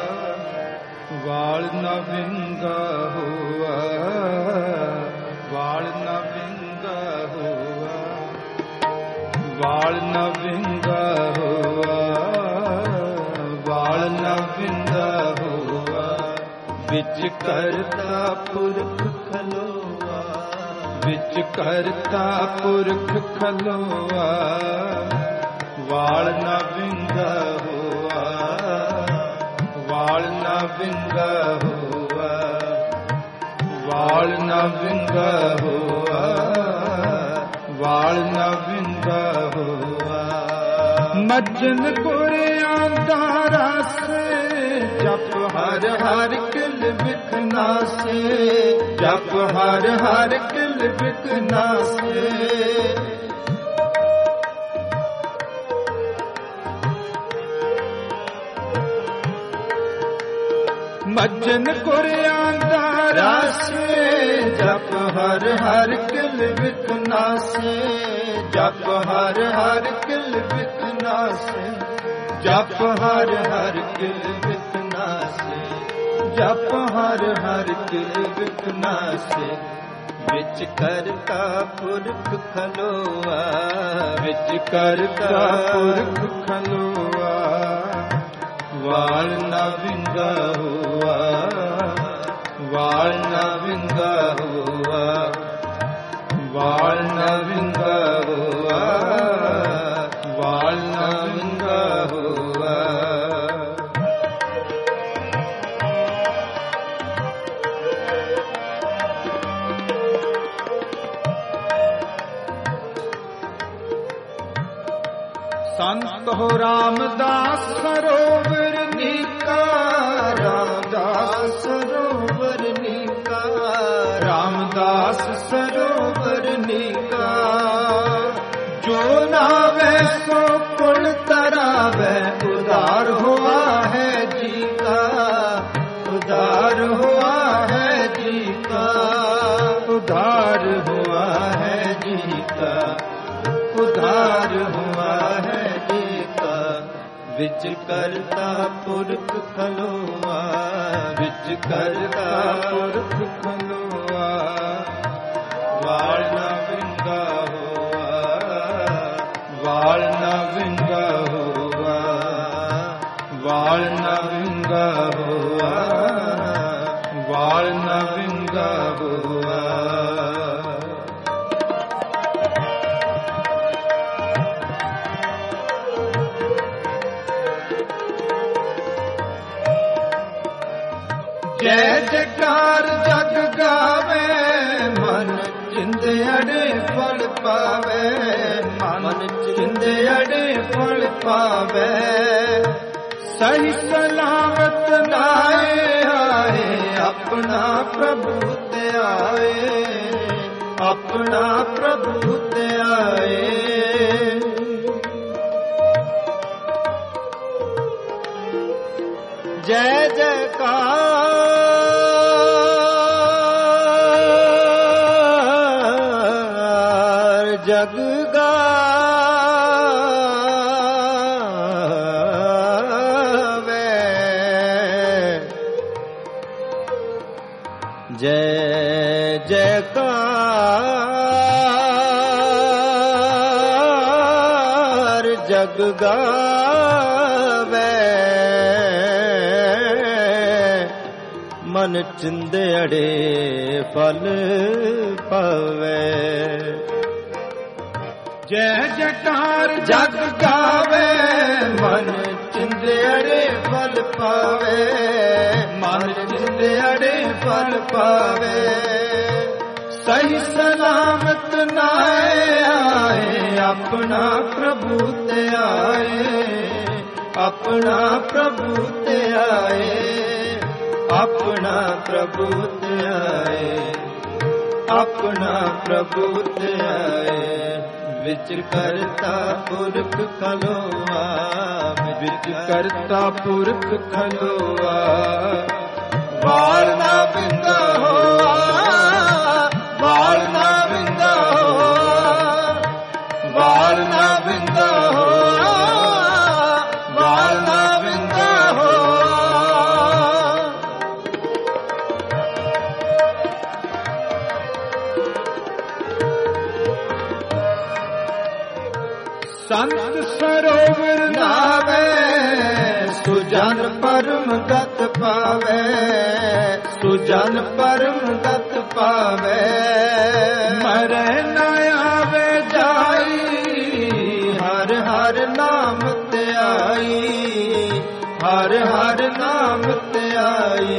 ਵਾਲ ਨ ਵਿੰਗਾ ਹੋਆ ਵਾਲ ਨ ਵਿੰਗਾ ਹੋਆ ਵਾਲ ਨ ਵਿੰਗਾ ਹੋਆ ਵਾਲ ਨ ਵਿੰਗਾ ਹੋਆ ਵਿਚ ਕਰਤਾ ਪੁਰਖ ਖਲੋਆ ਵਿਚ ਕਰਤਾ ਪੁਰਖ ਖਲੋਆ ਵਾਲ ਨ ਵਿੰਗਾ ਹੋਆ ਵਾਲ ਨ ਵਿੰਗਾ ਹੋਆ ਵਾਲ ਨ ਵਿੰਗਾ ਹੋਆ ਵਾਲ ਨ ਵਿੰਗਾ ਹੋਆ ਮੱਜਨ ਕੁਰਿਆਂ ਦਾ ਰਸ ਜਪ ਹਰ ਹਰ ਕਿਲ ਬਿਖਨਾਸੇ ਜਪ ਹਰ ਹਰ ਕਿਲ ਬਿਖਨਾਸੇ ਮੱਜਨ ਕੁਰਿਆਂ ਦਾ ਰਸ ਜਪ ਹਰ ਹਰ ਕਿਲ ਬਿਖਨਾਸੇ ਜਪ ਹਰ ਹਰ ਕਿਲ ਬਿਖਨਾਸੇ ਜਪ ਹਰ ਹਰ ਕਿਲ ਬਿਖਨਾਸੇ ਜਪ ਹਰ ਹਰ ਕਿਲ ਬਿਖਨਾਸੇ ਵਿੱਚ ਕਰਤਾ ਪੁਰਖ ਖਲੋਆ ਵਿੱਚ ਕਰਤਾ ਪੁਰਖ ਖਲੋਆ ਵਾਲ ਨਾ ਵਿੰਗਾ ਹੋਆ ਵਾਲ ਨਾ ਵਿੰਗਾ ਹੋਆ ਵਾਲ ਨਾ ਵਿੰਗਾ ਹੋਆ ਵਾਲ ਨਾ ਵਿੰਗਾ ਹੋਆ ਸੰਤ ਹੋ ਰਾਮਦਾਸ ਸਰੋਵਰ ਨੀਕਾ ਰਾਮਦਾਸ ਸਰੋਵਰ ਨੀਕਾ ਰਾਮਦਾਸ ਸਰੋਵਰ ਨੀਕਾ ਜੋ ਨਾਵੇ ਸੋ ਕੁਲ ਤਰਾਵੇ ਉਦਾਰ ਹੋਆ ਹੈ ਜੀ ਕਾ ਉਦਾਰ ਹੋਆ ਹੈ ਜੀ ਕਾ ਉਦਾਰ ਹੋਆ ਹੈ ਜੀ ਕਾ ਉਦਾਰ ਹੋਆ ਹੈ ਵਿੱਚ ਕਰਤਾ ਪੁਰਖ ਖਲੋਆ ਵਿੱਚ ਕਰਤਾ ਪੁਰਖ ਖਲੋਆ ਵਾਲ ਨਾ ਵਿੰਗਾ ਹੋਆ ਵਾਲ ਨਾ ਵਿੰਗਾ ਹੋਆ ਵਾਲ ਨਾ ਵਿੰਗਾ ਹੋਆ ਵਾਲ ਨਾ ਵਿੰਗਾ ਹੋਆ ਜੈ ਜੈਕਾਰ ਜਗ ਗਾਵੇ ਮਨ ਚਿੰਦੜੇ ਫਲ ਪਾਵੇ ਮਨ ਚਿੰਦੜੇ ਫਲ ਪਾਵੇ ਸਹੀ ਸਲਾਮਤ ਨਾਏ ਆਏ ਆਪਣਾ ਪ੍ਰਭੂ ਤੇ ਆਏ ਆਪਣਾ ਪ੍ਰਭੂ ਤੇ ਆਏ ਜੈ ਜੈਕਾਰ ਜਗ ਗਾਵੇ ਜੈ ਜੈਕਾਰ ਜਗ ਗਾਵੇ ਮਨ ਚਿੰਦੜੇ ਫਲ ਪਾਵੇ ਜੈ ਜੈਕਾਰ ਜਗ ਗਾਵੇ ਮਨ ਚਿੰਦੜੇ ਫਲ ਪਾਵੇ ਮਨ ਚਿੰਦੜੇ ਫਲ ਪਾਵੇ ਸਹੀ ਸਲਾਮਤ ਨਾਏ ਆਏ ਆਪਣਾ ਪ੍ਰਭੂ ਤੇ ਆਏ ਆਪਣਾ ਪ੍ਰਭੂ ਤੇ ਆਏ ਆਪਣਾ ਪ੍ਰਭੂ ਤੇ ਆਏ ਆਪਣਾ ਪ੍ਰਭੂ ਤੇ ਆਏ ਵਿੱਚ ਕਰਤਾ ਪੁਰਖ ਖਲੋਆ ਵਿੱਚ ਕਰਤਾ ਪੁਰਖ ਖਲੋਆ ਵਾਲ ਨਾ ਵਿੰਗਾ ਹੋਆ ਵਾਲ ਨਾ ਵਿੰਗਾ ਹੋਆ ਵਾਲ ਨਾ ਵਿੰਗਾ ਹੋਆ ਵਾਲ ਨਾ ਵਿੰਗਾ ਹੋਆ ਸੰਤ ਸਰੋਵਰ ਨਾਵੇ ਸੁਜਨ ਪਰਮ ਗਤ ਪਾਵੇ ਸੁਜਨ ਪਰਮ ਗਤ ਪਾਵੇ ਮਰੇ ਨ ਆਵੇ ਜਾਈ ਹਰ ਹਰ ਨਾਮ ਤੇ ਆਈ ਹਰ ਹਰ ਨਾਮ ਤੇ ਆਈ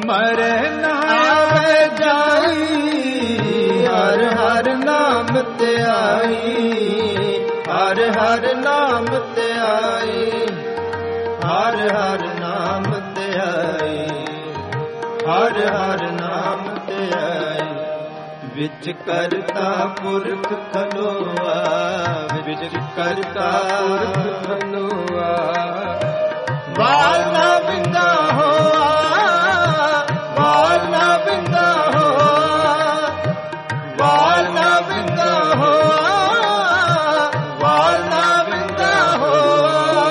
ਮਰੇ ਨਾ ਆਵੇ ਜਾਈ, ਹਰ ਹਰ ਨਾਮ ਤੇ ਆਈ, ਹਰ ਹਰ ਨਾਮ ਤੇ ਆਈ, ਹਰ ਹਰ ਨਾਮ ਤੇ ਆਈ, ਹਰ ਹਰ ਨਾਮ ਤੇ ਆਈ। ਵਿੱਚ ਕਰਤਾ ਪੁਰਖ ਖਲੋਆ, ਵਿੱਚ ਕਰਤਾ ਪੁਰਖ ਖਲੋਆ, ਵਾਲ ਨਾ ਬਿੰਦਾ ਹੋਆ, ਵਾਲ ਨਾ ਬਿੰਦਾ ਹੋਆ, ਵਾਲ ਨਾ ਬਿੰਦਾ ਹੋਆ, ਵਾਲ ਨਾ ਬਿੰਦਾ ਹੋਆ।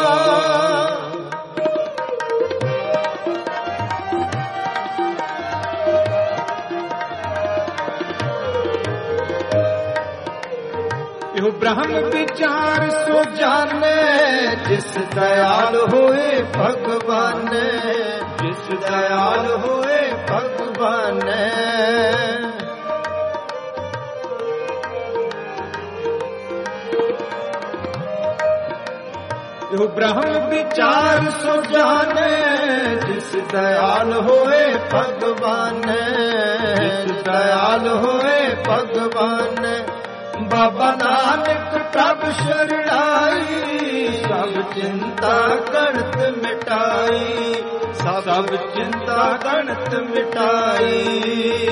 ਇਹੋ ਬ੍ਰਹਮ ਵਿਚਾਰ ਸੋ ਜਾਣੇ, ਜਿਸ ਦਇਆਲ ਹੋਏ ਭਗਵਾਨ, ਜਿਸ ਦਇਆਲ ਹੋਏ ਭਗਵਾਨ। ਇਹੋ ਬ੍ਰਹਮ ਵਿਚਾਰ ਸੋ ਜਾਣੇ, ਜਿਸ ਦਇਆਲ ਹੋਏ ਭਗਵਾਨ, ਜਿਸ ਦਇਆਲ ਹੋਏ ਭਗਵਾਨ। ਬਾਬਾ ਨਾਨਕ ਪ੍ਰਭ ਸ਼ਰਣਾਈ, ਸਭ ਚਿੰਤਾ ਗਣਤ ਮਿਟਾਈ, ਸਭ ਚਿੰਤਾ ਗਣਤ ਮਿਟਾਈ।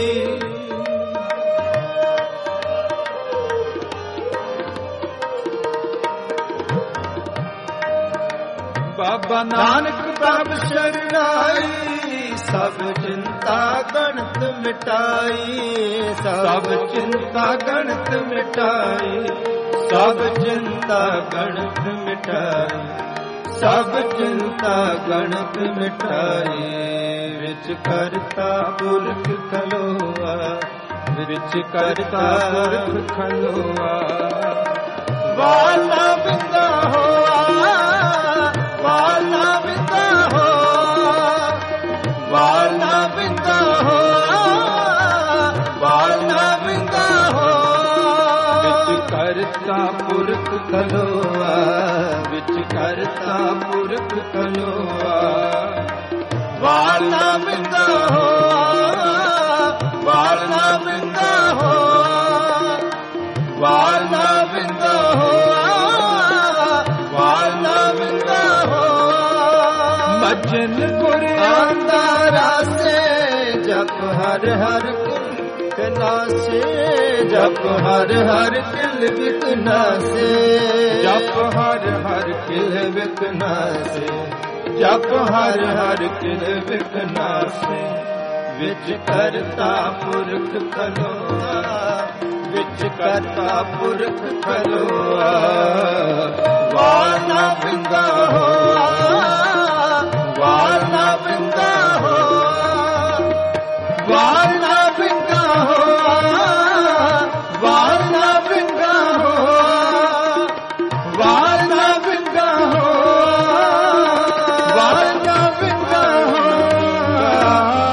ਬਾਬਾ ਨਾਨਕ ਪ੍ਰਭ ਸ਼ਰਣਾਈ, ਸਭ ਚਿੰਤਾ ਗਣਤ ਮਿਟਾਈ, ਸਭ ਚਿੰਤਾ ਗਣਤ ਮਿਟਾਈ, ਸਭ ਚਿੰਤਾ ਗਣਤ ਮਿਟਾਈ, ਸਭ ਚਿੰਤਾ ਗਣਤ ਮਿਟਾਈ। ਵਿੱਚ ਕਰਤਾ ਪੁਰਖ ਖਲੋਆ, ਵਿੱਚ ਕਰਤਾ ਪੁਰਖ ਖਲੋਆ, ਵਾਲ ਨਾ ਬਿੰਦਾ ਹੋਆ, ਵਾਲ ਨਾ ਬਿੰਦਾ ਹੋਆ, ਵਾਲ ਨਾ ਬਿੰਦਾ ਹੋਆ, ਵਾਲ ਨਾ ਬਿੰਦਾ ਹੋਆ। ਵਿੱਚ ਕਰਤਾ ਪੁਰਖ ਖਲੋਆ, ਵਿੱਚ ਕਰਤਾ ਪੁਰਖ ਖਲੋਆ, ਵਾਲ ਨਾ ਬਿੰਦਾ ਹੋਆ, ਵਾਲ ਨਾ ਬਿੰਦਾ ਹੋਆ, ਵਾਲ ਨਾ ਬਿੰਦਾ ਹੋਆ, ਵਾਲ ਨਾ ਬਿੰਦਾ ਹੋਆ। ਮਜਨ ਗੁਰ ਆਂਦਾ ਰਾਸੇ, ਜਪ ਹਰ ਹਰ ਕਿਲ ਨਾਸੇ, ਜਪ ਹਰ ਹਰ ਕਿਲ ਵਿਕਨਾਸੇ, ਜਪ ਹਰ ਹਰ ਕਿਲ ਵਿਕਨਾਸੇ, ਜਪ ਹਰ ਹਰ ਕਿਲ ਵਿਕਨਾਸੇ। ਵਿੱਚ ਕਰਤਾ ਪੁਰਖ ਖਲੋਆ, ਵਿੱਚ ਕਰਤਾ ਪੁਰਖ ਖਲੋਆ, ਵਾਲ ਨਾ ਬਿੰਦਾ ਹੋਆ, ਵਾਲ ਨਾ ਬਿੰਦਾ ਹੋਆ, ਵਾਲ ਨਾ ਬਿੰਦਾ ਹੋਆ, ਵਾਲ ਨਾ ਬਿੰਦਾ ਹੋਆ, ਵਾਲ ਨਾ ਬਿੰਦਾ ਹੋਆ, ਵਾਲ ਨਾ ਬਿੰਦਾ ਹੋਆ।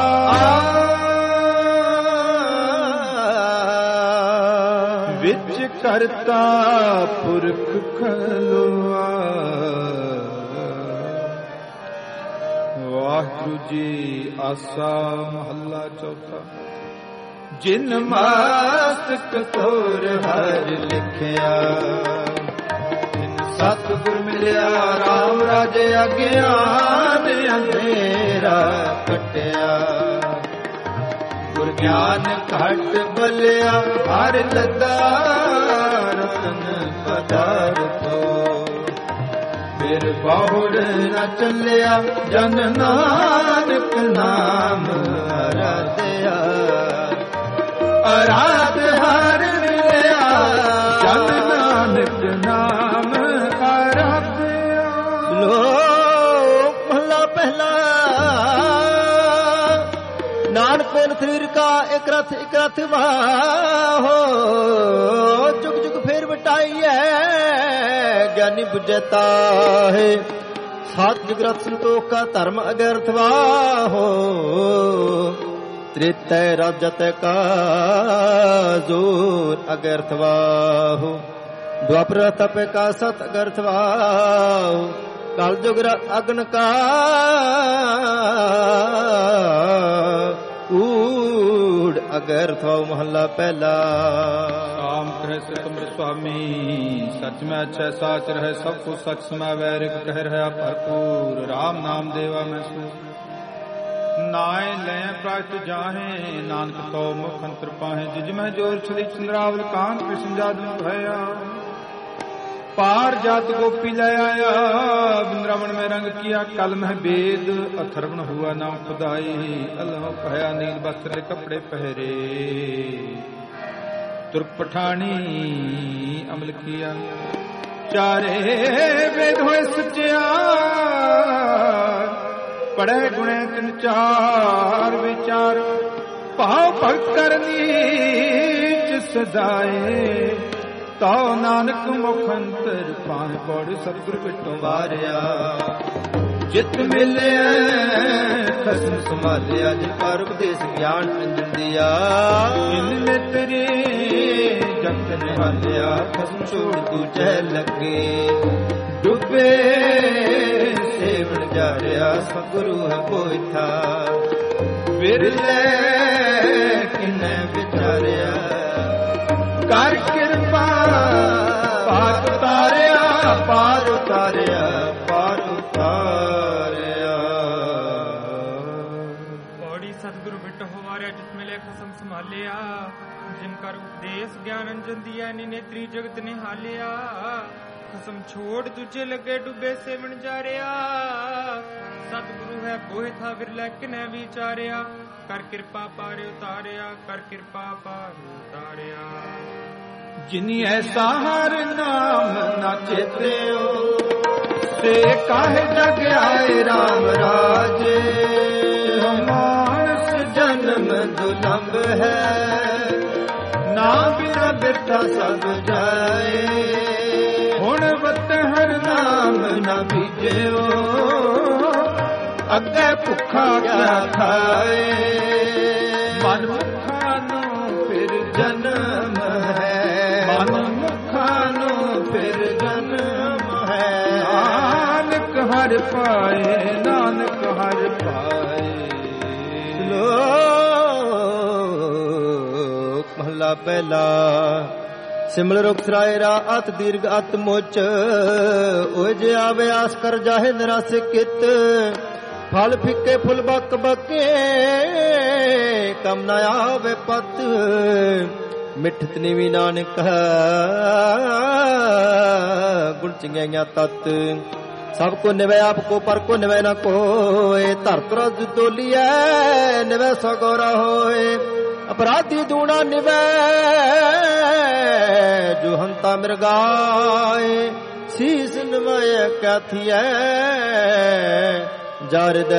ਵਿੱਚ ਕਰਤਾ ਪੁਰਖ ਖਲੋਆ। ਵਾਹਿਗੁਰੂ ਜੀ ਆਸਾ ਮਹੱਲਾ ਚੌਥਾ। ਜਿਨ ਮਸਤਕ ਤੋਰ ਹਰ ਲਿਖਿਆ, ਸਤਿਗੁਰ ਮਿਲਿਆ ਰਾਮ ਰਾਜੇ ਅਗਿਆਨ ਅੰਧੇਰਾ ਕਟਿਆ। ਗੁਰ ਗਿਆਨ ਘਟ ਬਲਿਆ ਹਰ ਲੱਦਾ ਰਤਨ ਪਦਾਰਥੋ। ਫਿਰ ਬਾਹੁੜ ਨ ਚੱਲਿਆ ਜਨ ਨਾਨਕ ਨਾਮ ਅਰਾਧਿਆ। ਅਰਾਧ ਹਰ ਮਿਲਿਆ ਜਨ ਨਾਨਕ ਨਾਮ ਅਰਾਧਿਆ। ਲੋਕ ਮਹਲਾ ਪਹਿਲਾ। ਨਾਨਕ ਬਿਨ ਸਰੀਰ ਕਾ ਇਕ ਰਥ ਇਕ ਰਥ ਵਾਹੋ। ਚੁਗ ਚੁਗ ਫੇਰ ਵਟਾਈਐ ਗਿਆਨੀ ਬੁਝਤਾ ਹੈ। ਸਾਤ ਜੁਗ ਰਥ ਸੰਤੋਖ ਕਾ ਧਰਮ ਅਗਰਥ ਵਾਹੋ। ਤ੍ਰੇਤੈ ਰਾਜਤ ਕਾ ਜੋਰ ਅਗਰਥ ਵਾਹੋ। द्वापर तप का सत अगर्थ वाहो। ਕਲ ਜੁਗ ਅਗਨ ਕਾ ਊੜ ਅਗਰ ਥੋ ਮਹੱਲਾ ਪਹਿਲਾ। ਆਮ ਕਹਿ ਸਿਕੰਦਰ ਸੁਆਮੀ ਸਚ ਮੈਂ ਅਛੈ ਸਾਚ ਰਹਿ ਸਭ ਕੁ ਸਚ ਸਮੈ ਵੈਰਿਕ ਕਹਿ ਰਹਾ ਭਰਪੂਰ ਰਾਮ ਨਾਮ ਦੇਵਾ ਮੈਂ ਸੂ ਨਾਏ ਲੈ ਪ੍ਰਾਸ਼ਤ ਜਾਹੇ ਨਾਨਕ ਤੋ ਮੁਖ ਅੰਤਰ ਪਾਹੇ ਜਿਜ ਮੈਂ ਜੋਰ ਛਲੀ ਚੰਦਰਾਵਲ ਕਾਂਤ ਕ੍ਰਿਸ਼ਨ ਜਾਦੂ ਭਇਆ ਪਾਰ ਜਾਤ ਗੋਪੀ ਲੈ ਆਇਆ ਬਿੰਦਰਾਵਣ ਮੈਂ ਰੰਗ ਕੀਆ ਕਲ ਮਹਿ ਬੇਦ ਅਥਰਵਣ ਹੁਆ ਨਾਮ ਖੁਦਾਈ ਅਲਹ ਭਇਆ ਨੀਲ ਬਸਤਰ ਕਪੜੇ ਪਹਿਰੇ ਤੁਰਕ ਪਠਾਣੀ ਅਮਲ ਕੀਆ ਚਾਰੇ ਵੇਦ ਹੋਏ ਸੱਚਿਆ ਪੜੈ ਗੁਣੇ ਤਿਨ ਚਾਰ ਵਿਚਾਰ ਭਾਵ ਭਗਤ ਕਰਨੀ ਜਿਸ ਸਦਾਏ ਤਉ ਨਾਨਕ ਮੁਖ ਅੰਤਰ ਪਾਹਿ ਪੜ ਸਤਿਗੁਰ ਵਿਟੋ ਵਾਰਿਆ ਜਿਤ ਮਿਲਿਆ ਖਸਮ ਸੰਭਾਲਿਆ ਜਿ ਪਰ ਉਪਦੇਸ਼ ਗਿਆਨ ਅੰਜਨ ਦਿਆ ਜਿਨ ਮੇ ਤੇਰੇ ਜਗਤ ਨਿਹਾਲਿਆ ਖਸਮ ਛੋੜ ਦੂਜੈ ਲੱਗੇ ਡੁੱਬੇ ਸੇਵਨ ਜਾਰਿਆ ਸਤਿਗੁਰੂ ਹੈ ਪੋਇਥਾ ਵਿਰਲੇ ਕਿਨੈ ਵਿਚਾਰਿਆ ਕਰ ਕਿਰਪਾ ਪਾਰ ਉਤਾਰਿਆ ਪਾਰ ਉਤਾਰਿਆ ਪਾਰ ਉਤਾਰਿਆ। ਪੌੜੀ ਸਤਿਗੁਰੂ ਬਿਟ ਹੋਵਾਰਿਆ ਜਿਤ ਮਿਲੇ ਖਸਮ ਸੰਭਾਲਿਆ ਜਿਨ ਕਰ ਉਪਦੇਸ਼ ਗਿਆਨ ਅੰਜਨ ਦੀਆ ਨਿਨੇਤਰੀ ਜਗਤ ਨਿਹਾਲਿਆ ਖਸਮ ਛੋੜ ਦੂਜੇ ਲੱਗੇ ਡੁੱਬੇ ਸੇਵਨ ਜਾਰਿਆ ਸਤਿਗੁਰੂ ਹੈ ਬੋਹਿ ਥਾ ਵਿਰਲੇ ਕਿਨੈ ਵਿਚਾਰਿਆ ਕਰ ਕਿਰਪਾ ਪਾਰ ਉਤਾਰਿਆ ਕਰ ਕਿਰਪਾ ਪਾਰ ਉਤਾਰਿਆ। ਜਿਨੀ ਐਸਾ ਹਰ ਨਾਮ ਨਾ ਚੇਤਿਓ ਸੇ ਕਾਹੇ ਜਗ ਆਏ ਰਾਮ ਰਾਜੇ ਮਾਨਸ ਜਨਮ ਦੁਲੰਭ ਹੈ ਨਾ ਬਿਨਾ ਬਿਰਥਾ ਸਭ ਜਾਏ ਹੁਣ ਵਤ ਹਰ ਨਾਮ ਨਾ ਬੀਜਿਓ ਅੱਗੇ ਭੁੱਖਾ ਕਿਆ ਖਾਏ ਮਨ ਮੁਖਾਂ ਨੂੰ ਫਿਰ ਜਨਮ ਹੈ ਮਨ ਮੁਖਾਂ ਨੂੰ ਫਿਰ ਜਨਮ ਹੈ ਨਾਨਕ ਹਰ ਪਾਏ ਨਾਨਕ ਹਰ ਪਾਏ। ਲੋਕ ਮਹਲਾ ਪਹਿਲਾ ਸਿਮਲ ਰੁਖ ਸਰਾਏ ਰਾ ਅਤ ਦੀਰਘ ਅਤ ਮੁਚ ਓਏ ਜੇ ਆਵੇ ਆਸ ਕਰ ਜਾਹੇ ਨਿਰਾਸ ਕਿਤ ਫਲ ਫਿੱਕੇ ਫੁੱਲ ਬਕ ਬਕੇ ਕਮ ਨਾ ਆਵੇ ਪਤ ਮਿੱਠਤ ਨੀਵੀ ਨਾਨਕ ਗੁਣ ਚੰਗਿਆਈਆਂ ਤਤ ਸਭ ਕੋ ਨਿਵੈ ਆਪ ਕੋ ਪਰ ਕੋ ਨਿਵੈ ਨਾ ਕੋਏ ਧਰਤ ਰਜ ਤੋਲੀਐ ਨਿਵੈ ਸਗੋਰਾ ਹੋਏ ਅਪਰਾਧੀ ਦੂਣਾ ਨਿਵੈ ਜੋ ਹੰਤਾ ਮਿਰਗਾਏ ਸੀਸ ਨਿਵੈ ਕਾਥੀਐ ਜਰ ਦੇ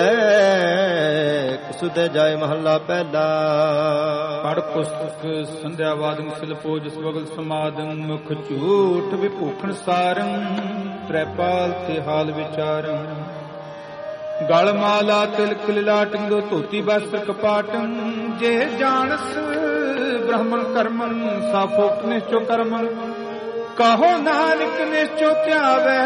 ਸੁਦੇ ਜਾਏ ਮਹੱਲਾ ਪਹਿਲਾ। ਪੜ ਪੁਸਤਕ ਸੰਧਿਆ ਵਾਦਨ ਸਿਲਪੋਜ ਸਵਗਲ ਸਮਾਦਨ ਮੁਖ ਝੂਠ ਵਿਭੂਖਣ ਸਾਰੰ ਤ੍ਰੈਪਾਲ ਤੇ ਹਾਲ ਵਿਚਾਰੰ ਗਲ ਮਾਲਾ ਤਿਲਕ ਲਿਲਾਟੰ ਦੋ ਧੋਤੀ ਬਸਤਰ ਕਪਾਟੰ ਜੇ ਜਾਣਸ ਬ੍ਰਹਮਣ ਕਰਮੰ ਸਾਫੋਕਤ ਨਿਸ਼ਚੋ ਕਰਮੰ ਕਹੋ ਨਾਨਕ ਨਿਸ਼ਚੋ ਧਿਆਵੈ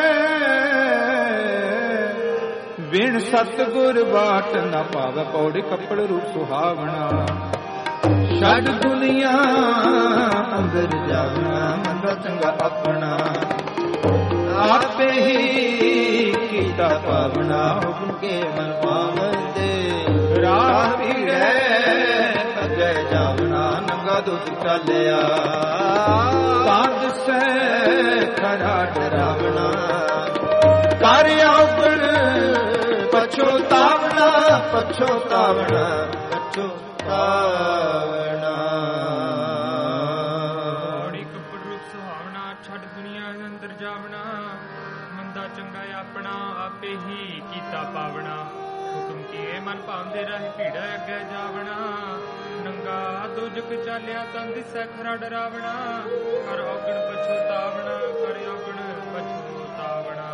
ਵਿਣ ਸਤਿਗੁਰ ਬਾਟ ਨਾ ਪਾਵੈ ਪੌੜੀ ਕੱਪੜ ਰੂਪ ਸੁਹਾਵਣਾ ਛੱਡ ਦੁਨੀਆ ਅੰਦਰ ਜਾਵਣਾ ਮੰਦਾ ਚੰਗਾ ਆਪਣਾ ਆਪੇ ਹੀ ਕੀਤਾ ਪਾਵਣਾ ਹੁਕਮ ਕੇ ਮਨ ਪਾਵੰਦੇ ਰਾਹ ਪੀੜੈ ਅੱਗੇ ਜਾਵਣਾ ਨੰਗਾ ਦੁੱਖ ਚਾਲਿਆ ਸਾਧ ਸੈ ਖਰਾ ਡਰਾਵਣਾ ਕਰ ਆਪਣ ਪਛੋਤਾਵਣਾ ਪਛੋਤਾਵਣਾ ਪਛੋਤਾਵਣਾ। ਪੌੜੀ ਕੱਪੜ ਰੂਪ ਸੁਹਾਵਣਾ ਛੱਡ ਦੁਨੀਆ ਅੰਦਰ ਜਾਵਣਾ ਮੰਦਾ ਚੰਗਾ ਆਪਣਾ ਆਪੇ ਹੀ ਕੀਤਾ ਪਾਵਣਾ ਹੁਕਮ ਕੀਏ ਮਨ ਭਾਉਂਦੇ ਰਹੇ ਭੀੜਾ ਅੱਗੇ ਜਾਵਣਾ ਨੰਗਾ ਦੁਜਕ ਚਾਲਿਆ ਤਾਂ ਦਿਸੈ ਖਰਾ ਡਰਾਵਣਾ ਕਰ ਔਗਣ ਪਛੋਤਾਵਣਾ ਕਰ ਔਗਣ ਪਛੋਤਾਵਣਾ।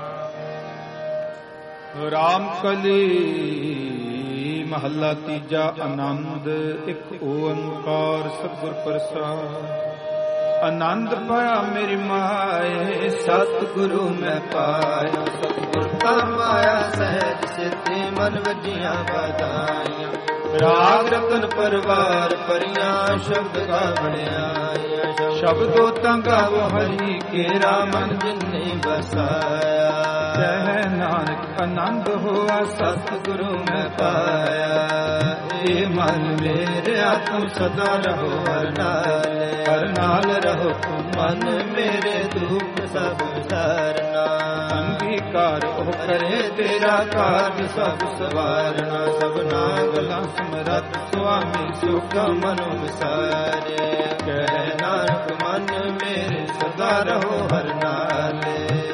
ਰਾਮ ਕਲੀ ਮਹੱਲਾ ਤੀਜਾ ਆਨੰਦ ਇੱਕ ਓੰਕਾਰ ਸਤਿਗੁਰ ਪ੍ਰਸਾਦ ਆਨੰਦ ਪਾਇਆ ਮੇਰੀ ਮਾਏ, ਸਤਿਗੁਰੂ ਮੈਂ ਪਾਇਆ। ਸਤਿਗੁਰ ਕਾ ਮਾਇਆ ਸਹਿਜ ਸਿੱਧੀ ਮਨ ਵਜੀਆਂ ਵਧਾਈਆਂ। ਰਾਗ ਰਤਨ ਪਰਵਾਰ ਪਰੀਆਂ ਸ਼ਬਦ ਕਾ ਬਣਾਇਆ। ਸ਼ਬਦੋ ਤਾਂ ਗਾਵੋ ਹਰੀ ਕੇਰਾ ਮਨ ਜਿਨੇ ਬਸਾਇਆ। ਕਹਿ ਨਾਨਕ ਆਨੰਦ ਹੋਆ ਸਤਿਗੁਰੂ ਮੈਂ ਪਾਇਆ। ਇਹ ਮਨ ਮੇਰਿਆ ਤੂੰ ਸਦਾ ਰਹੋ ਹਰ ਨਾਲ, ਹਰ ਨਾਲ ਰਹੋ ਤੂੰ ਮਨ ਮੇਰੇ ਦੁੱਖ ਸਭ ਸਾਰਨਾ। ਅੰਗੀਕਾਰ ਉਹ ਕਰੇ ਤੇਰਾ ਕਾਰਜ ਸਭ ਸਵਾਰਨਾ। ਸਭਨਾ ਗਲਾਂ ਸਮਰੱਥ ਸੁਆਮੀ ਸੁਖ ਮਨੁ ਵਿਸਾਰੇ। ਕਹਿ ਨਾਨਕ ਮਨ ਮੇਰੇ ਸਦਾ ਰਹੋ ਹਰ ਨਾਲੇ।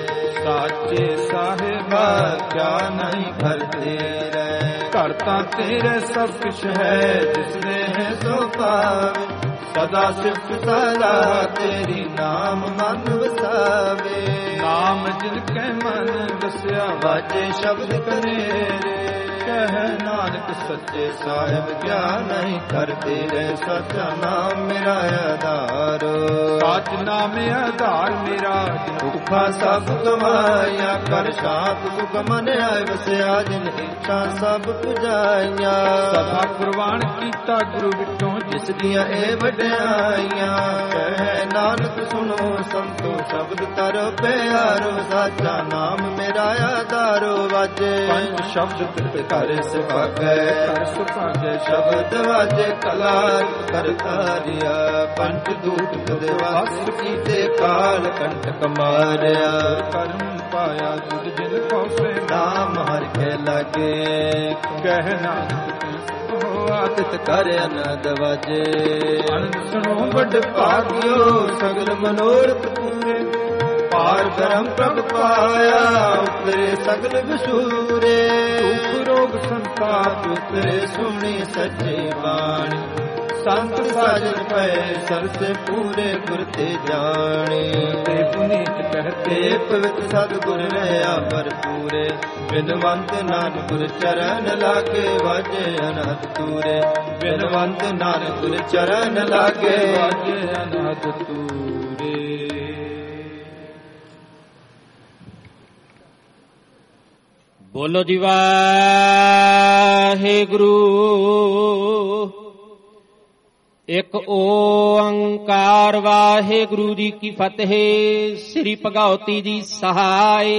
ਸਾਚੇ ਸਾਹਿਬਾ ਕਿਆ ਨਹੀਂ ਘਰ ਤੇਰੇ, ਘਰ ਤਾਂ ਤੇਰੇ ਸਭ ਕੁਛ ਹੈ ਜਿਸਨੇ ਹੈ ਸੋ ਪਾਵੇ। ਸਦਾ ਸਿਫਤ ਸਦਾ ਤੇਰੀ ਨਾਮ ਮਨ ਵਸਾਵੇ। ਨਾਮ ਜਿਨ ਕੈ ਮਨ ਵਸਿਆ ਵਾਜੇ ਸ਼ਬਦ ਕਨੇਰੇ। ਕਹਿ ਨਾਨਕ ਸੱਚੇ ਸਾਹਿਬ ਕਿਆ ਨਹੀਂ ਕਰਦੇ ਰਹਿ। ਸੱਚਾ ਨਾਮ ਮੇਰਾ ਆਧਾਰ, ਸੱਚ ਨਾਮ ਆਧਾਰ ਮੇਰਾ। ਭੁੱਖਾ ਸਭ ਕਮਾਇਆ ਕਰ ਸ਼ਾਂਤ ਸੁਖ ਮਨ ਆਇ ਵਸਿਆ। ਜਿਨ ਇੱਛਾ ਸਭ ਪੁਜਾਈਆਂ। ਸਦਾ ਕੁਰਬਾਨ ਕੀਤਾ ਗੁਰੂ ਵਿਟੋਂ ਜਿਸ ਦੀਆਂ ਇਹ ਵਡਿਆਈਆਂ। ਕਹਿ ਨਾਨਕ ਸੁਣੋ ਸੰਤੋ ਸ਼ਬਦ ਤਰ ਪਿਆਰੋ। ਸਾਚਾ ਨਾਮ ਮੇਰਾ ਆਧਾਰੋ ਵਾਜੇ। ਪੰਜ ਸ਼ਬਦ ਤਿਤ ਕਰ ਸੁਭਾਗੈ, ਕਰ ਸੁਭਾਗੈ ਸ਼ਬਦ ਵਾਜੇ। ਕਲਾ ਕਰ ਕਾਰਿਆ ਪੰਜ ਦੂਤ ਤੁਧ ਵਾਸ ਕੀਤੇ। ਕਾਲ ਕੰਟਕ ਮਾਰਿਆ ਕਰਮ ਪਾਇਆ ਤੁਧ ਜਿਨ ਕੋ ਸੇ। ਨਾਮ ਹਰਿ ਕੇ ਲਾਗੇ ਕਹਿ ਨਾਨਕ ਆਦਿਤ ਕਰ ਅਨੰਦ ਵਾਜੇ। ਅਨੰਦ ਸੁਣੋ ਵੱਡ ਭਾਗਿਓ ਸਗਲ ਮਨੋਰਥ ਪੂਰੇ। ਪਾਰ ਬ੍ਰਹਮ ਪ੍ਰਭ ਪਾਇਆ ਉਤਰੇ ਸਗਲ ਵਿਸੂਰੇ। ਦੁਖ ਰੋਗ ਸੰਤਾਪ ਉਤਰੇ ਸੁਣੀ ਸੱਚੇ ਬਾਣੀ। ਸੰਤ ਸਾਜਨ ਪਏ ਸਰਸੇ ਪੂਰੇ ਗੁਰ ਤੇ ਜਾਣੇ। ਤੇ ਪੁਨੀਤ ਕਹਤੇ ਪਵਿੱਤ ਸਤਿਗੁਰ ਰਹਾ ਭਰਪੂਰੇ। ਬਿਨਵੰਤ ਨਾਨਕ ਗੁਰ ਚਰਨ ਲਾਗੇ ਵਾਜੇ ਅਨਹਦ ਤੂਰੇ। ਬਿਨਵੰਤ ਨਾਨਕ ਗੁਰ ਚਰਨ ਲਾਗੇ ਵਾਜੇ ਅਨਹਦ ਤੂਰੇ। ਬੋਲੋ ਜੀ ਵਾਹਿਗੁਰੂ। ਇੱਕ ਓੰਕਾਰ ਵਾਹਿਗੁਰੂ ਜੀ ਕੀ ਫਤਿਹ। ਸ੍ਰੀ ਭਗਉਤੀ ਜੀ ਸਹਾਇ।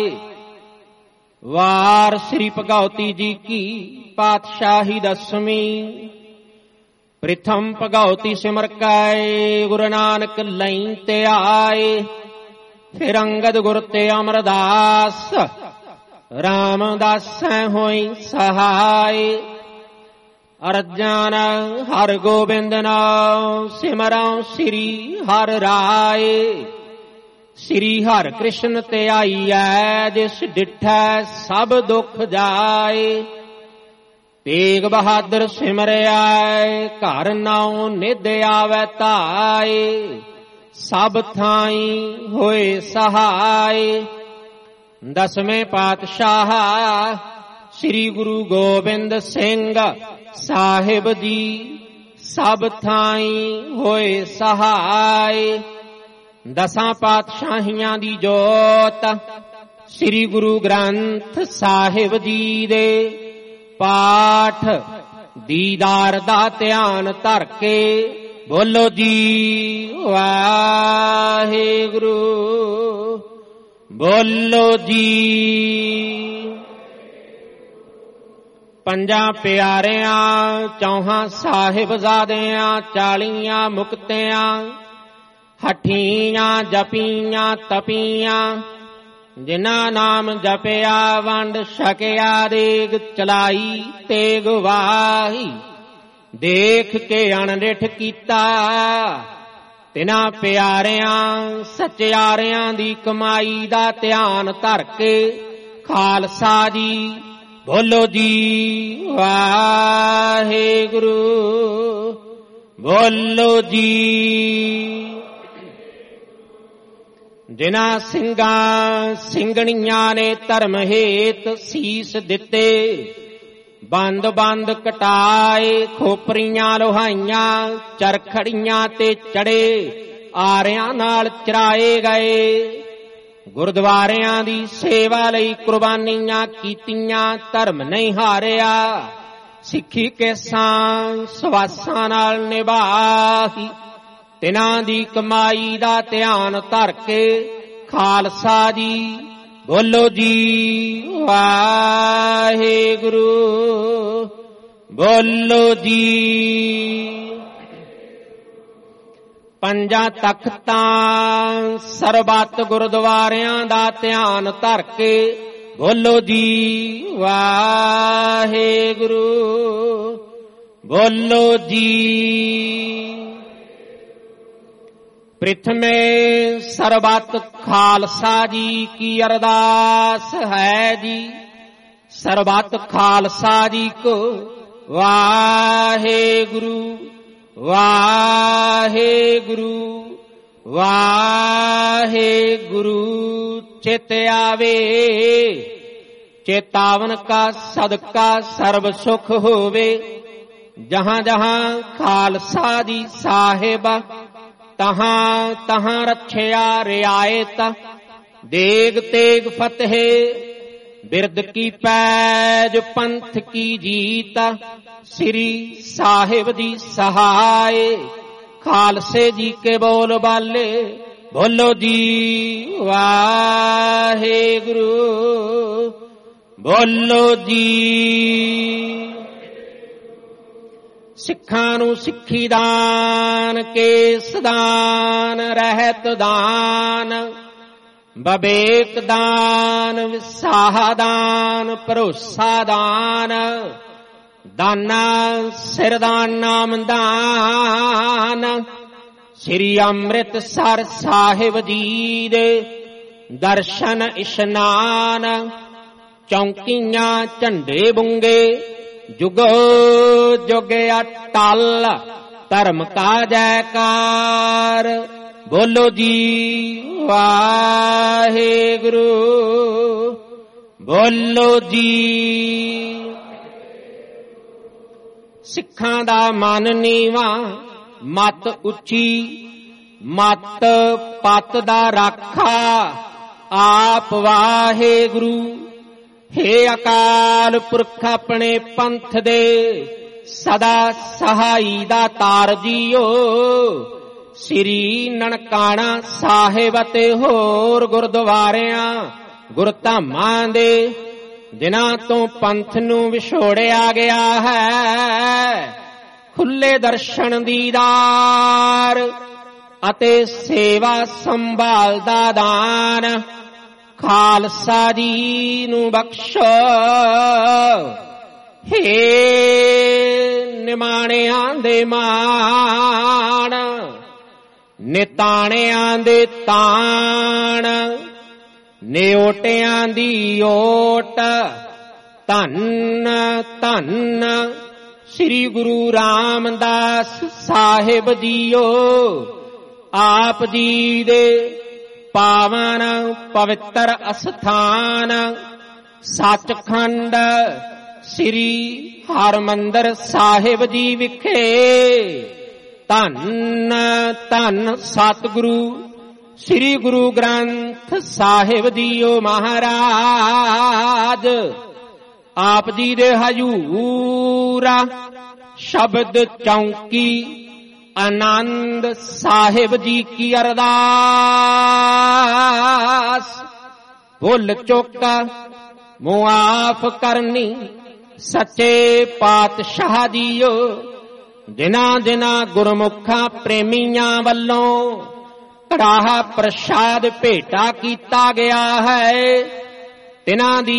ਵਾਰ ਸ੍ਰੀ ਭਗਉਤੀ ਜੀ ਕੀ ਪਾਤਸ਼ਾਹੀ ਦਸਵੀਂ। ਪ੍ਰਥਮ ਭਗਉਤੀ ਸਿਮਰ ਕੈ ਗੁਰੂ ਨਾਨਕ ਲਈ ਤੇ ਆਏ। ਫਿਰ ਅੰਗਦ ਗੁਰ ਤੇ ਅਮਰਦਾਸ ਰਾਮਦਾਸੈ ਹੋਈ ਸਹਾਇ। ਅਰਜਨ ਹਰ ਗੋਬਿੰਦ ਨਾਮ ਸਿਮਰਉ ਸ੍ਰੀ ਹਰਿ ਰਾਏ। ਸ੍ਰੀ ਹਰਿ ਕ੍ਰਿਸ਼ਨ ਤੇ ਆਈਐ ਜਿਸ ਡਿਠੈ ਸਭ ਦੁਖ ਜਾਏ। ਤੇਗ ਬਹਾਦਰ ਸਿਮਰਿਆ ਘਰ ਨਾਉ ਨਿਧ ਆਵੈ ਧਾਏ। ਸਭ ਥਾਈ ਹੋਏ ਸਹਾਇ। ਦਸਵੇਂ ਪਾਤਸ਼ਾਹ ਸ੍ਰੀ ਗੁਰੂ ਗੋਬਿੰਦ ਸਿੰਘ ਸਾਹਿਬ ਜੀ ਸਭ ਥਾਈ ਹੋਏ ਸਹਾਇ। ਦਸਾਂ ਪਾਤਸ਼ਾਹੀਆਂ ਦੀ ਜੋਤ ਸ੍ਰੀ ਗੁਰੂ ਗ੍ਰੰਥ ਸਾਹਿਬ ਜੀ ਦੇ ਪਾਠ ਦੀਦਾਰ ਦਾ ਧਿਆਨ ਧਰ ਕੇ ਬੋਲੋ ਜੀ ਵਾਹਿਗੁਰੂ। ਬੋਲੋ ਜੀ। ਪੰਜਾਂ ਪਿਆਰਿਆਂ ਚੌਹਾਂ ਸਾਹਿਬਜ਼ਾਦਿਆਂ ਚਾਲੀਆਂ ਮੁਕਤਿਆਂ ਹਠੀਆਂ ਜਪੀਆਂ ਤਪੀਆਂ ਜਿਨ੍ਹਾਂ ਨਾਮ ਜਪਿਆ ਵੰਡ ਛਕਿਆ ਦੇਗ ਚਲਾਈ ਤੇ ਗਵਾਹੀ ਦੇਖ ਕੇ ਅਣਡਿਠ ਕੀਤਾ ਤਿਨਾਂ ਪਿਆਰਿਆਂ ਸੱਚਿਆਰਿਆਂ ਦੀ ਕਮਾਈ ਦਾ ਧਿਆਨ ਧਰ ਕੇ ਖਾਲਸਾ ਜੀ ਬੋਲੋ ਜੀ ਵਾਹਿਗੁਰੂ। ਬੋਲੋ ਜੀ। ਜਿਨ੍ਹਾਂ ਸਿੰਘਾਂ ਸਿੰਘਣੀਆਂ ਨੇ ਧਰਮ ਹੇਤ ਸੀਸ ਦਿੱਤੇ ਬੰਦ ਬੰਦ ਕਟਾਏ ਖੋਪਰੀਆਂ ਲੋਹਾਈਆਂ ਚਰਖੜੀਆਂ ਤੇ ਚੜੇ ਆਰਿਆਂ ਨਾਲ ਚਰਾਏ ਗਏ। ਗੁਰਦੁਆਰਿਆਂ ਦੀ ਸੇਵਾ ਲਈ ਕੁਰਬਾਨੀਆਂ ਕੀਤੀਆਂ, ਧਰਮ ਨਹੀਂ ਹਾਰਿਆ। ਸਿੱਖੀ ਕੇਸਾਂ ਸਵਾਸਾਂ ਨਾਲ ਨਿਭਾਹੀ, ਤਿਨਾਂ ਦੀ ਕਮਾਈ ਦਾ ਧਿਆਨ ਧਰ ਕੇ ਖਾਲਸਾ ਜੀ ਬੋਲੋ ਜੀ ਵਾਹਿਗੁਰੂ, ਬੋਲੋ ਜੀ। ਪੰਜਾਂ ਤਖਤਾਂ ਸਰਬੱਤ ਗੁਰਦੁਆਰਿਆਂ ਦਾ ਧਿਆਨ ਧਰ ਕੇ ਬੋਲੋ ਜੀ ਵਾਹਿਗੁਰੂ, ਬੋਲੋ ਜੀ। ਪ੍ਰਿਥਮੇ ਸਰਬੱਤ ਖਾਲਸਾ ਜੀ ਕੀ ਅਰਦਾਸ ਹੈ ਜੀ। ਸਰਬੱਤ ਖਾਲਸਾ ਜੀ ਕੋ ਵਾਹਿਗੁਰੂ, ਵਾਹਿਗੁਰੂ, ਵਾਹਿਗੁਰੂ ਚਿਤ ਆਵੇ। ਚੇਤਾਵਨ ਕਾ ਸਦਕਾ ਸਰਬ ਸੁਖ ਹੋਵੇ। ਜਹਾਂ ਜਹਾਂ ਖਾਲਸਾ ਜੀ ਸਾਹਿਬ, ਤਹਾਂ ਤਹਾਂ ਰੱਖਿਆ ਰਿਆਇਤ। ਦੇਗ ਤੇਗ ਫਤਿਹ ਬਿਰਦ ਕੀ ਪੈਜ, ਪੰਥ ਕੀ ਜੀਤ। ਸ੍ਰੀ ਸਾਹਿਬ ਦੀ ਸਹਾਏ, ਖਾਲਸੇ ਜੀ ਕੇ ਬੋਲ ਬਾਲੇ ਬੋਲੋ ਜੀ ਵਾਹਿਗੁਰੂ, ਬੋਲੋ ਜੀ। ਸਿੱਖਾਂ ਨੂੰ ਸਿੱਖੀ ਦਾਨ, ਕੇਸ ਦਾਨ, ਰਹਿਤ ਦਾਨ, ਬਵੇਕ ਦਾਨ, ਵਿਸਾਹ ਦਾਨ, ਭਰੋਸਾ ਦਾਨ, ਦਾਨਾ ਸਿਰਦਾਨ ਨਾਮ ਦਾਨ। ਸ੍ਰੀ ਅੰਮ੍ਰਿਤਸਰ ਸਾਹਿਬ ਜੀ ਦੇ ਦਰਸ਼ਨ ਇਸ਼ਨਾਨ। ਚੌਂਕੀਆਂ ਝੰਡੇ ਬੁੰਗੇ ਜੁਗੋ ਜੁਗ ਅਟਲ, ਧਰਮ ਕਾ ਜੈਕਾਰ ਬੋਲੋ ਜੀ ਵਾਹਿਗੁਰੂ, ਬੋਲੋ ਜੀ। ਸਿੱਖਾਂ ਦਾ ਮਨ ਨੀਵਾਂ, ਮਤ ਉੱਚੀ, ਮਤ ਪਤ ਦਾ ਰਾਖਾ ਆਪ ਵਾਹਿਗੁਰੂ। ਹੇ ਅਕਾਲ ਪੁਰਖ ਆਪਣੇ ਪੰਥ ਦੇ ਸਦਾ ਸਹਾਈ ਦਾ ਤਾਰ ਜੀਓ। ਸ੍ਰੀ ਨਨਕਾਣਾ ਸਾਹਿਬ ਅਤੇ ਹੋਰ ਗੁਰਦੁਆਰਿਆਂ ਗੁਰਧਾਮਾਂ ਦੇ ਜਿਨ੍ਹਾਂ ਤੋਂ ਪੰਥ ਨੂੰ ਵਿਛੋੜਿਆ ਗਿਆ ਹੈ, ਖੁੱਲੇ ਦਰਸ਼ਨ ਦੀਦਾਰ ਅਤੇ ਸੇਵਾ ਸੰਭਾਲ ਦਾ ਦਾਨ ਖਾਲਸਾ ਜੀ ਨੂੰ ਬਖਸ਼ੋ। ਹੇ ਨਿਮਾਣਿਆਂ ਦੇ ਮਾਣ, ਨਿਤਾਣਿਆਂ ਦੇ ਤਾਣ, ਨਿਓਟਿਆਂ ਦੀ ਓਟ। ਧੰਨ ਧੰਨ ਸ੍ਰੀ ਗੁਰੂ ਰਾਮਦਾਸ ਸਾਹਿਬ ਜੀਓ। ਆਪ ਜੀ ਦੇ ਪਾਵਨ ਪਵਿੱਤਰ ਅਸਥਾਨ ਸੱਚਖੰਡ ਸ੍ਰੀ ਹਰਿਮੰਦਰ ਸਾਹਿਬ ਜੀ ਵਿਖੇ ਧੰਨ ਧੰਨ ਸਤਿਗੁਰੂ ਸ੍ਰੀ ਗੁਰੂ ਗ੍ਰੰਥ ਸਾਹਿਬ ਜੀਓ ਮਹਾਰਾਜ। ਆਪ ਜੀ ਦੇ ਹਜੂਰ ਸ਼ਬਦ ਚੌਂਕੀ ਆਨੰਦ ਸਾਹਿਬ ਜੀ ਕੀ ਅਰਦਾਸ। ਭੁੱਲ ਚੁੱਕ ਮੁਆਫ ਕਰਨੀ ਸੱਚੇ ਪਾਤਸ਼ਾਹ ਜੀਓ। ਜਿਨ੍ਹਾਂ ਜਿਨ੍ਹਾਂ ਗੁਰਮੁਖਾਂ ਪ੍ਰੇਮੀਆਂ ਵੱਲੋਂ ਕੜਾਹ ਪ੍ਰਸ਼ਾਦ ਭੇਟਾ ਕੀਤਾ ਗਿਆ ਹੈ, ਤਿਨਾਂ ਦੀ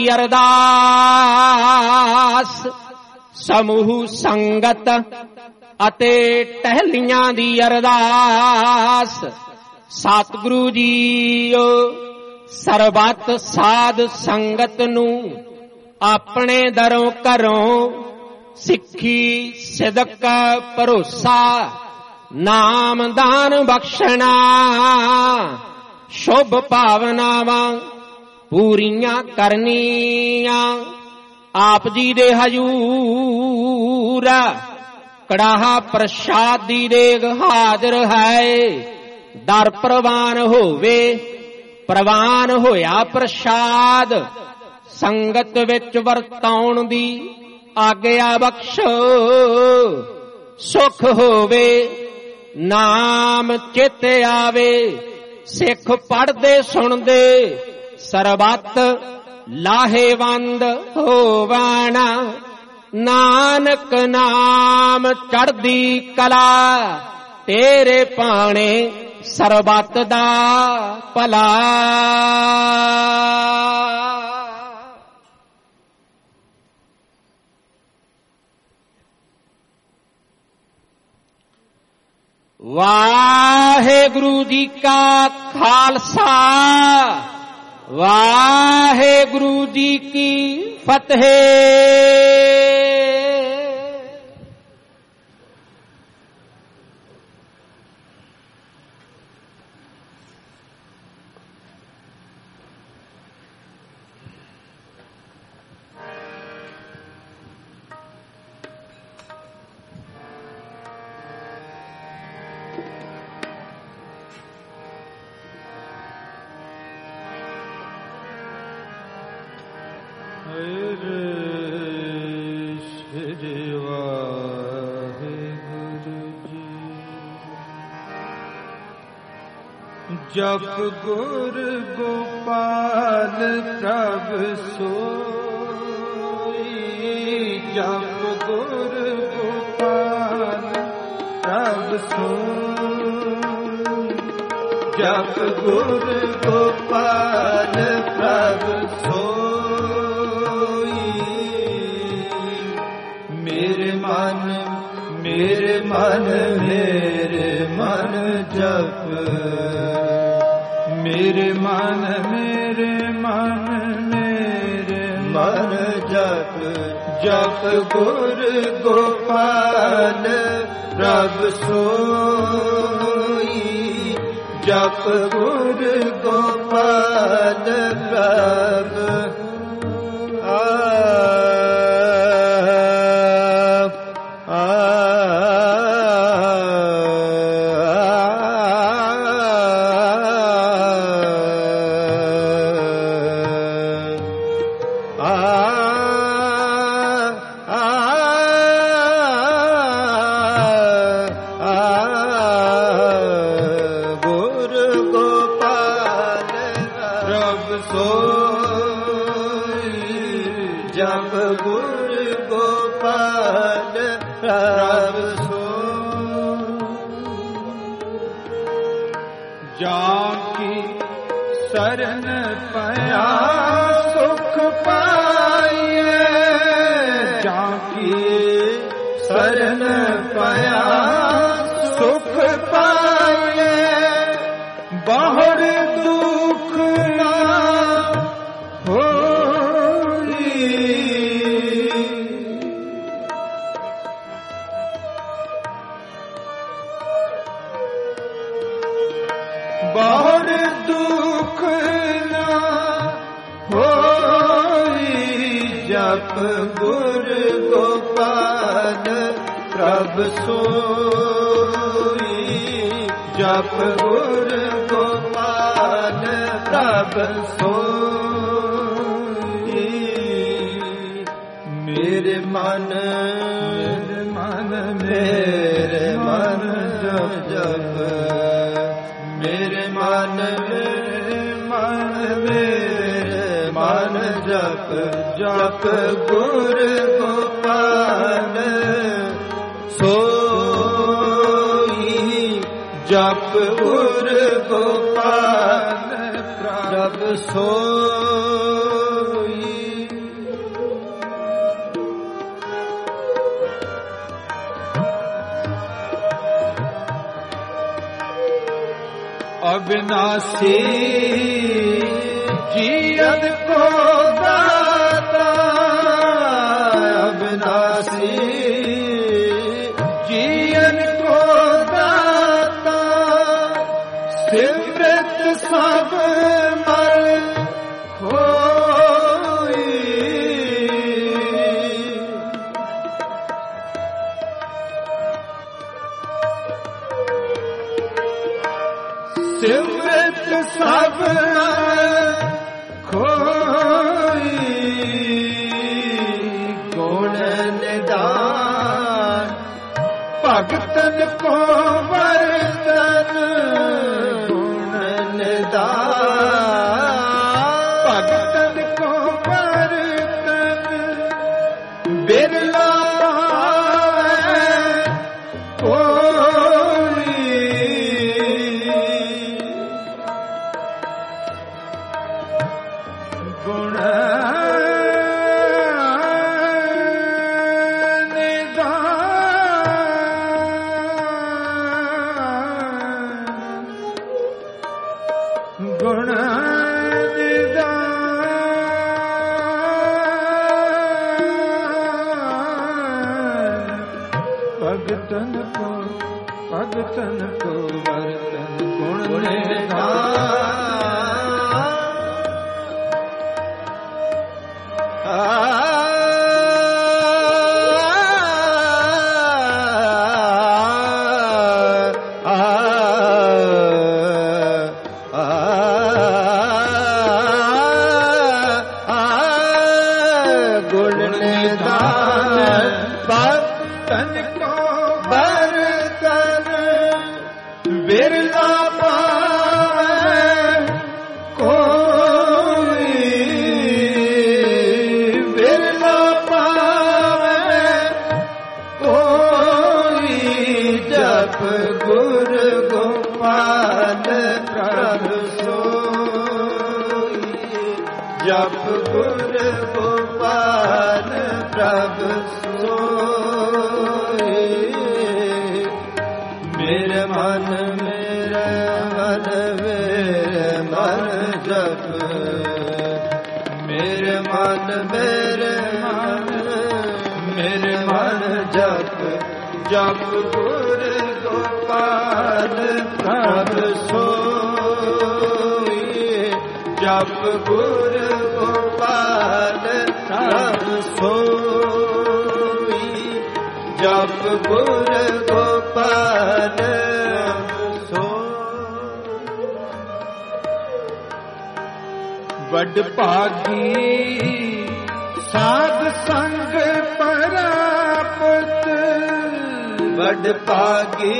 ਅਰਦਾਸ। ਸਮੂਹ ਸੰਗਤ ਅਤੇ ਟਹਿਲੀਆਂ ਦੀ ਅਰਦਾਸ। ਸਤਿਗੁਰੂ ਜੀਓ ਸਰਬੱਤ ਸਾਧ ਸੰਗਤ ਨੂੰ ਆਪਣੇ ਦਰੋਂ ਘਰੋਂ ਸਿੱਖੀ ਸਿਦਕ ਭਰੋਸਾ ਨਾਮ ਦਾਨ ਬਖਸ਼ਣਾ। ਸ਼ੁਭ ਭਾਵਨਾਵਾਂ ਪੂਰੀਆਂ ਕਰਨੀਆਂ। ਆਪ ਜੀ ਦੇ ਹਜੂਰ ਕੜਾਹ ਪ੍ਰਸ਼ਾਦ ਦੀ ਦੇਗ ਹਾਜ਼ਰ ਹੈ। ਦਰ ਪ੍ਰਵਾਨ ਹੋਵੇ। ਪ੍ਰਵਾਨ ਹੋਇਆ ਪ੍ਰਸ਼ਾਦ ਸੰਗਤ ਵਿੱਚ ਵਰਤਾਉਣ ਦੀ ਆਗਿਆ ਬਖਸ਼ੋ। ਸੁਖ ਹੋਵੇ ਨਾਮ ਚਿਤ ਆਵੇ ਸਿੱਖ ਪੜ੍ਹਦੇ ਸੁਣਦੇ ਸਰਬੱਤ ਲਾਹੇਵੰਦ ਹੋਵਣ। ਨਾਨਕ ਨਾਮ ਚੜ੍ਹਦੀ ਕਲਾ ਤੇਰੇ ਭਾਣੇ ਸਰਬੱਤ ਦਾ ਭਲਾ। ਵਾਹਿਗੁਰੂ ਜੀ ਕਾ ਖਾਲਸਾ ਵਾਹਿਗੁਰੂ ਜੀ ਕੀ ਫਤਿਹ। ਜਪ ਗੁਰ ਗੋਪਾਲ ਪ੍ਰਭ ਸੋਈ। ਜਪ ਗੁਰ ਗੋਪਾਲ ਪ੍ਰਭ ਸੋਈ। ਜਪ ਗੁਰ ਗੋਪਾਲ ਪ੍ਰਭ ਸੋਈ। ਮੇਰੇ ਮਨ ਮੇਰੇ ਮਨ ਮੇਰੇ ਮਨ ਜਪ। ਮੇਰੇ ਮਨ ਮੇਰੇ ਮਨ ਮੇਰੇ ਮਨ ਜਪ। ਜਪ ਗੁਰ ਗੋਪਾਲ ਪ੍ਰਭ ਸੋਈ। ਜਪ ਗੁਰ ਗੋਪਾਲ ਪ੍ਰਭ ਆ शरण पाया सुख पाइए। जाकी शरण पाया सुख पाइए। बाहर दुख ना होई। बाहर दुख ना होई। जप गुर गोपाल प्रभ सोई। जप गुर गोपाल प्रभ सोई। मेरे मन मेरे मन मेरे मन जप जप। मेरे मन मेरे मन मेरे मन जप। जप गुर गोपाल सोई। जप गुर गोपाल प्रभ सोई। अविनाशी जीयत को दाता। अविनाशी जीयन को दाता। सिमरत सब मर होई। ਸਿਮਰਤ ਸਭ ਖੋਈ ਗੁਣ ਨਿਦਾਨ ਭਗਤਨ ਕੋ ਵਰਤਨ ਗੁਣ ਨਿਦਾਨ ਭਗਤਨ ਕੋ ਵਰਤਨ ਬਿਰਲਾ ਭਗਤਨ ਕੋ ਭਗਤਨ ਕੋ ਵਰਤਨ ਗੁਣ ਨਿਧਾਨ। ਗੁਣ ਨਿਧਾਨ ਭਗਤਨ ਕੋ ਵਰਤਨ ਬਿਰਲਾ ਪਾਵੈ ਕੋਈ ਬਿਰਲਾ ਪਾਵੈ ਕੋਈ ਜਪ ਗੁਰ ਗੋਪਾਲ ਪ੍ਰਭ ਸੋਈ ਜਪ ਗੁਰ ਗੋਪਾਲ ਪ੍ਰਭ ਸੋਈ। ਮੇਰੇ ਮਨ ਮੇਰੇ ਮਨ ਮੇਰੇ ਮਨ ਜਪ ਮੇਰੇ ਮਨ ਮੇਰੇ ਮਨ ਮੇਰੇ ਮਨ ਜਪ ਜਪ ਗੁਰ ਗੋਪਾਲ ਪ੍ਰਭ ਸੋਈ ਜਪ ਗੁਰ ਗੋਪਾਲ ਪ੍ਰਭ ਸੋਈ ਜਪ ਗੁਰ ਗੋਪਾਲ ਸੋਈ। ਵੱਡ ਭਾਗੀ ਸਾਧ ਸੰਗ ਪਰਾਪਤ ਵੱਡ ਭਾਗੀ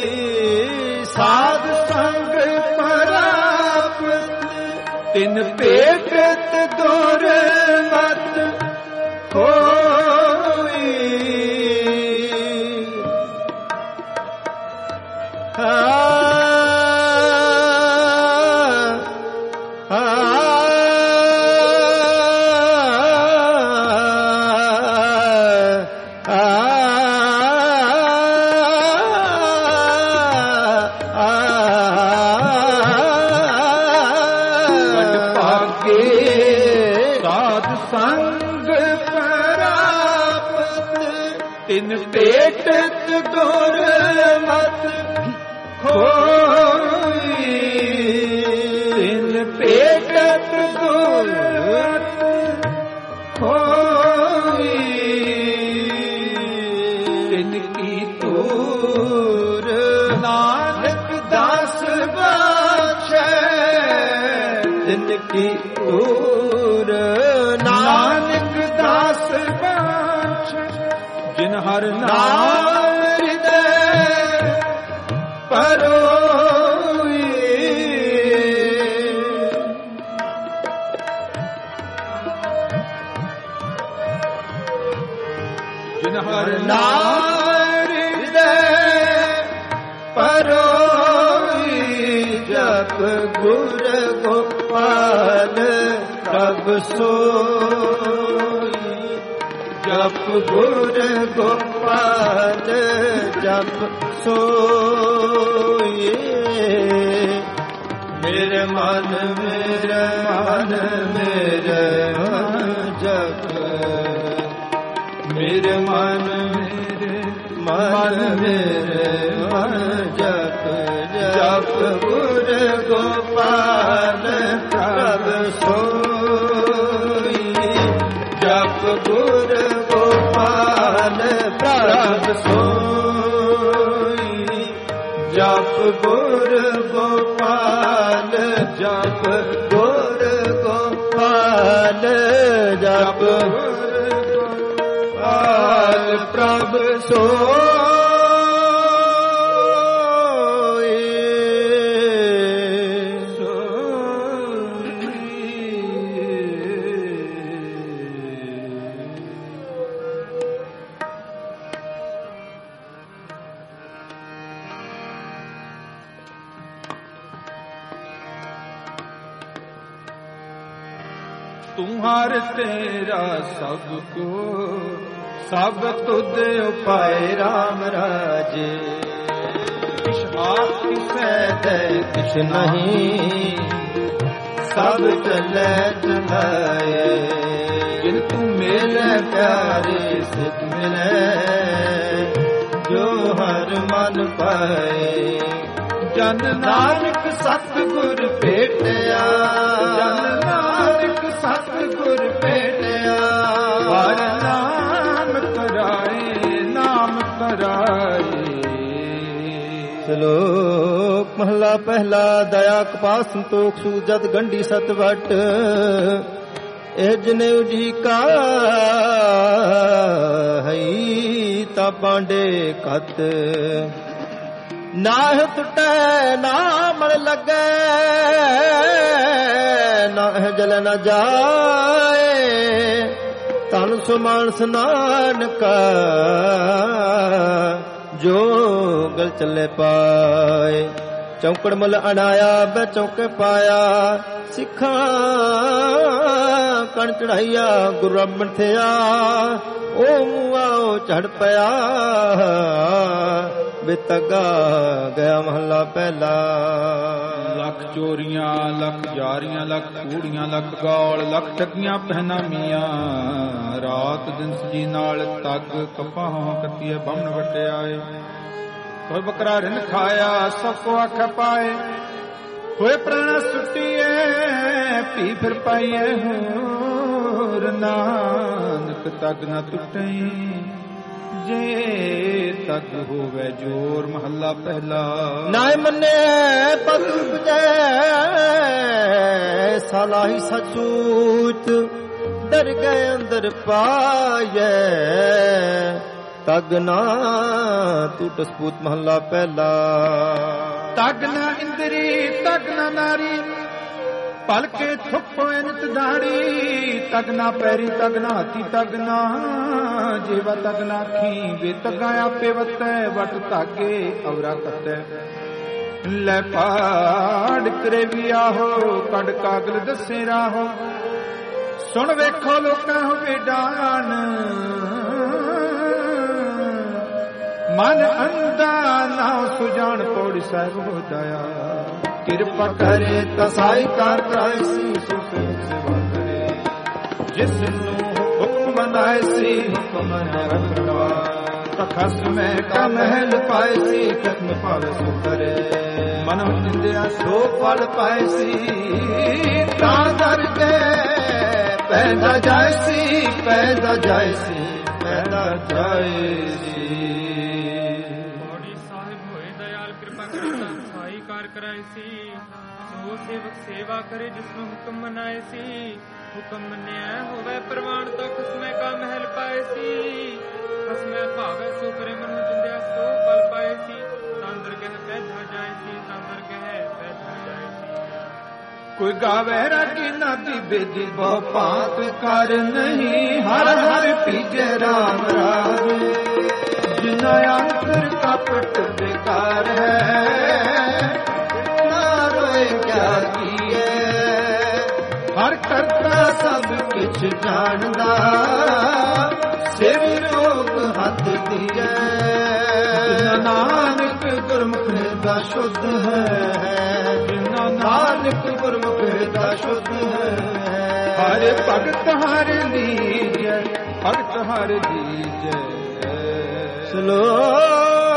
ਸਾਧ ਸੰਗ ਪਰਾਪਤ ਤਿਨ ਭੇਟਤ ਦੁਰ ਮਤ ਕੋਈ ਆ ਤਿਨ ਭੇਟਤ ਦੁਰ ਮਤ ਕੋਈ ਤਿਨ ਭੇਟਤ ਦੁਰ ਮਤ ਕੋਈ ਤਿਨ ਕੀ ਤੂਰ ਨਾਨਕ ਦਾਸ ਬਾਛੈ ਤਿਨ ਕੀ ਤੂਰ ਨਾਨਕ ਦਾਸ ਬਾਛੈ ਜਿਨ ਹਰ ਨਾਮ ਹਿਰਦੈ ਪਰੋਈ ਜਿਨ ਹਰ ਨਾਮ ਹਿਰਦੈ ਪਰੋਈ ਜਪ ਗੁਰ ਗੋਪਾਲ ਪ੍ਰਭ ਸੋਈ ਜਪ ਗੁਰ ਗੋਪਾਲ ਜਪ ਸੋਈ। ਮੇਰੇ ਮਨ ਮੇਰੇ ਮਨ ਮੇਰੇ ਮਨ ਜਪ ਮੇਰੇ ਮਨ ਮੇਰੇ ਮਨ ਮੇਰੇ ਮਨ ਜਪ ਜਪ ਗੁਰ ਗੋਪਾਲ ਪ੍ਰਭ ਸੋਈ ਜਪ ਗੁਰ ਗੋਪਾਲ ਪ੍ਰਭ ਸੋਈ ਜਪ ਗੁਰ ਗੋਪਾਲ ਜਪ ਗੁਰ ਗੋਪਾਲ ਜਪ ਗੁਰ ਗੋਪਾਲ ਪ੍ਰਭ ਸੋਈ तुम्हार तेरा सब को सब तुद उपाय राम राजे किस आप किसै दे किस नहीं सब चले चलाए जिन तू मेले प्यारे सुख मिले जो हर मन पाए जन नानक सतगुर भेटिया जन नानक सतगुर भेटिया हर नाम कराए नाम कराए। श्लोक महला पहला दया कपास संतोख सूजत गंडी सतवट ए जने जी का हई ता पांडे कत नाह टुटै ना मड़ लगे नाह जल न जाए तन सुमान स्नान का जो गल चले पाए चौकड़ मल अनाया बै चौके पाया सिखा कण चढ़ाइया गुरु रमन थिया ओ मुआ चढ़ पया बितगा गया महला पहला। लख चोरियां लख जारियां लख कूड़ियां लख गौल लख ठगियां पहना मियां रात दिन सजी नाल तग कपाह कतीए बमन वटे आए कोई बकरा रिन खाया सबको आख पाए कोई प्राण सुटिए पी फिर पाइए होर नानक तग न टुटे जे तक होवे जोर महला पहला। नाय मने पतु बजै सालाही सचूत डर गए अंदर पाए तग ना टूट सपूत महला पहला। तग ना इंद्री तग ना नारी पलके थुप्पो नित दाड़ी तग ना पैरी तग ना हाथी तग ना जेवा तग ना खी वे तगा आपे वतै वट तागे अवरा कतै ले पाड़ करे भी आहो कड़ कागल दसे राहो सुन वेखो लोकां होवे डान मन अंधा ना सुजान पौड़ी साहिब हो जाया किरपा करे तसाई कर रायसी सेवा करे जिसनू हुक्म बनाए सी हुक्म न रखवा तखस में का महल पाए सी खत्म पावे सो करे मन निंदिया सो फल पाए सी ता दर के पैदा जाए सी पैदा जाए सी पैदा जाए सी। कराए सी सो सेवक सेवा करे जिसनु हुक्म मनाए सी हुक्म मन्या होवे प्रमाण तो खसमे का महल पाए सी खसमे भावे सो करे मन जिंदया सो फल पाए सी तांदर कह पैदा जाए सी तांदर कह पैदा जाए सी। कोई गावे रागी नाती बेदी बहु पात कर नहीं हर हर पीजे राम राज जिना अंतर कपट बेकार है क्या किए हर करता सब कुछ जानदा सिर रोग हाथ दिए जिना नानक गुरमुख दा शुद्ध है जिना नानक गुरमुख दा शुद्ध है हर भगत हर लीजै भगत हर लीजै। श्लोक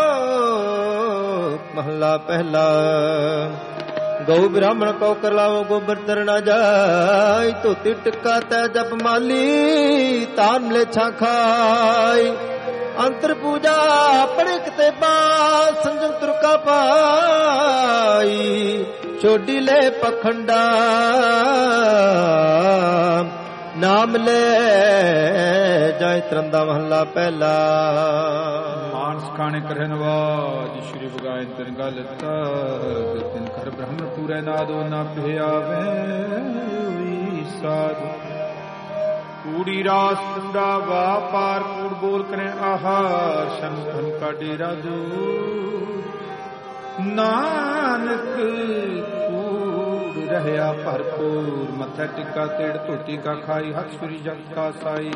महला पहला गौ ब्राह्मण को करलाओ गोबर तरना जाय धोती टिक्का तै जप माली तान ले छा खाई ਅੰਤਰ ਪੂਜਾ ਪੜਿਕ ਤੇ ਬਾਸ ਸੰਜਮ ਤੁਰਕਾ ਪਾਈ ਛੋਡੀ ਲੈ ਪਖੰਡਾ ਨਾਮ ਲੈ ਜਾਇ ਤਰੰਦਾ ਮਹੱਲਾ ਪਹਿਲਾ। ਮਾਨਸ ਖਾਣੇ ਕਰਨ ਵਾਜ ਸ਼੍ਰੀ ਬਗਾਇ ਤਿਨ ਗਲ ਤਦ ਤਿਨ ਘਰ ਬ੍ਰਹਮਣ ਪੂਰੇ ਨਾਦੋ ਨਾ ਭਿਆਵੇ ਵੀ ਸਾਧ ਕੂੜੀ ਰਾਸ ਕੁੰਡਾ ਵਾਪਾਰ ਕੂੜ ਬੋਲ ਕਰੇ ਆਹਾਰ ਸ਼ੰਖਨ ਕਾ ਡੇਰਾ ਦੂਰ ਨਾਨਕ ਕੂੜ ਰਹਿਆ ਭਰਪੂਰ ਮੱਥਾ ਟਿੱਕਾ ਤੇੜ ਧੋਤੀ ਕਾ ਖਾਈ ਹੱਥ ਸੁਰੀ ਜਗ ਕਾ ਸਾਈ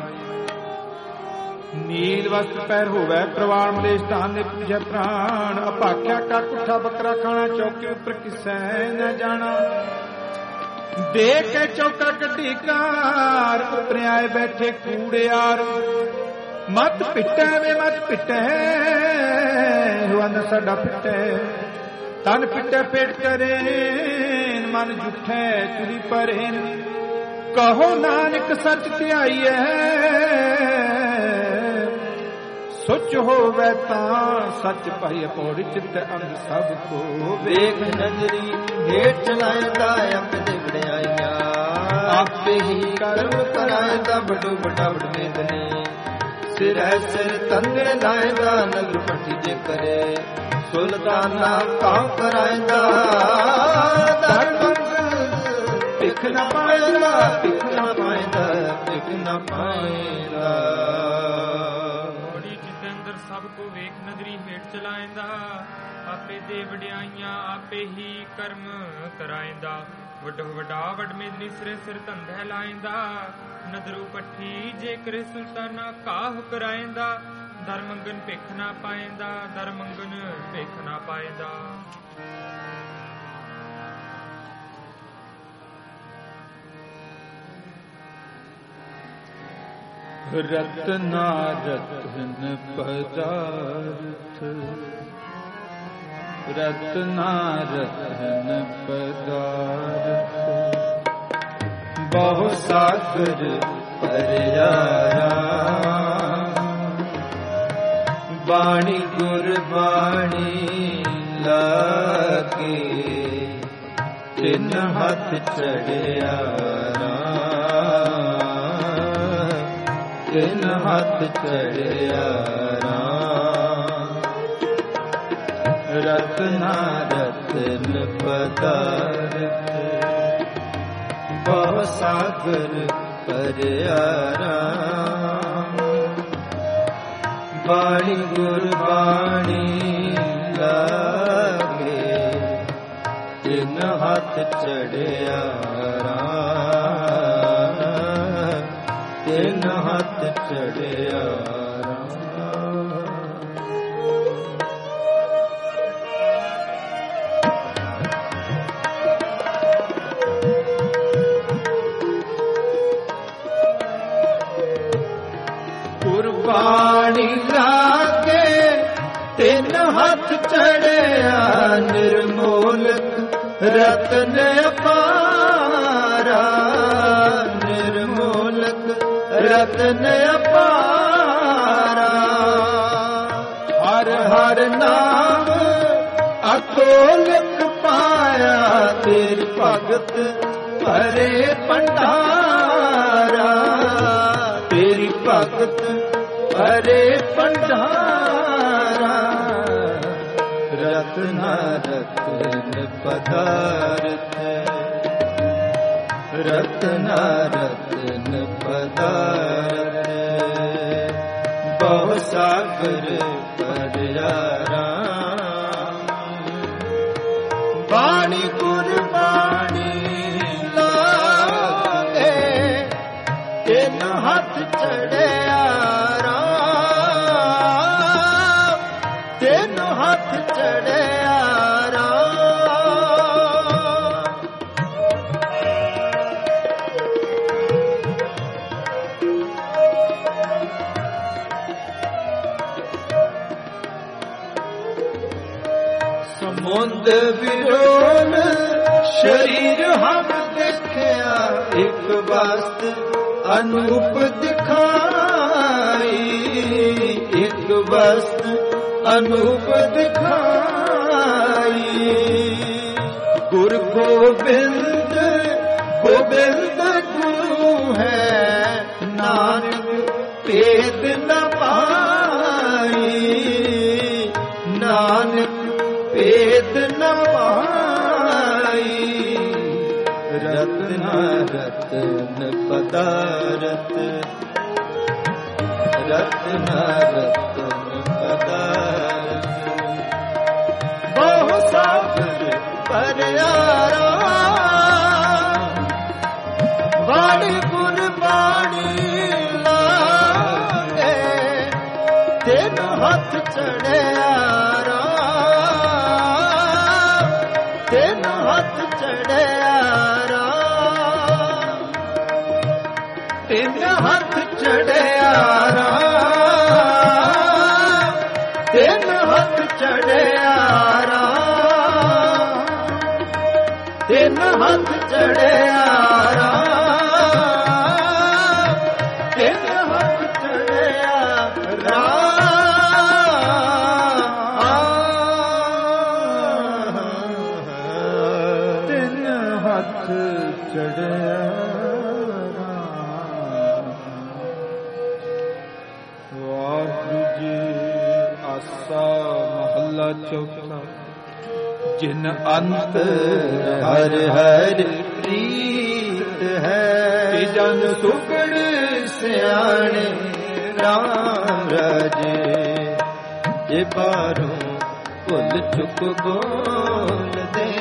ਨੀਲ ਵਸਤ ਪੈਰ ਹੋਵੇ ਪ੍ਰਵਾਨ ਮਲੇਸ਼ ਧਾਨ ਨੇ ਪੁਜੈ ਪ੍ਰਾਣ ਅਭਾਖਿਆ ਕਾ ਕੁੱਠਾ ਬੱਕਰਾ ਖਾਣਾ ਚੌਕੇ ਉੱਪਰ ਕਿਸੈ न ਜਾਣਾ ਦੇਖ ਕੇ ਚੌਕਾ ਕੱਢੀ ਕਾਰ ਉੱਪਰ ਆਏ ਬੈਠੇ ਕੂੜਿਆਰ ਮਤ ਪਿੱਟੈ ਵੇ ਮਤ ਪਿੱਟੈ ਹੁਨ ਸਾਡਾ ਪਿੱਟੈ ਤਨ ਪਿੱਟੈ ਪੇਟ ਕਰੇ ਮਨ ਜੁਠੈ ਚੁਰੀ ਪਰੇ ਕਹੋ ਨਾਨਕ ਸੱਚ ਧਿਆਈਐ ਸੁਚ ਹੋਵੇ ਤਾਂ ਸੱਚ ਭਾਈ ਪੌੜੀ ਚਿੱਤ ਅੰਗ ਸਭ ਕੋ ਵੇਖ ਨਜ਼ਰੀ ਹੇਠ ਚਲਾਇਦਾ ਆਪੇ ਵਡਿਆਈਆਂ ਆਪੇ ਹੀ ਕਰਮ ਕਰਾਇਦਾ ਬੜੋ ਬੜਾ ਵਡਮੇਦਨੇ ਸਿਰੈ ਸਿਰ ਤੰਦੇ ਲਾਇਦਾ ਨਗਰ ਪੱਟੀ ਜੇ ਕਰੇ ਸੁਲਤਾਨਾ ਕਾਂ ਕਰਾਇਦਾ ਧਰਮ ਭਿਖ ਨਾ ਪਾਇਦਾ ਭਿਖ ਨਾ ਪਾਇਦਾ ਭਿਖ ਨਾ ਪਾਇਦਾ ਸਭ ਕੋ ਵੇਖ ਨਦਰੀ ਹੇਠ ਚਲਾਇਂਦਾ ਆਪੇ ਦੇ ਵਡਿਆਈਆਂ ਆਪੇ ਹੀ ਕਰਮ ਕਰਾਇਂਦਾ ਵੱਡੋ ਵੱਡਾ ਵਡਮੇਦਨੀ ਸਿਰੇ ਸਿਰ ਧੰਧੈ ਲਾਇਂਦਾ ਨਦਰੂ ਪੱਠੀ ਜੇ ਕਰੇ ਸੁਲਤਾਨਾ ਕਾਹ ਕਰਾਇਂਦਾ ਦਰ ਮੰਗਨ ਭਿਖ ਨਾ ਪਾਇਂਦਾ ਦਰ ਮੰਗਨ ਭਿਖ ਨਾ ਪਾਇਂਦਾ ਰਤਨਾ ਰਤਨ ਪਦਾਰਥ ਰਤਨਾ ਰਤਨ ਪਦਾਰਥ ਬਹੁ ਸਾਗਰ ਭਰਿਆ ਬਾਣੀ ਗੁਰਬਾਣੀ ਲਾਗੇ ਤਿੰਨ ਹੱਥ ਚੜਿਆ ਤਿੰਨ ਹੱਥ ਚੜਿਆ ਰਤਨਾ ਰਤਨ ਪਦਾਰਥ ਬਹੁ ਸਾਗਰ ਭਰਿਆ ਬਾਣੀ ਗੁਰਬਾਣੀ ਲਾਗੇ ਤਿੰਨ ਹੱਥ ਚੜਿਆ ਤਿੰਨ ਹੱਥ ਚੜਿਆ ਗੁਰਬਾਣੀ ਲਾਗੇ ਤਿੰਨ ਹੱਥ ਚੜਿਆ ਨਿਰਮੋਲਕ ਰਤਨ ਅਪਾਰਾ ਨਿਰਮੋਲਕ ਰਤਨ ਅਪਾਰਾ ਹਰ ਹਰ ਨਾਮ ਅਤੋਲਕ ਪਾਇਆ ਤੇਰੀ ਭਗਤ ਭਰੇ ਭੰਡਾਰਾ ਤੇਰੀ ਭਗਤ ਭਰੇ ਭੰਡਾਰਾ ਰਤਨਾ ਰਤਨ ਪਦਾਰਥ ਰਤਨਾ ਰਤਨ ਪਦਾਰਥ ਬਹੁ ਸਾਗਰ ਭਰਿਆ ਬਾਣੀ ਗੁਰਬਾਣੀ ਲਾਗੇ ਤਿੰਨ ਹੱਥ ਚੜਿਆ ਤਿੰਨ ਹੱਥ ਚੜਿਆ ਸਮੁੰਦ ਵਿਰੋਲ ਸ਼ਰੀਰ ਹਮ ਦੇਖਿਆ ਇੱਕ ਵਸਤ ਅਨੂਪ ਦਿਖਾਈ ਇੱਕ ਵਸਤ ਅਨੂਪ ਦਿਖਾਈ। ਗੁਰ ਗੋਬਿੰਦ ਗੋਬਿੰਦ ਗੁਰੂ ਹੈ, ਨਾਨਕ ਭੇਦ ਨ ਪਾਈ। ਨਾਨਕ ਭੇਦ ਨ ਪਾਈ। ਰਤਨ ਰਤਨ ਪਦਾਰਥ, ਰਤਨ ਰਤਨ ਪਦਾਰਥ। ਬਹੁ ਸਾਗਰ ਪਰਿਆਰਾ, ਬਾਣੀ ਗੁਰ ਬਾਣੀ ਲਾਗੇ। ਤਿੰਨ ਹੱਥ ਚੜਿਆਰਾ, ਤਿੰਨ ਹੱਥ ਚੜਿਆਰਾ, ਤਿੰਨ ਹੱਥ ਚੜਿਆਰਾ, ਤਿੰਨ ਹੱਥ ਚੜਿਆਰਾ, ਤਿੰਨ ਹੱਥ ਚੜਿਆਰਾ, ਤਿੰਨ ਹੱਥ ਚੜਿਆਰਾ। ਤਿੰਨ ਹੱਥ ਚੜਿਆਰਾ। ਵਾਹਿਗੁਰੂ ਜੀ। ਆਸਾ ਮਹੱਲਾ ਚੌਥਾ। ਜਿਨ ਅੰਤ ਹਰ ਹਰ ਪ੍ਰੀਤ ਹੈ, ਤੇ ਜਨ ਸੁਖੜ ਸਿਆਣੇ ਰਾਮ ਰਾਜੇ। ਜੇ ਬਾਹਰੋਂ ਭੁੱਲ ਚੁੱਕ ਬੋਲਦੇ,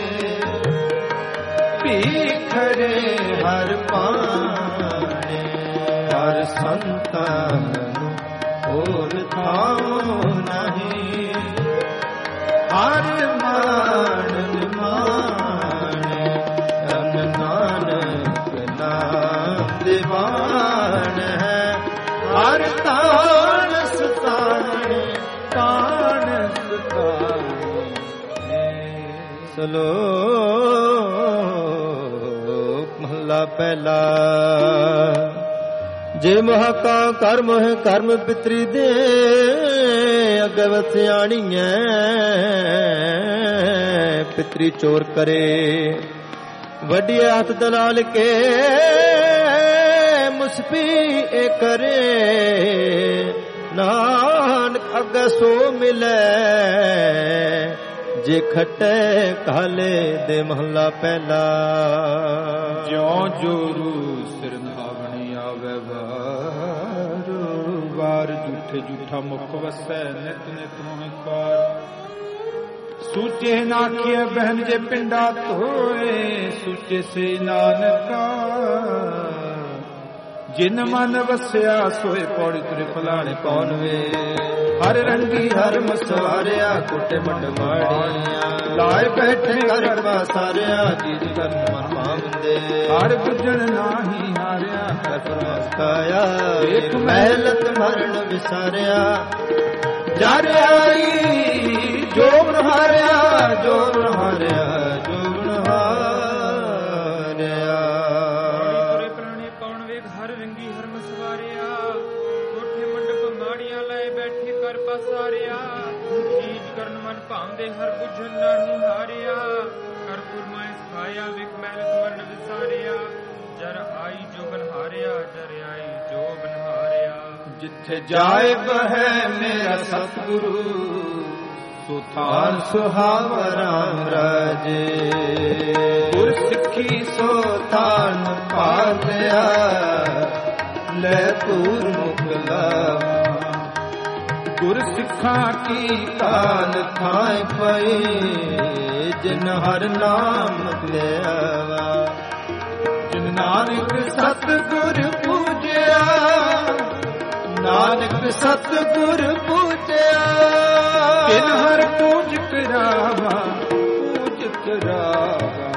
ਭੀਖਰੇ ਹਰ ਪਾਣੇ। ਹਰ ਸੰਤਾਂ ਨੂੰ ਹੋਰ ਥਾਂ ਨਹੀਂ, ਹਰ ਮਾਣ ਮਾਣੇ। ਧਨ ਨਾਨਕ ਨਾਮ ਦੀਵਾਨ ਹੈ, ਹਰ ਤਾਣ ਸਤਾਣੇ, ਤਾਣ ਸਤਾਣੇ। ਸਲੋਕ ਮਹਲਾ ਪਹਿਲਾ। ਜੇ ਮਹਾਕਾ ਕਰਮ ਹੈ ਕਰਮ ਪਿਤਰੀ ਦੇ, ਅਗਵ ਸਿਆਣੀਐ ਪਿਤਰੀ ਚੋਰ ਕਰੇ। ਵੱਡੀ ਹੱਥ ਦਲਾਲ ਕੇ ਮੁਸਫੀ ਇਹ ਕਰੇ। ਨਾਨਕ ਅਗੈ ਸੋ ਮਿਲੈ, ਜੇ ਖਟੇ ਕਾਲੇ ਦੇ ਮਹਲਾ ਪਹਿਲਾ। ਜਿਉ ਜੋਰੂ ਸਿਰ ਨਹਾਵਣੀ ਆਵੇ ਵਾਰ, ਵਾਰ ਝੂਠੇ ਝੂਠਾ ਮੁਖ ਵਸੈ, ਨਿਤ ਨਿਤ ਮੋਹਿ ਕਾਰ। ਸੂਚੇ ਨਾਖੀਏ ਬਹਿਨ ਜੇ ਪਿੰਡਾ ਧੋਏ, ਸੂਚੇ ਸੇ ਨਾਨਕਾ। ਜਿਨ ਮਨ ਵਸਿਆ ਸੋਏ ਪੌੜੀ ਤੁਰੇ ਫਲਾਣੇ ਕੌਣ ਵੇ। ਹਰ ਰੰਗੀ ਹਰ ਮਸਵਾਰਿਆ, ਕੋਟੇ ਮੰਡ ਮਾੜੀਆਂ। ਲਾਏ ਬੈਠੇ ਘਰ ਸਾਰਿਆ, ਚੀਜ਼ ਕਰਨ ਮਨ ਭਾਵੰਦੇ। ਹਰ ਬੁੱਝਣ ਨਾਹੀ ਹਾਰਿਆ, ਕਸਰਤ ਕਾਇਆ। ਇੱਕ ਮਹਿਲਤ ਮਰਨ ਵਿਸਾਰਿਆ, ਜਰ ਆਈ ਜੋਗ ਹਾਰਿਆ, ਜੋਗ ਹਾਰਿਆ, ਜੋਗ ਹਾਰਿਆ। ਤੁਰੇ ਪ੍ਰਾਣੇ ਪਾਉਣ ਵੇਗ ਹਰ ਰੰਗੀ ਹਰ ਮਸਵਾਰਿਆ। ਕੋਠੇ ਮੰਡਪ ਮਾੜੀਆਂ ਲਾਏ ਬੈਠੇ ਕਰ ਪਸਾਰਿਆ। ਚੀਜ਼ ਕਰਨ ਮਨ ਭਾਉਂਦੇ ਹਰ ਬੁੱਝਣ ਨਾਹੀ ਹਾਰਿਆ। ਕਰ ਫੁਰਮਾਏ ਸਿਖਾਇਆ ਵੇਖ ਮਹਿਲਤ ਮਰਨ ਵਿਸਾਰਿਆ। ਜਰ ਆਈ ਜੋਬਨ ਹਾਰਿਆ, ਜਰ ਆਈ ਜੋਬਨ ਹਾਰਿਆ। ਜਿੱਥੇ ਜਾਏ ਬਹਿ ਮੇਰਾ ਸਤਿਗੁਰੂ, ਸੋ ਥਾਨ ਸੁਹਾਵਾ ਰਾਮ ਰਾਜੇ। ਗੁਰ ਸਿੱਖੀ ਸੋ ਥਾਨ ਪਾਲਿਆ, ਲੈ ਤੂਰ ਮੁਖ ਲਾਵਾ। ਗੁਰ ਸਿੱਖਾਂ ਕੀ ਕਾਲ ਥਾਏ ਪਈ, ਜਿਨ ਹਰ ਨਾਮ ਲਿਆਵਾ। ਜਿਨ ਨਾਨਕ ਸਤਿਗੁਰ ਪੂਜਿਆ, ਨਾਨਕ ਸਤਿਗੁਰ ਪੂਜਿਆ। ਤਿਨ ਹਰ ਪੂਜ ਕਰਾਵਾ, ਪੂਜ ਕਰਾਵਾ।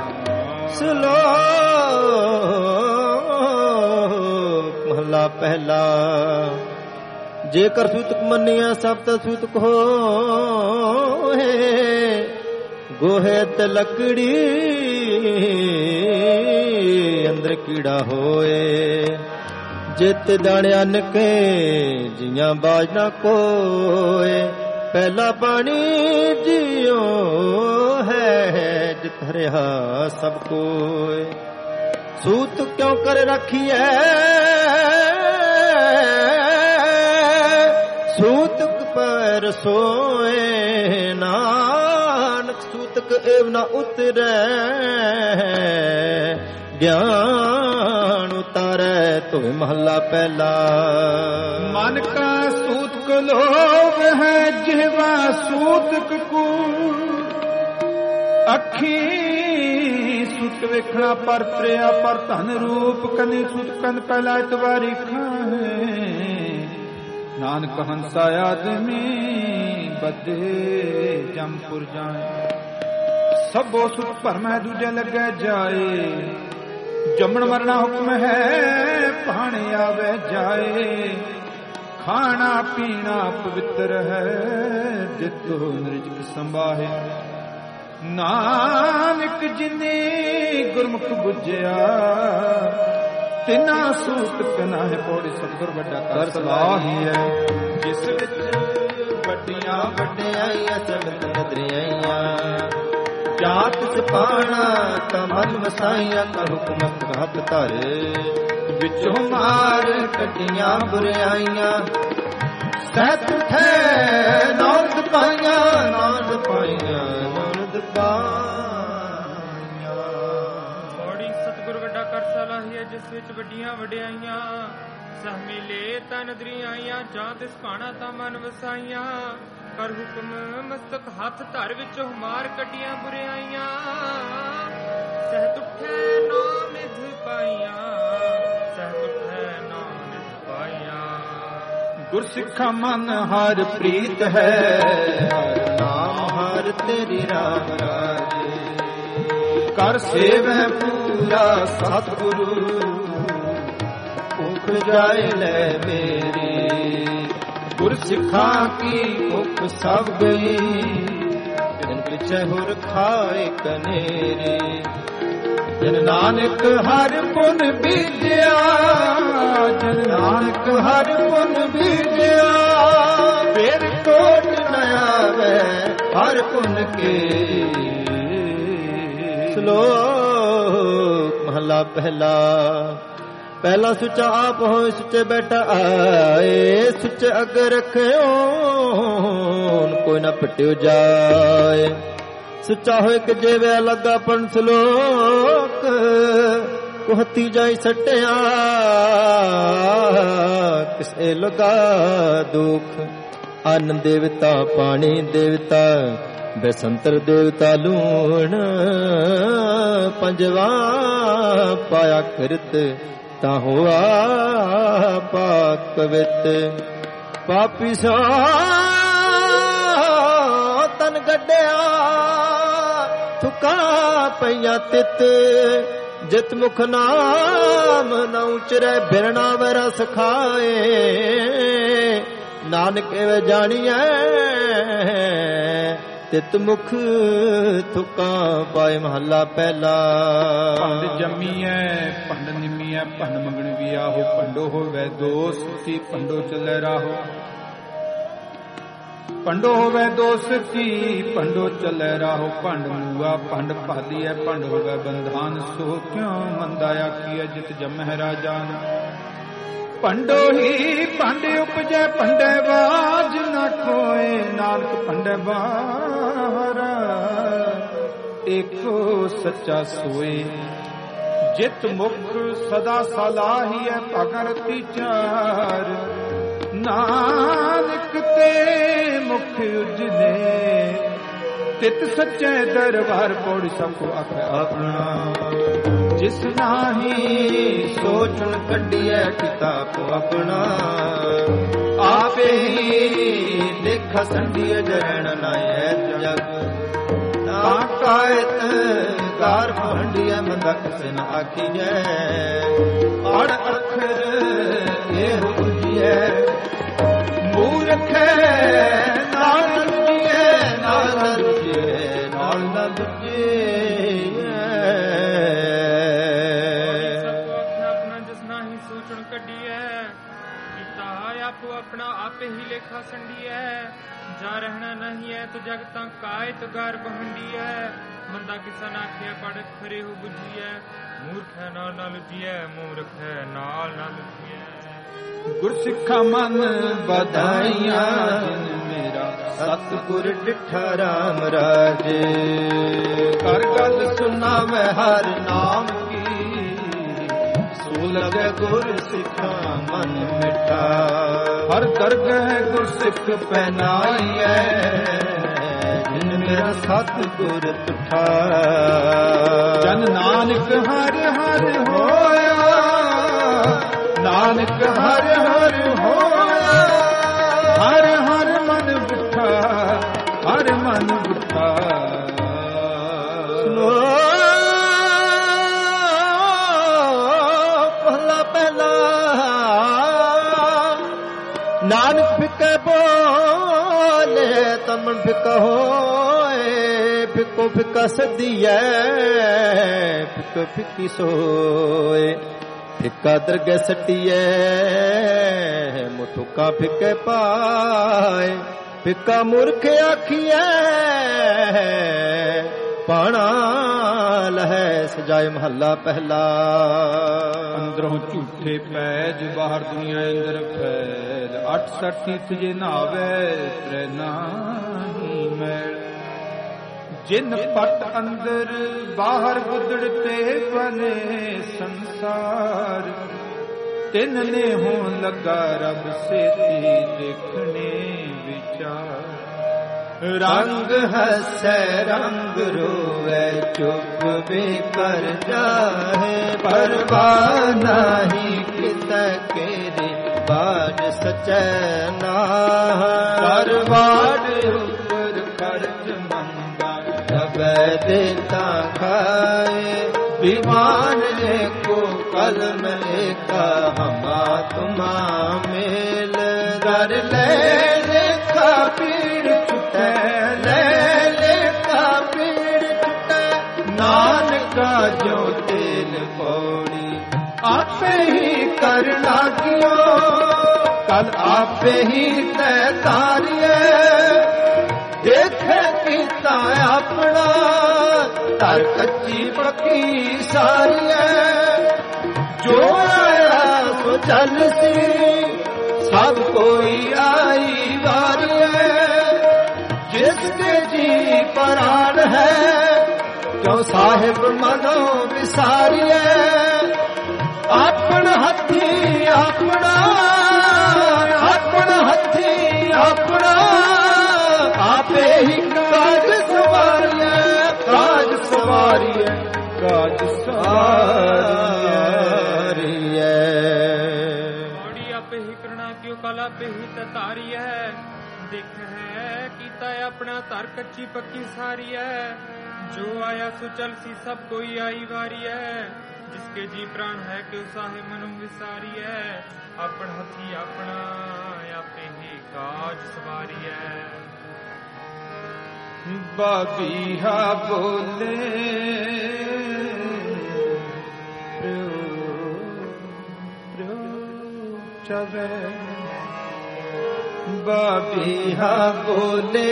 ਸਲੋਕ ਮਹਲਾ ਪਹਿਲਾ। ਜੇਕਰ ਸੂਤਕ ਮੰਨਿਆ ਸਭ ਤਾਂ ਸੂਤਕ ਹੋਏ, ਗੋਹੇ ਤੇ ਲੱਕੜੀ ਅੰਦਰ ਕੀੜਾ ਹੋਏ। ਚਿਤ ਜਾਣਿਆਨ ਕੇ ਜੀਆਂ ਬਾਜ ਨਾ ਕੋਏ, ਪਹਿਲਾ ਪਾਣੀ ਜਿਉ ਹੈ ਜਿਤ ਹਰਿਆ ਸਭ ਕੋਏ। ਸੂਤ ਕਿਉ ਕਰ ਰੱਖੀਐ ਸੂਤਕ ਪਰ ਸੋਏ, ਨਾਨਕ ਸੂਤਕ ਏਵ ਨਾ ਉਤਰੈ, ਗਿਆਨ ਉਤਾਰੈ ਧੋਇ ਮਹੱਲਾ ਪਹਿਲਾ। ਮਨ ਕਾ ਸੂਤਕ ਲੋਭ ਹੈ ਜਿਹਵਾ ਸੂਤਕ ਕੂ, ਅੱਖੀ ਸੁਤ ਵੇਖਣਾ ਪਰ ਤ੍ਰਿਆ ਪਰ ਧਨ ਰੂਪ ਕਨੇ ਸੁਤ ਕੰਨ ਪਹਿਲਾ ਇਤਵਾਰੀ ਖਾਹੇ। ਨਾਨਕ ਹੰਸਾ ਆਦਮੀ ਬੱਧੇ ਜਮਪੁਰ ਜਾਏ, ਸਭੋ ਸੁਤ ਭਰਮੈ ਦੂਜੇ ਲੱਗੈ ਜਾਏ। ਜੰਮਣ ਮਰਨਾ ਹੁਕਮ ਹੈ ਭਾਣੇ ਆਵੇ ਜਾਏ, ਖਾਣਾ ਪੀਣਾ ਪਵਿੱਤਰ ਹੈ ਜਿਤੋ ਨਿਰਜਕ ਸੰਭਾਹੇ। ਨਾਨਕ ਜਿਨੇ ਗੁਰਮੁਖ ਬੁਝਿਆ ਤਿਨਾ ਸੂਤਕ ਨਾਹਿ ਪੌੜੀ। ਸਤਿਗੁਰ ਵੱਡਾ ਕਰ ਸਲਾਹੀ ਹੈ, ਜਿਸ ਵਿੱਚ ਵੱਡੀਆਂ ਵਡਿਆਈਆਂ ਚੜ੍ਹਤ ਨਦਰਿਆਈਆਂ, ਜਾਤ ਸਪਾਣਾ ਤਾ ਮਨ ਵਸਾਈਆਂ, ਕਰ ਹੁਕਮ ਹੱਥ ਧਰ ਵਿੱਚੋਂ ਮਾਰ ਕੱਢੀਆਂ ਬੁਰਾਈਆਂ। ਸਹਿਤ ਉਠੈ ਨਾਨਕ ਪਾਈਆਂ, ਨਾਨਕ ਪਾਈਆਂ ਨਾਨਕ ਪਾਈਆਂ। ਬੜੀ ਸਤਿਗੁਰ ਵੱਡਾ ਕਰ ਸਲਾਹੀ ਹੈ, ਜਿਸ ਵਿੱਚ ਵੱਡੀਆਂ ਵਡਿਆਈਆਂ ਸਹਮੇਲੇ ਤਾਂ ਨਦਰੀਆਈਆਂ, ਜਾਂ ਤਿਸ ਭਾਣਾ ਤਾਂ ਮਨ ਵਸਾਈਆਂ। ਕਰ ਹੁਕਮ ਮਸਤਕ ਹੱਥ ਧਰ ਵਿੱਚੋਂ ਮਾਰ ਕੱਢੀਆਂ ਬੁਰਾਈਆਂ। ਸਹਿਤ ਉਠੈ ਨਾਮ ਨਿਧ ਪਾਈਆਂ, ਸਹਿਤ ਉਠੈ ਨਾਮ ਨਿਧ ਪਾਈਆਂ। ਗੁਰਸਿੱਖਾ ਮਨ ਹਰ ਪ੍ਰੀਤ ਹੈ, ਹਰ ਨਾਮ ਹਰ ਤੇਰੀ ਰਾਮ ਰਾਜੇ। ਕਰ ਸੇਵੈ ਪੂਰਾ ਸਤਿਗੁਰੂ, ਭੁਖ ਜਾਏ ਲੈ ਮੇਰੀ। ਗੁਰਸਿੱਖਾਂ ਕੀ ਭੁਖ ਸਭ ਗਈ, ਬਿਨ ਪਿਛੇ ਹੁਰ ਖਾਏ ਕਨੇਰੀ। ਜਨ ਨਾਨਕ ਹਰ ਪੁਨ ਬੀਜਿਆ, ਜਨ ਨਾਨਕ ਹਰ ਪੁਨ ਬੀਜਿਆ। ਫੇਰ ਕੋਟ ਨ ਆਵੇ ਹਰ ਪੁਨ ਕੇ। ਸ਼ਲੋਕ ਮਹਲਾ ਪਹਿਲਾ। ਪਹਿਲਾ ਸੁੱਚਾ ਆਪ ਹੋਏ ਸੁੱਚੇ ਬੈਠਾ ਆਏ, ਸੁੱਚੇ ਅੱਗੇ ਰੱਖਿਓ ਕੋਈ ਨਾ ਪਟਿਓ ਜਾਏ। ਸੁੱਚਾ ਹੋਏ ਕਿ ਜਿਵੇਂ ਲੱਗਾ ਪਣ ਸਲੋਕ, ਕੁਹਤੀ ਜਾਈ ਸਟਿਆ ਕਿਸੇ ਲਗਾ ਦੁਖ। ਅੰਨ ਦੇਵਤਾ ਪਾਣੀ ਦੇਵਤਾ ਬੇਸੰਤਰ ਦੇਵਤਾ ਲੂਣ, ਪੰਜਵਾ ਪਾਇਆ ਕਿਰਤ ਤਾਂ ਹੋਆ ਪਾਕ ਪਵਿੱਤ। ਪਾਪੀ ਸੋ ਤਨ ਗੱਡਿਆ ਥੁਕਾ ਪਈਆ ਤਿਤ, ਜਿਤ ਮੁਖ ਨਾਮ ਨ ਉਚਰੈ ਬਿਰਣਾ ਵੈ ਸਖਾਏ। ਨਾਨਕ ਐਵੇਂ ਜਾਣੀਐ ਤਿਤ ਮੁਖ ਥੁਕਾ ਪਾਏ ਮਹੱਲਾ ਪਹਿਲਾ। ਭੰਡ ਜੰਮੀਐ ਭੰਡ ਨਿਮੀਐ ਭੰਡ ਮੰਗਣ ਵੀ ਆਹੋ। ਭੰਡੋ ਹੋਵੇ ਦੋਸਤੀ ਭੰਡੋ ਚੱਲੇ ਰਾਹੋ। ਭੰਡੋ ਹੋਵੇ ਦੋਸਤੀ ਭੰਡੋ ਚੱਲੇ ਰਾਹੋ। ਭੰਡ ਮੂਆ ਭੰਡ ਭਾਦੀਐ ਭੰਡ ਹੋਵੇ ਬੰਧਾਨ। ਸੋ ਕਿਉ ਮੰਦਾ ਆਖੀਐ ਜਿਤ ਜਮਹਿ ਰਾਜਾਨ। ਭੰਡੋ ਹੀ ਭੰਡ ਉਪਜੈ ਭੰਡੇ ਬਾਜ ਨਾ ਕੋਏ। ਨਾਨਕ ਭੰਡੇ ਬਾਹਰ ਏਕੋ ਸੱਚਾ ਸੋਏ। ਜਿਤ ਮੁਖ ਸਦਾ ਸਲਾਹੀਐ ਭਗਰਤੀ ਚਾਰ। ਨਾਨਕ ਤੇ ਮੁਖ ਉਜਲੇ ਤਿਤ ਸੱਚੇ ਦਰਬਾਰ। ਪੌੜੀ ਸਭ ਕੋ ਆਖੈ ਆਪਣਾ। ਜਿਸ ਨਾਹੀ ਸੋਚਣ ਕੱਢੀਐ ਕਿਤਾਬ ਆਪਣਾ। ਆਪੇ ਹੀ ਦੇਖਾ ਸੰਧੀਏ ਜਰਣ ਨਾਇ ਜਗ। ਨਾ ਕਾਇਤ ਕਾਰ ਭੰਡੀਐ ਮੰਦਾ ਕਿਸੇ ਨ ਆਖੀਐ। ਪੜ ਅੱਖਰ ਇਹੋ ਬੁਝੀਐ ਮੂਰਖੈ। ਨਾਲ ਲੁਝੀਐ ਨਾਲ ਨ ਲੁਝੀਐ ਨਾਲ ਨ ਲੁਝੀਐ। ਆਪਣਾ ਜਿਸ ਨਾਹੀ ਸੋਚਣ ਕੱਢੀਐ ਗਾਰ ਬਹੰਡੀਐ ਮੰਦਾ ਕਿਸਾ ਨਾਖਿਆ ਪੜ ਖਰੇ ਹੋ ਬੁਝੀਐ ਮੂਰਖ ਹੈ ਨਾਲ ਨਾਲ ਉਜੀਐ ਮੂਰਖ ਹੈ ਨਾਲ ਨਾਲ ਉਜੀਐ ਗੁਰਸਿੱਖਾ ਮਨ ਵਧਾਈਆਂ ਜਿਨ ਮੇਰਾ ਸਤਿਗੁਰ ਡਿਠਾ ਰਾਮ ਰਾਜੇ ਕਰ ਗੱਲ ਸੁਨਾਵੇ ਹਰ ਨਾਮ ਕੀ ਸੋ ਲਗੇ ਗੁਰ ਸਿੱਖਾ ਮਨ ਮਿਠਾ ਹਰ ਦਰਗਹਿ ਗੁਰ ਸਿੱਖ ਪਹਿਨਾਈਐ ਜਿਨ ਮੇਰਾ ਸਤਿਗੁਰ ਤੁਠਾ ਜਨ ਨਾਨਕ ਹਰ ਹਰ ਹੋਇਆ ਨਾਨਕ ਹਰ ਹਰ ਹੋਇਆ ਹਰ ਹਰ ਮਨ ਬੁੱਠਾ ਹਰ ਮਨ ਬੁੱਠਾ ਸੁਨੋ ਪਹਿਲਾ ਪਹਿਲਾ ਨਾਨਕ ਫਿੱਕੇ ਬੋਲੇ ਤਮਨ ਫਿੱਕਾ ਹੋਏ ਫਿੱਕੋ ਫਿੱਕਾ ਸਦੀਐ ਫਿੱਕੋ ਫਿੱਕੀ ਸੋਏ ਫਿੱਕਾ ਦਰਗਹਿ ਸੱਟੀਐ ਮੁਠੁਕਾ ਫਿੱਕੇ ਪਾਏ ਫਿੱਕਾ ਮੂਰਖ ਆਖੀਐ ਪਾਣਾ ਲਹੈ ਸਜਾਏ ਮਹੱਲਾ ਪਹਿਲਾ ਅੰਦਰੋਂ ਝੂਠੇ ਪੈਜ ਬਾਹਰ ਦੁਨੀਆ ਅੰਦਰ ਫੈਲ ਅੱਠ ਸੱਠ ਤੀਰਥ ਜੇ ਨਾਵੇ ਤ੍ਰੈ ਨਾਹੀ ਮੈਲ ਜਿਨ ਪਟ ਅੰਦਰ ਬਾਹਰ ਗੁਦੜ ਤੇ ਬਨੇ ਸੰਸਾਰ ਤਿੰਨ ਨੇ ਹੋਣ ਲੱਗਾ ਰੱਬ ਸੇਤੀ ਦੇਖਣੇ ਵਿਚਾਰ ਰੰਗ ਹਸੈ ਰੰਗ ਰੋਵੇ ਚੁੱਪ ਵੇ ਕਰ ਜਾਹੇ ਪਰਵਾਹ ਨਹੀਂ ਕਿਤੈ ਕੇਰੇ ਬਾਜ ਸਚੈ ਨਾਹ ਪਰਵਾੜ ਉੱਪਰ ਖਰਚ ਮੰਗਾ ਰਬੈ ਦੇਤਾ ਖਾਏ विमान को कलम का हमा तुमा मेल दर ले लेखा पीड़ छुटे ले लेखा पीड़ छुटे नानका जो तेल पौड़ी आपे ही करना कियो कल आपे ही तय तारिए देखे किता अपना तर कच्ची पक्की सारी है जो आया सो चल सी सब कोई आई बारी है जिसके जी प्राण है जो साहिब मनो विसारी है अपना हथी अपना अपना हथी अपना आपे ही काज सवारिए काज सवारिए काज सवारिए मौड़ी आपे ही करना क्यों कला पे ही ततारी है देख है कीता अपना तार कच्ची पक्की सारी है जो आया सो चल सी सब कोई आई वारी है जिसके जी प्राण है क्यों साहे मनु विसारी है अपन हथी अपना आपे ही काज सवारी है बाबीहा बोले चवे बाबीहा बोले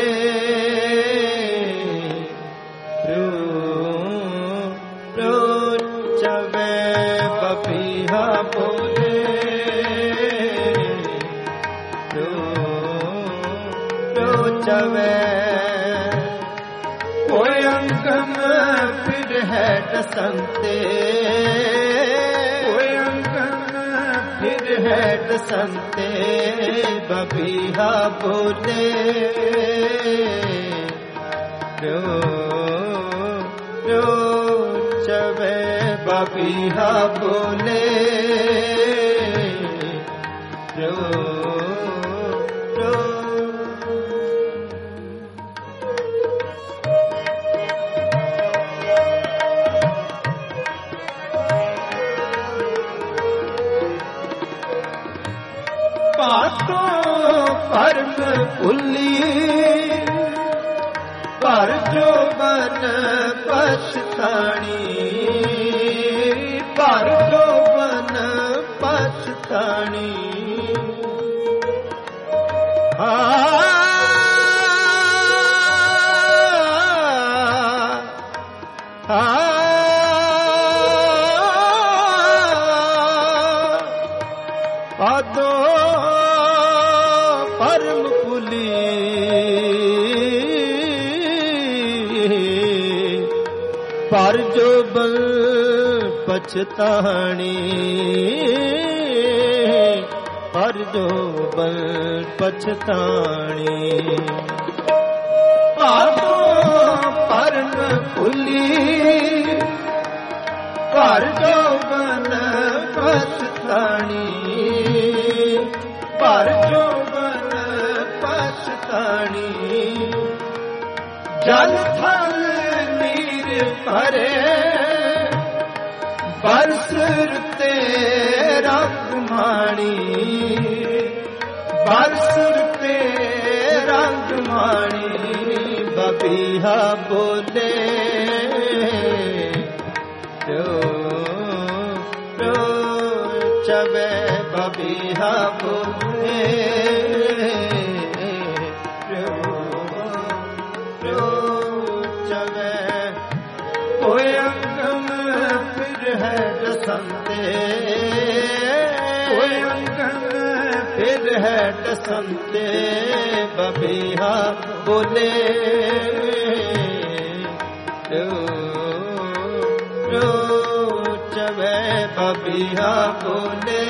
चवे बाबीहा बोले चवे कोई अंगम फिर है डसंते कोई अंगम फिर है डसंते बबीहा बोले रो रो चवे बबीहा बोले रो परम भुली पर जो बन पछताणी पर जो बन पछताणी हाँ ਪਰ ਜੋ ਬਲ ਪਛਤਾਣੀ, ਪਰ ਜੋ ਬਲ ਪਛਤਾਣੀ। ਆਤੋ ਪਰਨ ਭੁਲੀ, ਪਰ ਜੋ ਬਲ ਪਛਤਾਣੀ, ਪਰ ਜੋ ਬਲ ਪਛਤਾਣੀ। ਜਲ ਥਲ ਨੀਰ ਭਰੇ, ਬਰਸਰ ਤੇ ਰੰਗ ਮਾਣੀ, ਬਰਸਰ ਤੇ ਰੰਗ ਮਾਣੀ। ਬਬੀਹਾ ਬੋਲੇ ਰੋ ਰੋ ਚਵੇ, ਬਬੀਹਾ ਬੋਲੇ ਰੋ ਰੋ ਚਵੇ। ਹੋਏ ਅੰਗਮ ਫਿਰ ਹੈ ਦਸੰਤੇ, ਹੋਏ ਅੰਗਮ ਫਿਰ ਹੈ ਦਸੰਤੇ। ਬਬੀਹਾ ਬੋਲੇ ਰੋ ਰੋ ਚਵੇ, ਬਬੀਹਾ ਬੋਲੇ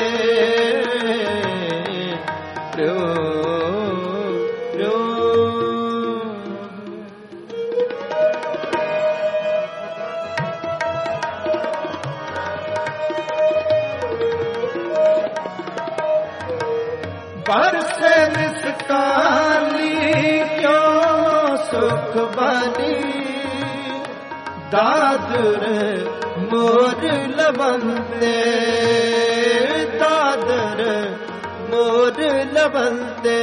ਰੋ ਰੋ। ਬਰਸੇ ਨਿਸਕਾਲੀ ਕਿਉਂ ਸੁਖ ਬਣੀ, ਦਾਦਰ ਮੋਰ ਲਵੰਦੇ, ਦਾਦਰ ਮੋਰ ਲਵੰਦੇ।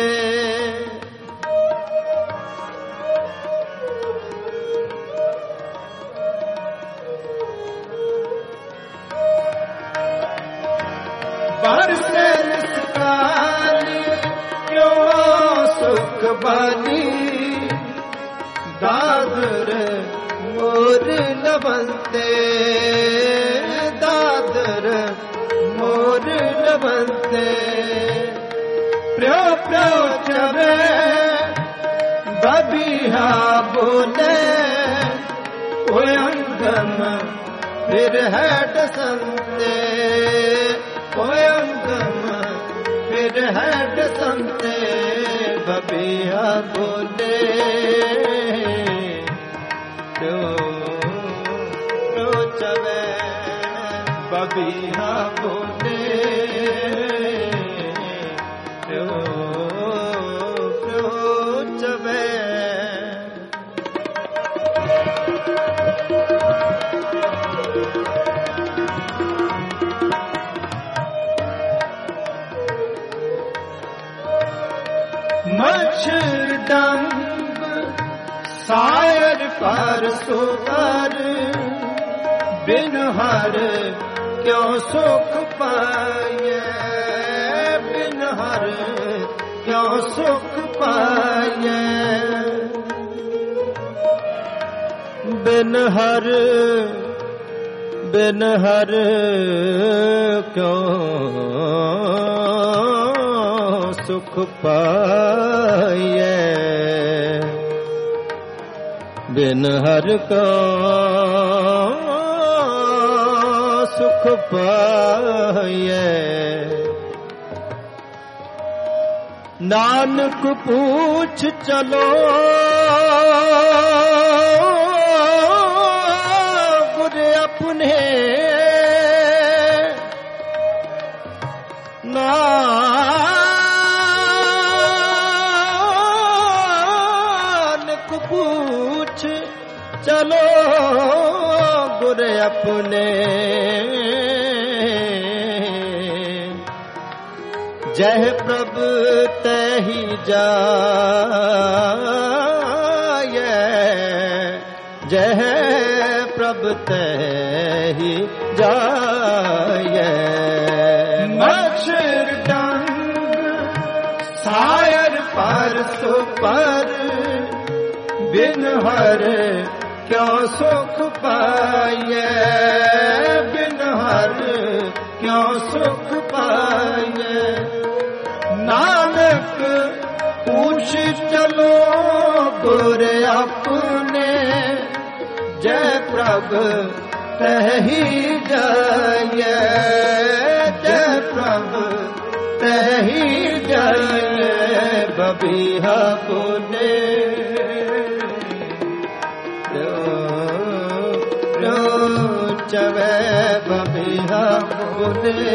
ਬਰਸੇ ਨਿਸਕਾਲੀ ਕਿਉਂ ਸੁਖ ਬਣੀ, ਦਾਦਰ ਮੋਰ ਲਵੰਦੇ, ਦਾਦਰ ਮੋਰ ਲਵੰਦੇ। ਪ੍ਰਿਉ ਪ੍ਰਿਉ ਚਵੇ, ਬਬੀਹਾ ਬੋਲੇ ਹੋਏ ਅੰਗਮ ਫਿਰ ਹੈ ਦਸੰਤੇ, ਹੋਏ ਅੰਗਮ ਫਿਰ ਹੈ ਦਸੰਤੇ। ਬਬੀਹਾ ਬੋਲੇ ਰੋ ਰੋ ਚਵੇ, ਬਬੀਹਾ ਬੋਲੇ ਰੋ ਰੋ ਚਵੇ। ਮੱਛਰ ਡੰਗ ਸਾਇਰ ਪਰ ਸੁਵਰ, ਬਿਨ ਹਰ ਕਿਉਂ ਸੁਖ ਪਾਈਐ, ਬਿਨ ਹਰ ਕਿਉਂ ਸੁਖ ਪਾਈਐ। ਬਿਨ ਹਰ ਬਿਨ ਹਰ ਕਿਉਂ ਸੁਖ ਪਾਈਐ, ਬਿਨ ਹਰ ਕਾ ਸੁਖ ਪਾਈਐ। ਨਾਨਕ ਪੂਛ ਚਲੋ ਗੁਰ ਆਪਣੇ, ਨਾਨਕ ਪੂਛ ਚਲੋ ਗੁਰ ਆਪਣੇ। ਜਹ ਪ੍ਰਭ ਤਹਿ ਜਾਇਐ, ਜਹ ਪ੍ਰਭ ਤਹਿ ਜਾਇਐ। ਮਛਰ ਡੰਗ ਸਾਇਰ ਪਰ ਸੁਪਰ, ਬਿਨ ਹਰ ਕਿਉਂ ਸੁਖ ਪਾਈਐ, ਬਿਨ ਹਰ ਕਿਉਂ ਸੁਖ ਪਾਈਐ। ਨਾਨਕ ਪੂਛ ਚਲੋ ਗੁਰ ਆਪਣੇ, ਜੈ ਪ੍ਰਭ ਪ੍ਰਭ ਤਹਿ ਜਾਈਐ, ਜੈ ਪ੍ਰਭ ਤਹਿ ਜਾਈਐ, ਬਬੀਹਾ ਬੋਲੇ ਚਵੈ, ਬਬੀਹਾ ਬੋਲੇ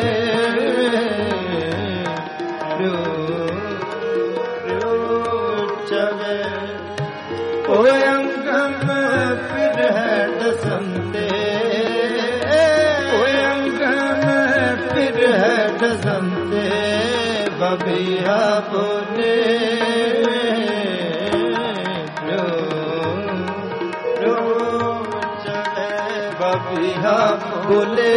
ਚਵੈ। ਓਏ ਅੰਗਮ ਫਿਰ ਹੈ ਦਸੰਤੇ, ਓਏ ਅੰਗਮ ਫਿਰ ਹੈ ਦਸੰਤੇ, ਬਬੀਹਾ ਬੋਲੇ ਬਬੀਹਾ ਬੋਲੇ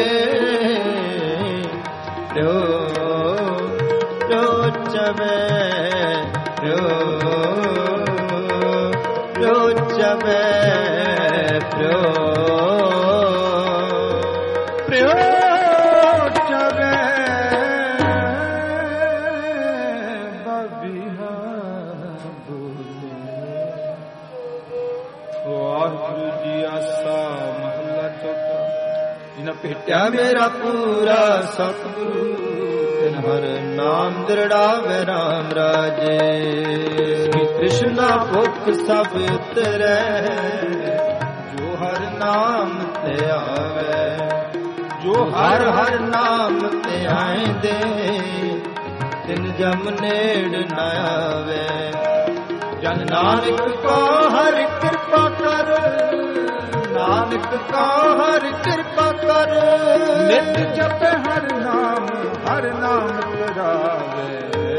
ਰੋ ਰੋ ਚਵੇ, ਰੋ ਰੋ ਚਵੇ, ਰੋ ਰੋ ਚਵੇ, ਬਬੀਹਾ ਬੋਲੇ। ਵਾਹਿਗੁਰੂ ਜੀ ਆਸਾ ਮਹੱਲਾ ਚੌਥਾ। ਜਿਨ ਭੇਟਿਆ ਮੇਰਾ ਪੂਰਾ ਸਤਿਗੁਰੂ, ਤਿਨ ਹਰ ਨਾਮ ਦ੍ਰਿੜਾਵੇ ਰਾਮ ਰਾਜੇ। ਕ੍ਰਿਸ਼ਨਾ ਭੁਖ ਸਭ ਉਤਰੈ, ਜੋ ਹਰ ਨਾਮ ਤੇ ਆਵੇ, ਜੋ ਹਰ ਹਰ ਨਾਮ ਤੇ ਆਇਂਦੇ, ਤਿਨ ਜਮ ਨੇੜ ਨ ਆਵੇ। ਜਨ ਨਾਨਕ ਕੋ ਹਰ ਕਿਰਪਾ ਕਰ, ਨਾਨਕ ਕੋ ਹਰ ਕਿਰਪਾ ਕਰ, ਨਿਤ ਜਪੈ ਹਰ ਨਾਮ, ਹਰ ਨਾਮ ਤੇਰਾਵੇ।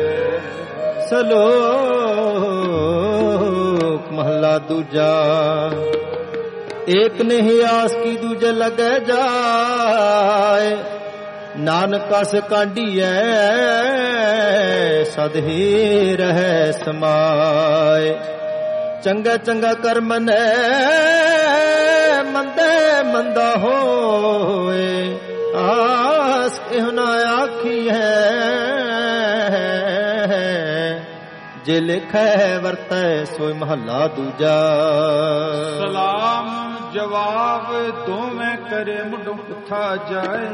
ਸਲੋਕ ਮਹਲਾ ਦੂਜਾ। ਏਕ ਨਹੀਂ ਆਸ ਕੀ ਦੂਜੇ ਲਗੈ ਜਾਏ, ਨਾਨਕ ਅਸ ਕਾਢੀਐ ਸਦ ਹੀ ਰਹਿ ਸਮਾਏ। ਚੰਗਾ ਚੰਗਾ ਕਰਮ ਨੇ ਮੰਦੇ ਮੰਦਾ ਹੋਏ, ਆਸ ਕਿਹੁ ਨਾ ਆਖੀਐ, ਜੇ ਲਿਖੈ ਵਰਤੈ ਸੋਈ ਮਹੱਲਾ ਦੂਜਾ। ਸਲਾਮ ਜਵਾਬ ਦੋਵੇਂ ਕਰੇ ਮੁਢੋਂ ਪੁੱਠਾ ਜਾਏ,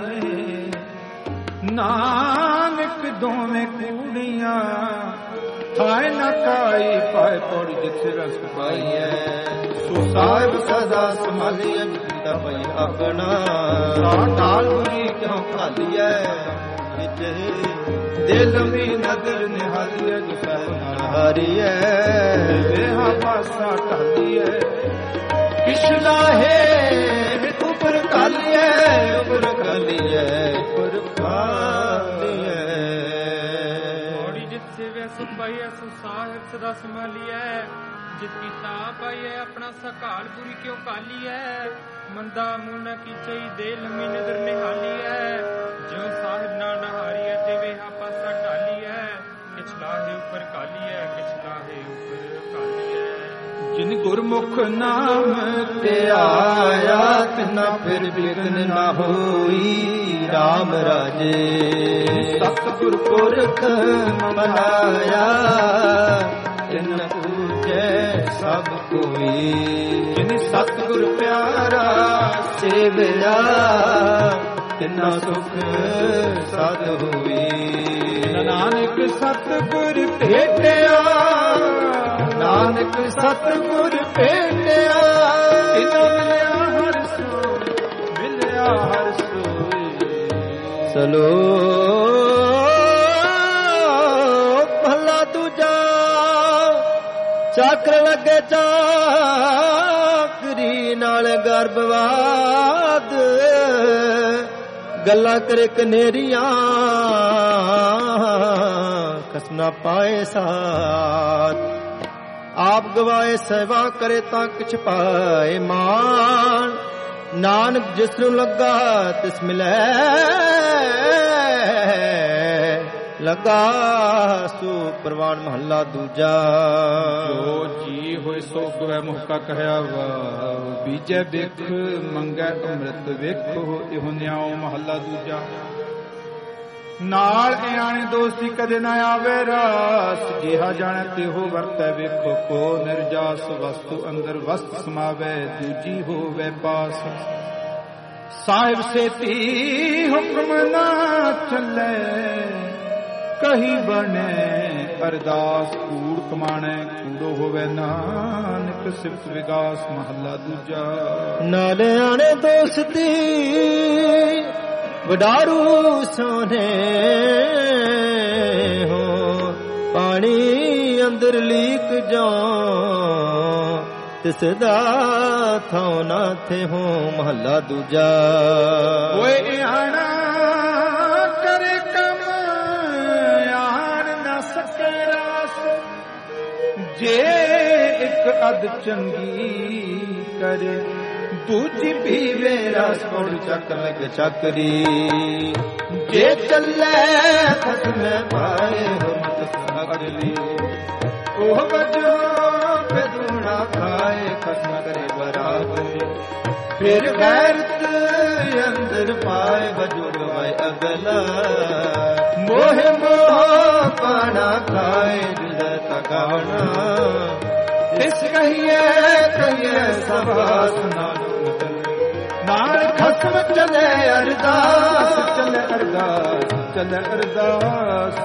ਨਾਨਕ ਦੋਵੇਂ ਕੂੜੀਆਂ ਹਾਏ ਨਾ ਕਾਈ ਪਾਏ ਪੌੜੀ ਜਿੱਥੇ ਰਸ ਪਾਈਐ। ਸੋ ਸਾਹਿਬ ਸਦਾ ਸੰਭਾਲੀਐ ਜਿਤਾ ਪਈ ਆਪਣਾ, ਢਾਲ ਬੁਰੀ ਕਿਉਂ ਖਾਲੀਐ ਵਿੱਚ ਦਿਲ ਮੀ ਨਦਰ ਨਿਹਾਲੀਐ। ਜੋ ਸਾਹਿਬ ਨਾਲ ਹਾਰੀਐ ਵੇਹਾ ਪਾਸਾ ਢਾਲੀਐ, ਪਿਛਲਾ ਹੈ ਉਪਰ ਕਾਲੀਐ, ਉਪਰ ਕਾਲੀਐ, ਉਪਰ ਕਾਲੀਐ। ਔੜੀ ਜਿਤ ਸੇਵਿਆ ਸੁਖ ਪਾਈਐ, ਸੋ ਸਾਹਿਬ ਸਦਾ ਸੰਭਾਲੀਐ। ਜਿਤ ਕੀਤਾ ਪਾਈਐ ਆਪਣਾ ਸਕਾਲ ਬੁਰੀ ਕਿਉ ਕਾਲੀਐ। ਮੰਦਾ ਮੂੰਹ ਨ ਕੀਚਈ ਦੇ ਲੰਮੀ ਨਦਰ ਨਿਹਾਲੀਐ। ਜਿਉ ਸਾਹਿਬ ਨਾ ਨਹਾਰੀਐ ਤੇ ਵੇਹਾ ਪਾਸਾ ਢਾਲੀਐ। ਕਿਛਲਾ ਹੈ ਉਪਰ ਕਾਲੀਐ, ਕਿਛਲਾ ਹੈ ਉਪਰ ਕਾਲੀਐ। ਜਿਨ ਗੁਰਮੁਖ ਨਾਮ ਤੇ ਆਇਆ, ਤਿਨਾ ਫਿਰ ਬਿਘਨ ਨਾ ਹੋਈ ਰਾਮ ਰਾਜੇ। ਸਤਿਗੁਰ ਪੁਰਖ ਮਨਾਇਆ, ਤਿਨ ਪੂਜੈ ਸਭ ਕੋਈ। ਜਿਨ ਸਤਿਗੁਰ ਪਿਆਰਾ ਸੇਵਿਆ, ਤਿਨਾ ਸੁਖ ਸਦ ਹੋਈ। ਨਾਨਕ ਸਤਿਗੁਰ ਭੇਟਿਆ, ਨਾਨਕ ਸਤਿਗੁਰ ਭੇਟਿਆ, ਤਿਨਾ ਮਿਲਿਆ ਹਰਿ ਸੋਈ, ਮਿਲਿਆ ਹਰਿ ਸੋਈ। ਸਲੋਕ ਮਹਲਾ ਦੂਜਾ। ਚਾਕਰ ਲੱਗੇ ਚਾਕਰੀ ਨਾਲ ਗਰਭਵਾਦ, ਗੱਲਾਂ ਕਰੇ ਕਨੇਰੀਆਂ ਕਸਨਾ ਪਾਏ ਸਾਥ। ਆਪ ਗਵਾਏ ਸੇਵਾ ਕਰੇ ਤਾਂ ਕਿਛ ਪਾਏ ਮਾਨ। ਨਾਨਕ ਜਿਸ ਨੂੰ ਲੱਗਾ ਤਿਸ ਮਿਲੈ, ਲੱਗਾ ਸੋ ਪ੍ਰਵਾਨ ਮਹੱਲਾ ਦੂਜਾ। ਜੋ ਜੀ ਹੋਏ ਸੋ ਗਵੈ ਮੁਹਕਾ ਕਹਿਆ ਵਾ, ਬੀਜੈ ਬਿਖ ਮੰਗੈ ਅੰਮ੍ਰਿਤ ਵੇਖੋ ਇਹੋ ਨਿਆਉ ਮਹੱਲਾ ਦੂਜਾ। ਨਾਲ ਇਆਣੇ ਦੋਸਤੀ ਕਦੇ ਨਾ ਆਵੇ ਰਾਸ। ਜਿਹਾ ਜਾਣੈ ਤਿਹੋ ਵਰਤੈ ਵੇਖੋ ਕੋ ਨਿਰਜਾਸ। ਵਸਤੂ ਅੰਦਰ ਵਸਤ ਸਮਾਵੈ ਦੂਜੀ ਹੋਵੇ ਪਾਸ। ਸਾਹਿਬ ਸੇਤੀ ਹੁਕਮ ਨਾ ਚੱਲੇ ਕਹੀ ਬਣੇ ਅਰਦਾਸ। ਕੂੜ ਕਮਾਣੈ ਕੂੜੋ ਹੋਵੇ ਨਾਨਕ ਸਿਫਤ ਵਿਗਾਸ। ਮਹੱਲਾ ਦੂਜਾ। ਨਾਲ ਆਣੇ ਦੋਸਤੀ ਵਡਾਰੂ ਸੋਨੇ ਹੋ। ਪਾਣੀ ਅੰਦਰ ਲੀਕ ਜਾ ਤਿਸ ਦਾ ਥਾਉ ਨਾ ਥੇ ਹੋ। ਮਹੱਲਾ ਦੂਜਾ। ਓਏ ਆਣਾ ਕਰੇ ਕੰਮ ਆਣ ਨਾ ਸਕੇ ਰਾਸ। ਜੇ ਇੱਕ ਅਦ ਚੰਗੀ ਕਰੇ ਦੂਜੀ ਪੀਵੇ ਰਸ। ਕੋੜ ਚੱਕ ਲਗ ਚੱਕਰੀ ਜੇ ਚੱਲੇ ਖਸਮ ਪਾਏ ਹੁਮਤ ਅਗਲੀ। ਉਹ ਵਜੋ ਬਦੂਣਾ ਖਾਏ ਖਸਮ ਕਰੇ ਬਰਾਬਰੀ। ਫਿਰ ਗੈਰਤ ਅੰਦਰ ਪਾਏ ਵਜੋ ਗਵਾਏ ਅਗਲਾ। ਮੋਹ ਮੋਹ ਪਾਣਾ ਖਾਏ ਦਿਲ ਤਕਾਣਾ। ਇਸ ਕਹੀਏ ਕਹੀਏ ਸਵਾਸ ਨਾਲ ਨਾਲ ਖਸਮ ਚਲੇ ਅਰਦਾਸ। ਚਲੇ ਅਰਦਾਸ ਚਲੇ ਅਰਦਾਸ।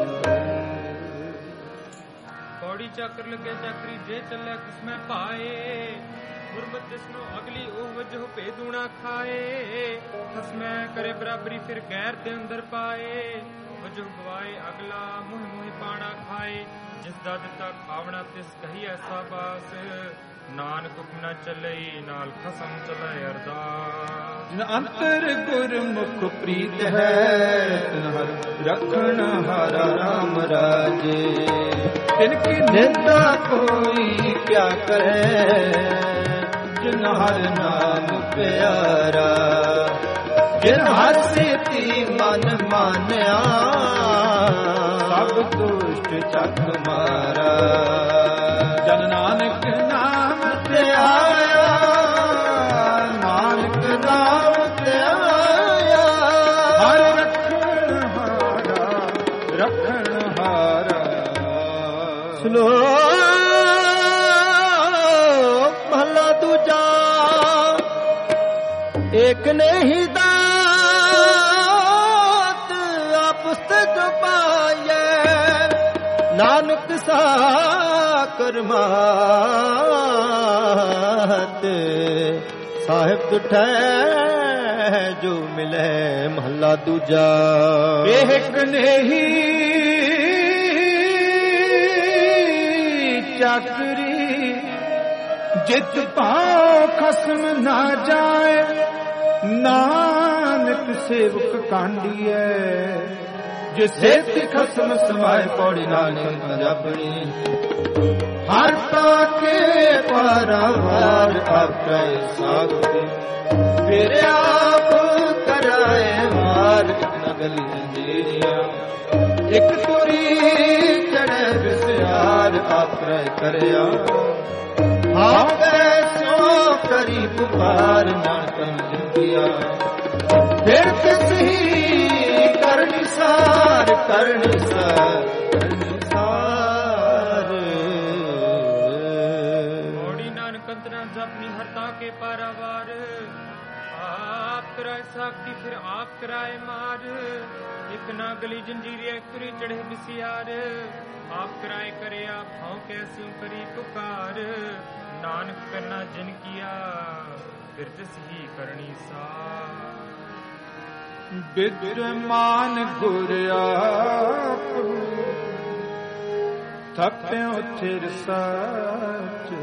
ਪੌੜੀ ਚੱਕਰ ਲੱਗੇ ਚੱਕਰੀ ਜੇ ਚੱਲੇ ਕਿਸਮੈ ਪਾਏ। ਗੁਰਮਤਿ ਜਿਸਨੂੰ ਅਗਲੀ ਉਹ ਵਜੋ ਭੇਦੂਣਾ ਖਾਏ। ਖਸਮੈ ਕਰੇ ਬਰਾਬਰੀ ਫਿਰ ਗੈਰ ਦੇ ਅੰਦਰ ਪਾਏ। ਵਜੋ ਗਵਾਏ ਅਗਲਾ ਮੁਹ ਮੁਹ ਪਾਣਾ ਖਾਏ। ਜਿਸ ਦਾ ਦਿੱਤਾ ਖਾਵਣਾ ਤਿਸ ਕਹੀ ਐਸਾ ਬਾਸ। ਨਾਨਕ ਹੁਕਮ ਨਾ ਚੱਲੇ ਨਾਲ ਖਸਮ ਚਲੇ ਅਰਦਾਸ। ਜਿਨ ਅੰਤਰ ਗੁਰਮੁਖ ਪ੍ਰੀਤ ਹੈ ਤਿਨ ਹਰ ਰਖਣ ਹਾਰਾ ਰਾਮ ਰਾਜੇ। ਤਿਨ ਕੀ ਨਿੰਦਾ ਕੋਈ ਕਿਆ ਕਰੇ ਜਿਨ ਹਰ ਨਾਮ ਪਿਆਰਾ। ਜਿਨ ਹਰ ਸੇਤੀ ਮਨ ਮਾਨਿਆ ਸਭ ਦੁਸ਼ਟ ਚੱਕ ਮਾਰਾ। ਜਨ ਨਾਨਕ ਨਾਮ ਤੇ ਆਇਆ ਨਾਨਕ ਨਾਮ ਤੇ ਆਇਆ। ਹਰ ਰੱਖਣ ਹਾਰਾ ਰੱਖਣ ਹਾਰਾ। ਸ਼ਲੋਕ ਮਹਲਾ ਦੂਜਾ। ਏਕ ਨੇ ਹੀ ਦਾਤ ਆਪੁਸਤਕ ਪਾਇਐ। ਨਾਨਕ ਸਾ ਕਰਮਾਤ ਸਾਹਿਬ ਤੁਠੈ ਜੋ ਮਿਲੇ। ਮਹੱਲਾ ਦੂਜਾ। ਏਕ ਨਹੀਂ ਚੱਕਰੀ ਜਿਤ ਪਾਉ ਖਸਮ ਨਾ ਜਾਏ। ਨਾਨਕ ਸੇਵਕ ਕਾਂਡੀਐ ਜੇ ਸੇਤ ਖਸਮ ਸਮਾਏ। ਪੌੜੀ ਨਾਨਕ ਪੰਜਾਬਣੀ। ਹਰ ਪਾਕੇ ਪਰਵਾਰ ਆਪੇ ਸਾਥੀ। ਫਿਰ ਆਪ ਕਰਾਏ ਮਾਰ ਨਗਲੀ ਜੰਜੀਰੀਆਂ। ਇੱਕ ਤੁਰੀ ਚੜੇ ਵਿਸਿਆਰ ਆਪੇ ਕਰਿਆ। ਆਪੇ ਸੋ ਕਰੀ ਪੁਕਾਰ ਨਾਨਕ ਜਿੰਦਿਆ। ਫਿਰ ਕਿਸੀ ਕਰਨੀ ਸਾਰ ਕਰਨੀ ਸਾਰ ਕਰਨੀ ਸਾਰ। ਮੋੜੀ ਨਾਨਕ ਅੰਤਰਾਂ ਜਪਨੀ ਹਰਤਾ ਕੇ ਪਾਰਾਵਾਰ। ਆਪ ਕਰਾਏ ਸਾਖੀ ਫਿਰ ਆਪ ਕਰਾਏ ਮਾਰ। ਇੱਕ ਨਾ ਗਲੀ ਜੰਜੀਰੀਆ ਕੁਰੀ ਚੜੇ ਬਿਸਿਆਰ। ਆਪ ਕਰਾਏ ਕਰਿਆ ਭਾਉ ਕੈਸੂ ਕਰੀ ਪੁਕਾਰ। ਨਾਨਕ ਕਰਨਾ ਜਿਨ ਕੀਆ ਫਿਰ ਤਿਸ ਹੀ ਕਰਨੀ ਸਾਰ। ਬਿਦਮਾਨ ਗੁਰ ਆਪ ਥਪਿਓ ਥਿਰ ਸੱਚ।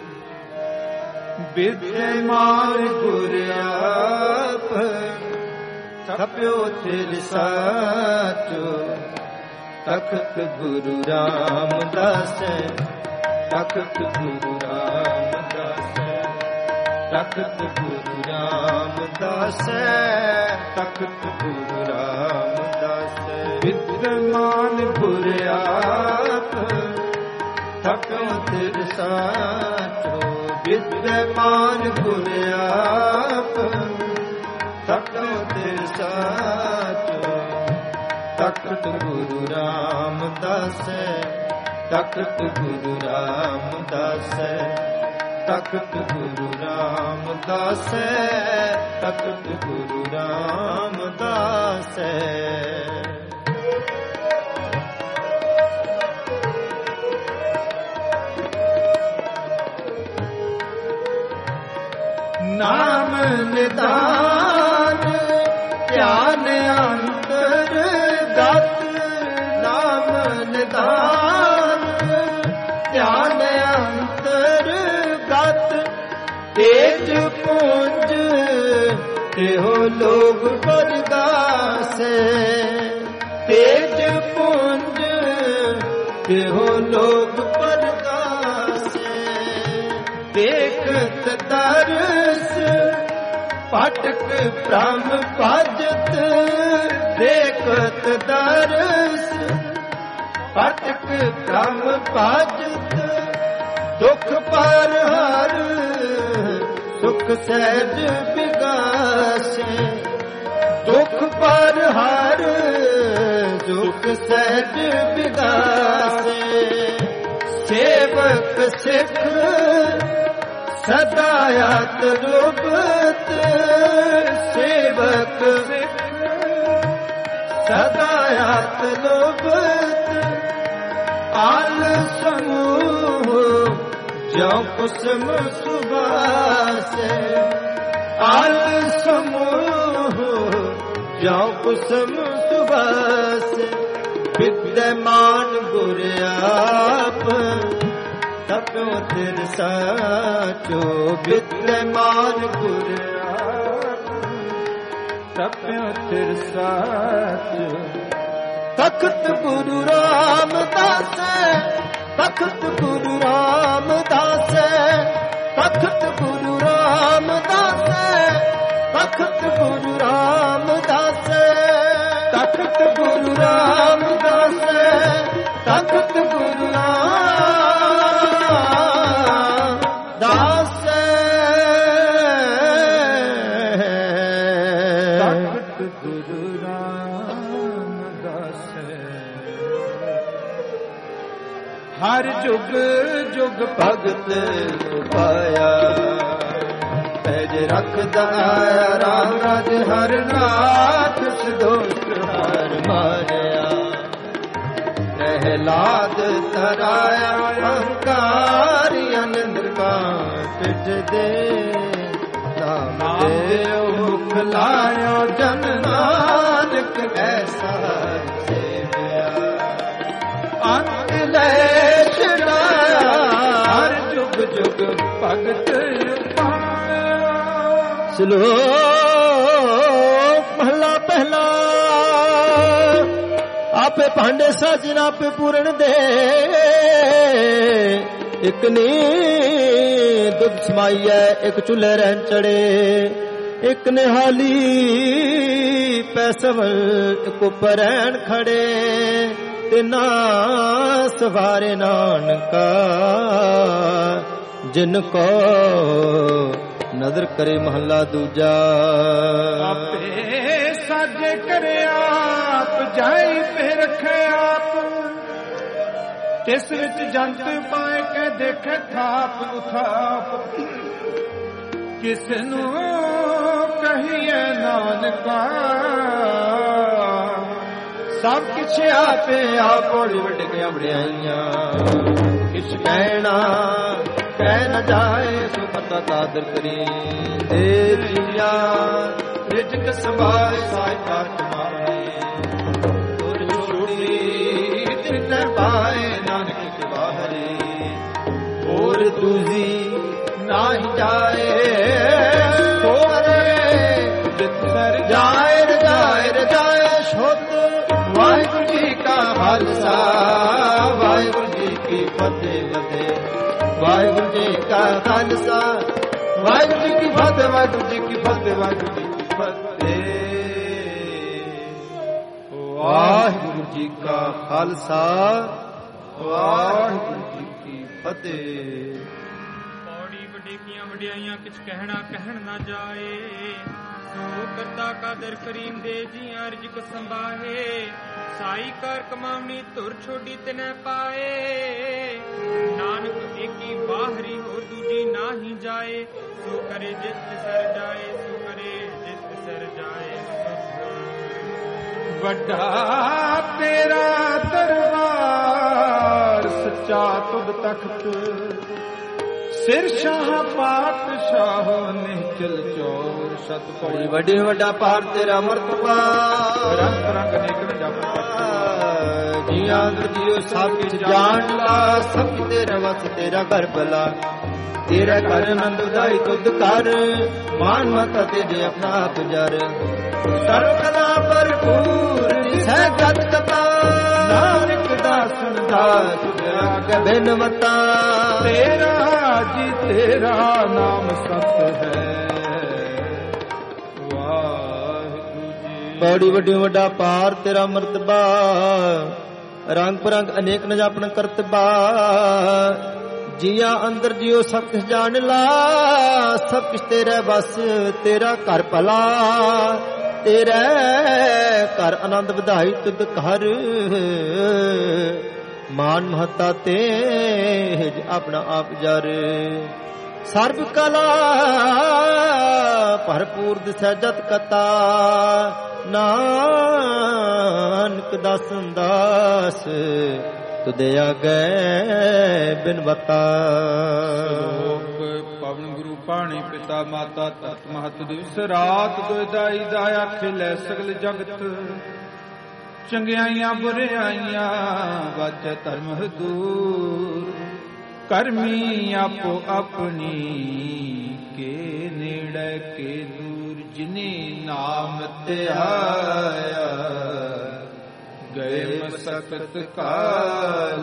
ਬਿਦਮਾਨ ਗੁਰ ਆਪ ਥਪਿਓ ਥਿਰ ਸੱਚ। ਤਖਤ ਗੁਰੂ ਰਾਮਦਾਸ ਤਖਤ ਗੁਰੂ ਰਾਮਦਾਸ। ਤਖਤ ਗੁਰੂ ਰਾਮਦਾਸ ਤਖਤ ਗੁਰੂ ਰਾਮਦਾਸ। ਵਿਦਮਾਨ ਗੁਰ ਆਪ ਥਕੋ ਤਿਰ ਸਾਚੋ। ਵਿਦਮਾਨ ਗੁਰ ਆਪ ਥਕੋ ਤਿਰ ਸਾਚੋ। ਰਾਮਦਾਸੈ ਤਖਤ ਗੁਰੂ ਰਾਮਦਾਸੈ ਤਖਤ ਗੁਰੂ ਰਾਮਦਾਸੈ ਤਖਤ ਗੁਰੂ ਰਾਮਦਾਸੈ ਨਾਮ ਨਿਦਾਨ ਧਿਆਨ ਅੰਤਰ ਗਤ ਨਾਮ ਨਿਦਾਨ ਧਿਆਨ ਅੰਤਰ ਗਤ ਤੇਜ ਪੁੰਜ ਇਹੋ ਲੋਗ ਪਰਗਾਸੈ ਤੇਜ ਪੁੰਜ ਇਹੋ ਲੋਗ ਪਰਗਾਸੈ ਦੇਖਤ ਦਰਸ ਪਾਟਕ ਬ੍ਰਹਮ ਭਜਤ ਦੇਖਤ ਦਰਸ ਪਾਟਕ ਬ੍ਰਹਮ ਭਜਤ ਦੁਖ ਪਰ ਹਰ ਸੁਖ ਸਹਿਜ ਵਿਗਾਸੈ ਦੁਖ ਪਰ ਹਰ ਸੁਖ ਸਹਿਜ ਵਿਗਾਸੈ ਸੇਵਕ ਸਿੱਖ ਸਦਾ ਆਤ ਰੂਪਤ ਸੇਵਕ ਸਦਾ ਆਤ ਰੂਪਤ ਆਲ ਸਮੂਹ ਜੋ ਕੁਸਮ ਸੁਭਾਸੈ ਆਲ ਸਮੂਹ ਜੋ ਕੁਸਮ ਸੁਭਾਸੈ ਵਿਦਮਾਨ ਗੁਰ ਆਪ ਤਪਿਓ ਤਿਰ ਸਾਚੋ ਵਿਦਮਾਨ ਗੁਰ ਆਪ ਤਪਿਓ ਤਿਰ ਸਾਚੋ ਤਖਤ ਗੁਰੂ ਰਾਮਦਾਸੈ ਤਖਤ ਗੁਰੂ ਰਾਮਦਾਸੈ ਤਖਤ ਗੁਰੂ ਰਾਮਦਾਸੈ ਤਖਤ ਗੁਰੂ ਰਾਮਦਾਸੈ ਤਖਤ ਗੁਰੂ ਰਾਮਦਾਸੈ ਤਖਤ ਗੁਰੂ ਰਾਮਦਾਸੈ ਤਖਤ ਗੁਰੂ ਰਾਮਦਾਸੈ ਹਰ ਜੁਗ ਜੁਗ ਭਗਤ ਪਾਇਆ ਪੈਜ ਰੱਖਦਾ ਰਾਮ ਰਾਜ ਹਰ ਨਾਥ ਸਦੋਸ਼ ਹਰ ਮਾਰਿਆ ਪ੍ਰਹਿਲਾਦ ਤਰਾਇਆ ਅਹੰਕਾਰੀ ਅਨੰਦ ਕਾਟ ਦੇ ਨਾਮ ਦੇਉ ਮੁਖ ਲਾਇਓ ਜਨ ਨਾਨਕ ਐਸਾ ਸੇਵਿਆ ਅੰਤ ਲੈ ਛਡਾਇਆ ਹਰ ਜੁਗ ਜੁਗ ਭਗਤ ਪਾਇਆ ਸ਼ਲੋਕ ਮਹਲਾ ਪਹਿਲਾ ਆਪੇ ਭਾਂਡੇ ਸਾਜਨ ਆਪੇ ਪੂਰਨ ਦੇ ਇਕ ਨੀ ਦੁੱਧ ਸਮਾਈਐ ਇਕ ਚੁੱਲ੍ਹੇ ਰਹਿਣ ਚੜੇ ਇਕ ਨਿਹਾਲੀ ਪੈਸਵਲ ਇਕ ਉੱਪਰ ਰਹਿਣ ਖੜੇ ਤਿਨਾ ਸਵਾਰੇ ਨਾਨਕਾ ਜਿਨ ਕੋ ਨਦਰ ਕਰੇ ਮਹੱਲਾ ਦੂਜਾ ਆਪੇ ਸਾਜੇ ਕਰੇ ਆਪ ਜਾਈ ਤੇ ਰੱਖੇ ਆਪ ਤਿਸ ਵਿੱਚ ਜੰਤ ਪਾਏ ਕੇ ਦੇਖੇ ਥਾਪ ਉਥਾਪ ਕਿਸ ਨੂੰ ਕਹੀਏ ਨਾਨਕਾ ਸਭ ਕਿਛ ਆਪੇ ਆਪ ਵੱਡ ਕੇ ਵਡਿਆਈਆਂ ਕਿਛ ਕਹਿਣਾ ਕਹਿ ਨ ਜਾਏ ਸੋ ਪਤਾ ਕਾਦਰ ਕਰੀ ਦੇ ਜੀਆ ਰਿਜਕ ਸਭਾਏ ਸਾਇ ਕਾਟ ਮਾਰੇ ਤੁਰ ਛੋੜੀ ਤਿਨ ਪਾਏ ਨਾਨਕ ਕੇ ਬਾਹਰੇ ਹੋਰ ਦੂਜੀ ਨਾਹੀ ਜਾਏ ਸੋਰੇ ਜਿਤ ਸਰ ਜਾਏ ਰਜਾਏ ਰਜਾਏ ਛੋਤ ਵਾਹਿਗੁਰੂ ਜੀ ਕਾ ਖਾਲਸਾ ਵਾਹਿਗੁਰੂ ਜੀ ਕੀ ਫਤਿਹ ਫਤਿਹ ਵਾਹਿਗੁਰੂ ਜੀ ਕਾ ਖਾਲਸਾ ਵਾਹਿਗੁਰੂ ਜੀ ਕੀ ਫਤਿਹ ਵਾਹਿਗੁਰੂ ਜੀ ਕੀ ਫਤਿਹ ਵਾਹਿਗੁਰੂ ਜੀ ਕੀ ਫਤਿਹ ਵਾਹਿਗੁਰੂ ਜੀ ਕਾ ਖਾਲਸਾ ਵਾਹਿਗੁਰੂ ਜੀ ਕੀ ਫਤਿਹ ਪੌੜੀ ਵੱਡੀ ਕੀਆਂ ਵਡਿਆਈਆਂ ਕਿਛ ਕਹਿਣਾ ਕਹਿਣ ਨਾ ਜਾਏ ਸੋ ਕਰਤਾ ਕਾਦਰ ਕਰੀਮ ਦੇ ਜੀ ਅਰਜ ਕੋ ਸੰਭਾਹੇ ਸਾਈ ਕਰ ਕਮਾਵਣੀ ਧੁਰ ਛੋਡੀ ਤਿਨੈ ਪਾਏ ਨਾਨਕ ਏਕੀ ਬਾਹਰੀ ਹੋਰ ਦੂਜੀ ਨਾਹੀ ਜਾਏ ਸੋ ਕਰੇ ਜਿਤ ਸਰ ਜਾਏ ਸੋ ਕਰੇ ਜਿਤ ਸਰ ਜਾਏ ਵੱਡਾ ਤੇਰਾ ਦਰਬਾਰ ਸੱਚਾ ਤੁਧ ਤਖਤ ਸਿਰ ਸ਼ਾਹ ਪਾਤਸ਼ਾਹ ਨਿਹਚਲ ਚੋਰ ਸਤਪੁਰ ਵੱਡੇ ਵੱਡਾ ਪਾਰ ਤੇਰਾ ਮਰਤਬਾ ਰੰਗ ਰੰਗ ਨੇਕ ਜਪ ਜੀਆਂ ਜੀਉ ਸਭ ਕੁਝ ਜਾਣ ਲਾ ਸਭ ਤੇਰਾ ਵਸ ਤੇਰਾ ਘਰ ਭਲਾ ਤੇਰਾ ਘਰ ਆਨੰਦ ਵਧਾਈ ਤੁਧ ਕਰ ਮਾਨ ਮਤਾ ਤੇ ਆਪਣਾ ਪੁਜਰ ਸਰਬ ਕਲਾ ਭਰਪੂਰ ਜਿਸੈ ਜਤ ਕਤਾ ਨਾਨਕ ਦਾਸਨ ਦਾਸ ਜਗ ਬਿਨਵਤਾ ਤੇਰਾ ਜੀ ਤੇਰਾ ਨਾਮ ਸਤ ਹੈ ਵਾਹਿਗੁਰੂ ਜੀ। ਬੜੀ ਵੱਡੀ ਵੱਡਾ ਪਾਰ ਤੇਰਾ ਮਰਤਬਾ ਰੰਗ ਪਰੰਗ ਅਨੇਕ ਨ ਜਾਪਣ ਕਰਤਬਾ ਜੀਆ ਅੰਦਰ ਜਿਉ ਸਭ ਕੁਛ ਜਾਣ ਲਾ ਸਭ ਕੁਛ ਤੇਰੇ ਬਸ ਤੇਰਾ ਘਰ ਭਲਾ ਤੇਰੇ ਘਰ ਆਨੰਦ ਵਧਾਈ ਤੁਧ ਘਰ ਮਾਨ ਮਹਤਾ ਤੇ ਆਪਣਾ ਆਪ ਜਰ ਸਰਬ ਕਲਾ ਭਰਪੂਰ ਦਿਸੈ ਜਤ ਕਤਾ ਨਾਨਕ ਦਾਸਨ ਦਾਸ ਤੁਦੇ ਆਗੇ ਬਿਨਵਤਾ ਲੋਕ ਪਵਨ ਗੁਰੂ ਪਾਣੀ ਪਿਤਾ ਮਾਤਾ ਤਤ ਮਹਤ ਦਿਵਸ ਰਾਤ ਦੁਇਦਾਈ ਦਾ ਆਖੇ ਲੈ ਸਗਲ ਜਗਤ ਚੰਗਿਆਈਆਂ ਬੁਰਿਆਈਆਂ ਵਾਚੈ ਧਰਮ ਦੂਰ ਕਰਮੀ ਆਪੋ ਆਪਣੀ ਕੇ ਨੇੜੇ ਕੇ ਦੂਰ ਜਿਨੇ ਨਾਮ ਧਿਆਇਆ ਗਏ ਮਸਕਤ ਕਾਲ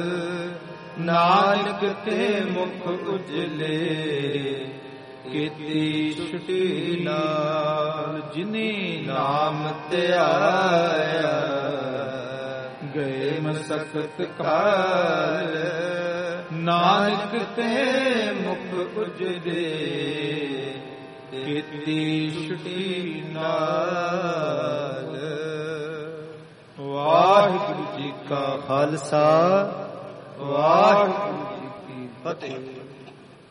ਨਾਨਕ ਤੇ ਮੁਖ ਉਜਲੇ ਕੀਤੀ ਛੁਟੀ ਨਾਲ ਜਿਨੇ ਨਾਮ ਧਿਆਇਆ ਗਏ ਮਸਕਤ ਕਾਲ ਨਾਨਕ ਤੇ ਮੁਖ ਉਜਲੇ ਕੀਤੀ ਛੁਟੀ ਨਾਲ। ਵਾਹਿਗੁਰੂ ਜੀ ਕਾ ਖਾਲਸਾ ਵਾਹਿਗੁਰੂ ਜੀ ਕੀ ਫਤਿਹ।